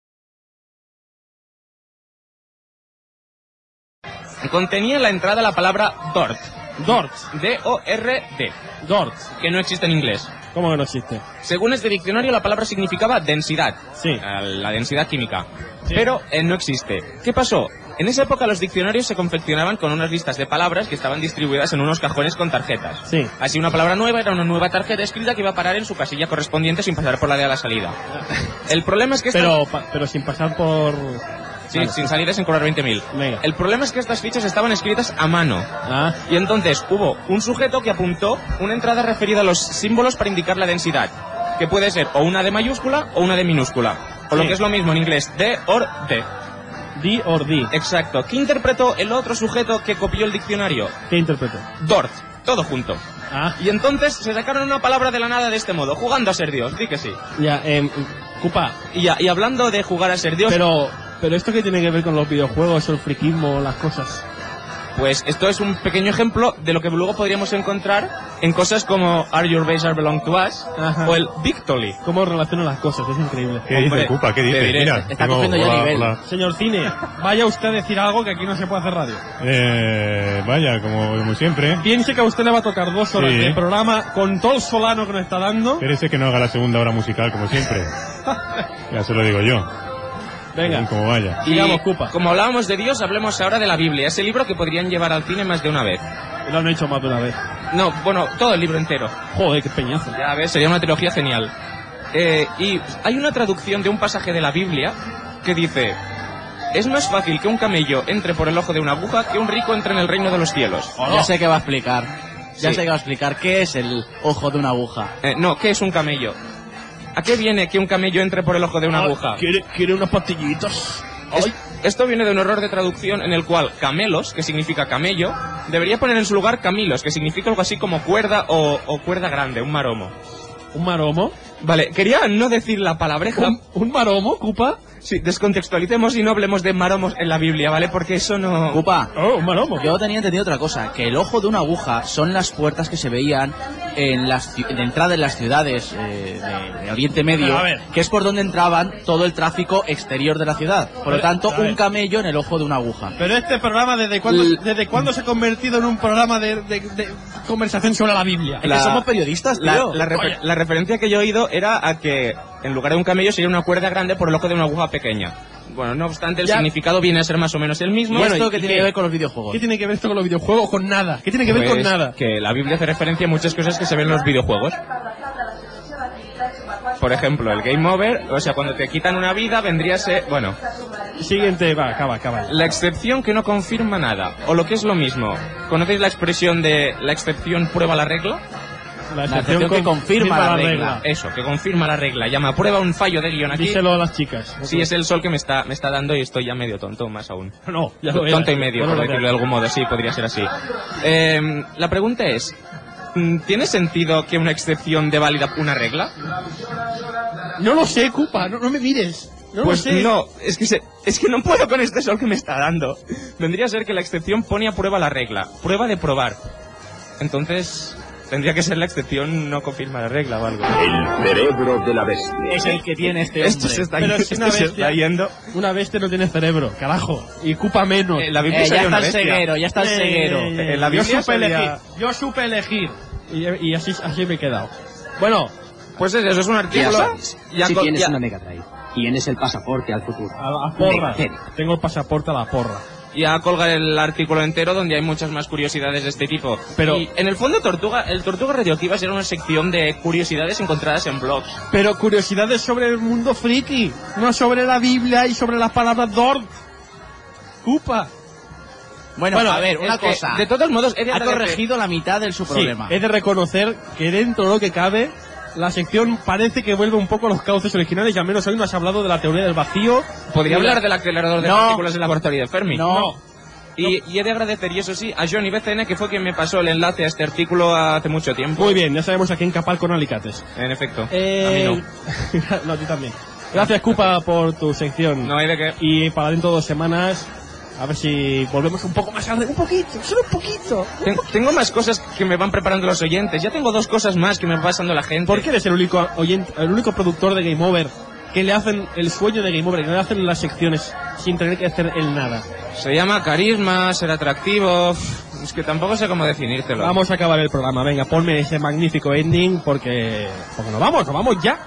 contenía en la entrada la palabra dort. Dort. D O R D. Dort. Que no existe en inglés. ¿Cómo que no existe? Según este diccionario, la palabra significaba densidad. Sí. eh, La densidad química. Sí. Pero eh, no existe. ¿Qué pasó? En esa época los diccionarios se confeccionaban con unas listas de palabras que estaban distribuidas en unos cajones con tarjetas. Sí. Así una palabra nueva era una nueva tarjeta escrita que iba a parar en su casilla correspondiente sin pasar por la de la salida. El problema es que... esta- Pero, pa- pero sin pasar por... Sí, Vale. sin salir sin cobrar veinte mil. Venga. El problema es que estas fichas estaban escritas a mano. Ah, Y entonces hubo un sujeto que apuntó una entrada referida a los símbolos para indicar la densidad, que puede ser o una D mayúscula o una D minúscula. O lo Sí. que es lo mismo en inglés, D or D. D or D. Exacto. ¿Qué interpretó el otro sujeto que copió el diccionario? ¿Qué interpreto? Dort. todo junto. Ah. Y entonces se sacaron una palabra de la nada de este modo, jugando a ser Dios, di que sí. Ya, eh, Cupa. Y, ya, y hablando de jugar a ser Dios... Pero, pero ¿esto qué tiene que ver con los videojuegos, el friquismo, las cosas? Pues esto es un pequeño ejemplo de lo que luego podríamos encontrar en cosas como Are Your Base Are Belong to Us, Ajá. o el Victory. ¿Cómo relaciona las cosas? Es increíble. ¿Qué dice, Cupa? ¿Qué dice? Mira, está tengo- cogiendo ya hola, nivel. hola. Señor Cine, vaya usted a decir algo que aquí no se puede hacer radio. Eh, vaya, como, como siempre. Piense que a usted le va a tocar dos horas Sí. de programa con todo el solano que nos está dando. Espérese que no haga la segunda hora musical, como siempre. Ya se lo digo yo. Venga. Según como vaya. Y Digamos, Cupa. como hablábamos de Dios, hablemos ahora de la Biblia, ese libro que podrían llevar al cine más de una vez. Lo han hecho más de una vez. No, bueno, todo el libro entero. Joder, qué peñazo. Ya ves, sería una trilogía genial. Eh, y hay una traducción de un pasaje de la Biblia que dice: es más fácil que un camello entre por el ojo de una aguja que un rico entre en el reino de los cielos. Oh, ya sé que va a explicar. Ya Sí. sé que va a explicar qué es el ojo de una aguja. Eh, no, ¿qué es un camello? ¿A qué viene que un camello entre por el ojo de una aguja? ¿Quiere, quiere unas pastillitas? Es- esto viene de un error de traducción en el cual camelos, que significa camello, debería poner en su lugar camilos, que significa algo así como cuerda o, o cuerda grande, un maromo. ¿Un maromo? Vale, quería no decir la palabreja. ¿Un, un maromo, Cupa? Sí, descontextualicemos y no hablemos de maromos en la Biblia, ¿vale? Porque eso no... Cupa, Oh, un maromo. yo tenía entendido otra cosa, que el ojo de una aguja son las puertas que se veían en las ci- de entrada en las ciudades eh, de, de Oriente Medio, Pero, a ver. que es por donde entraban todo el tráfico exterior de la ciudad. Por lo Pero, tanto, a ver. un camello en el ojo de una aguja. Pero este programa, ¿desde cuándo, L- ¿desde cuándo se ha convertido en un programa de, de- de conversación sobre la Biblia? Es que somos periodistas, La, tío. la refer- la referencia que yo he oído era a que en lugar de un camello sería una cuerda grande por el ojo de una aguja pequeña. Bueno, no obstante, el Ya. significado viene a ser más o menos el mismo. ¿Y Bueno, esto ¿y qué qué? tiene que ver con los videojuegos? ¿Qué tiene que ver esto con los videojuegos? Con nada. ¿Qué tiene que ver con Pues nada? que la Biblia hace referencia a muchas cosas que se ven en los videojuegos. Por ejemplo, el game over, o sea, cuando te quitan una vida vendría a ser... Bueno, Siguiente, va, acaba, acaba. la excepción que no confirma nada. O lo que es lo mismo. ¿Conocéis la expresión de la excepción prueba la regla? La excepción que confirma la regla. Eso, que confirma la regla. Llama prueba un fallo de guión aquí. Díselo a las chicas. Sí, es el sol que me está, me está dando y estoy ya medio tonto, más aún. No, ya lo era. Tonto y medio, Bueno, por lo decirlo de era. algún modo, sí, podría ser así. Eh, la pregunta es, ¿tiene sentido que una excepción dé válida una regla? No lo sé, Cupa, no, no me mires. No Pues lo sé. no, es que, se- es que no puedo con este sol que me está dando. Vendría a ser que la excepción pone a prueba la regla, prueba de probar. Entonces, tendría que ser la excepción no confirma la regla o algo. El cerebro de la bestia. Es el que tiene este hombre. Esto se está, Pero yendo, si una esto se bestia- está yendo. Una bestia no tiene cerebro, carajo. Y Cupa menos. Eh, la Biblia Eh, ya sería está una el bestia. ceguero, ya está el Eh, ceguero. En la yo Biblia supe salía- elegir. Yo supe elegir. Y, y así, así me he quedado. Bueno, Pues eso, eso es un Ya artículo. sabes, ya si con- tienes ya- una Mega Drive, tienes el pasaporte al futuro. a la porra. Mecánica. Tengo el pasaporte a la porra. Ya colgar el artículo entero donde hay muchas más curiosidades de este tipo. Pero- Y en el fondo Tortuga, el Tortuga Radioactiva era una sección de curiosidades encontradas en blogs. Pero curiosidades sobre el mundo friki, no sobre la Biblia y sobre las palabras Dord. Cupa. Bueno, Bueno, a ver, una Es que, cosa. de todos modos, he de Ha agradecer- corregido la mitad de su Sí, problema. he de reconocer que dentro de lo que cabe, la sección parece que vuelve un poco a los cauces originales y al menos hoy no has hablado de la teoría del vacío. Podría Ni la- hablar del acelerador de No. partículas del laboratorio de Fermi. No. Y, y he de agradecer, y eso sí, a Johnny B C N, que fue quien me pasó el enlace a este artículo hace mucho tiempo. Muy bien, ya sabemos a quién capar con alicates. En efecto. Eh... A mí no. no, a ti también. Gracias, Cupa, por tu sección. No hay de qué. Y para dentro de dos semanas, a ver si volvemos un poco más al... Un poquito, solo un poquito. Ten- tengo más cosas que me van preparando los oyentes. Ya tengo dos cosas más que me va pasando la gente. ¿Por qué eres el único oyente, el único productor de Game Over que le hacen el sueño de Game Over, que le hacen las secciones sin tener que hacer el nada? Se llama carisma, ser atractivo. Es que tampoco sé cómo definírtelo. Vamos a acabar el programa, venga, ponme ese magnífico ending porque... Porque nos vamos, nos vamos ya.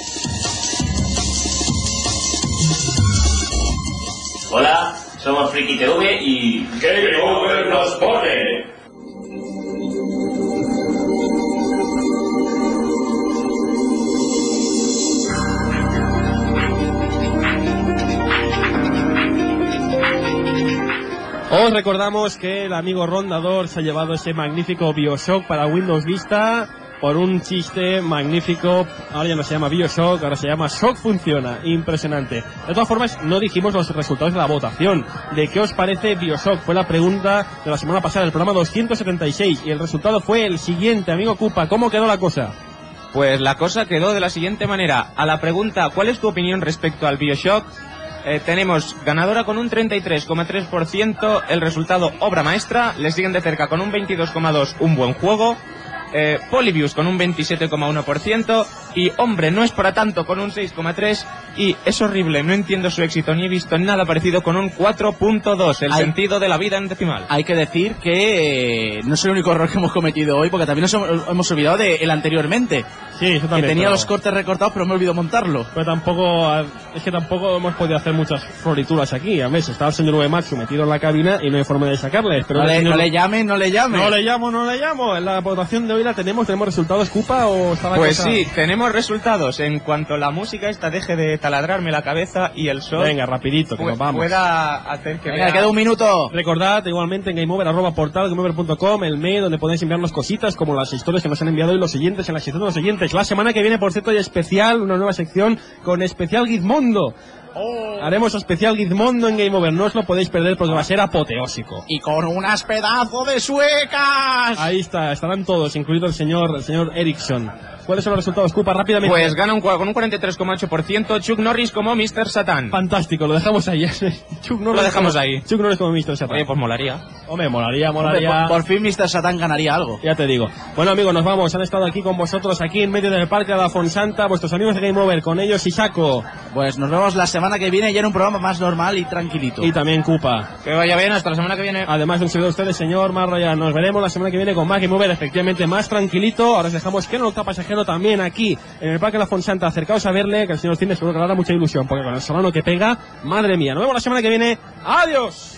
Hola, somos Friki T V y... ¡Que Over nos pone! Os recordamos que el amigo Rondador se ha llevado ese magnífico Bioshock para Windows Vista. por un chiste magnífico. Ahora ya no se llama Bioshock, ahora se llama Shock Funciona. Impresionante. De todas formas, no dijimos los resultados de la votación. ¿De qué os parece Bioshock? Fue la pregunta de la semana pasada, el programa doscientos setenta y seis. Y el resultado fue el siguiente, amigo Cupa. ¿Cómo quedó la cosa? Pues la cosa quedó de la siguiente manera. A la pregunta, ¿cuál es tu opinión respecto al Bioshock? Eh, tenemos ganadora con un treinta y tres coma tres por ciento, el resultado obra maestra, le siguen de cerca con un veintidós coma dos por ciento, un buen juego, eh, Polybius con un veintisiete coma uno por ciento y hombre, no es para tanto con un seis coma tres por ciento y es horrible, no entiendo su éxito ni he visto nada parecido con un cuatro punto dos, el hay, sentido de la vida en decimal. Hay que decir que eh, no es el único error que hemos cometido hoy, porque también nos hemos, hemos olvidado de el anteriormente. Sí, eso también. Que tenía pero... los cortes recortados, pero me olvidó montarlo. Pero tampoco, es que tampoco hemos podido hacer muchas florituras aquí. A veces estaba el señor Uematsu metido en la cabina y no hay forma de sacarle. Pero no, le, señor... no le llame, no le llame. No le llamo, no le llamo. En la votación de hoy la tenemos, tenemos resultados, Cupa, o está la Pues cosa... sí, tenemos resultados. En cuanto la música esta deje de taladrarme la cabeza y el sol... Venga, rapidito, que nos vamos. Pueda hacer que Venga, vea... queda un minuto. Recordad igualmente en gameover, arroba portal, gameover punto com, el mail donde podéis enviarnos cositas como las historias que nos han enviado hoy los siguientes en la sección de los siguientes. La semana que viene, por cierto, hay especial, una nueva sección con especial Gizmondo. Oh. Haremos especial Gizmondo en Game Over, no os lo podéis perder porque va a ser apoteósico. Y con unas pedazos de suecas. Ahí está, estarán todos, incluido el señor, el señor Ericsson. ¿Cuáles son los resultados, Cupa? Rápidamente. Pues gana un, con un cuarenta y tres coma ocho por ciento Chuck Norris como mister Satan. Fantástico, lo dejamos ahí. Chuck Norris lo dejamos como, ahí. Chuck Norris como mister Satan. Oye, pues molaría. Hombre, molaría, molaría. Hombre, por, por fin mister Satan ganaría algo. Ya te digo. Bueno, amigos, nos vamos. Han estado aquí con vosotros, aquí en medio del Parque de la Fonsanta, vuestros amigos de Game Over, con ellos Isako. Pues nos vemos la semana que viene ya en un programa más normal y tranquilito. Y también Cupa. Que vaya bien, hasta la semana que viene. Además de un servidor de ustedes, señor Marroya. Nos veremos la semana que viene con más Game Over, efectivamente más tranquilito. Ahora os dejamos que no está pasajero también aquí en el Parque de la Fonsanta. Acercaos a verle, que el señor Cine seguro que le hará mucha ilusión, porque con el solano que pega, madre mía. Nos vemos la semana que viene. ¡Adiós!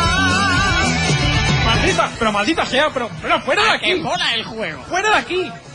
¡Maldita! Pero maldita sea, pero, pero fuera de aquí. ¡Que mola el juego! ¡Fuera de aquí!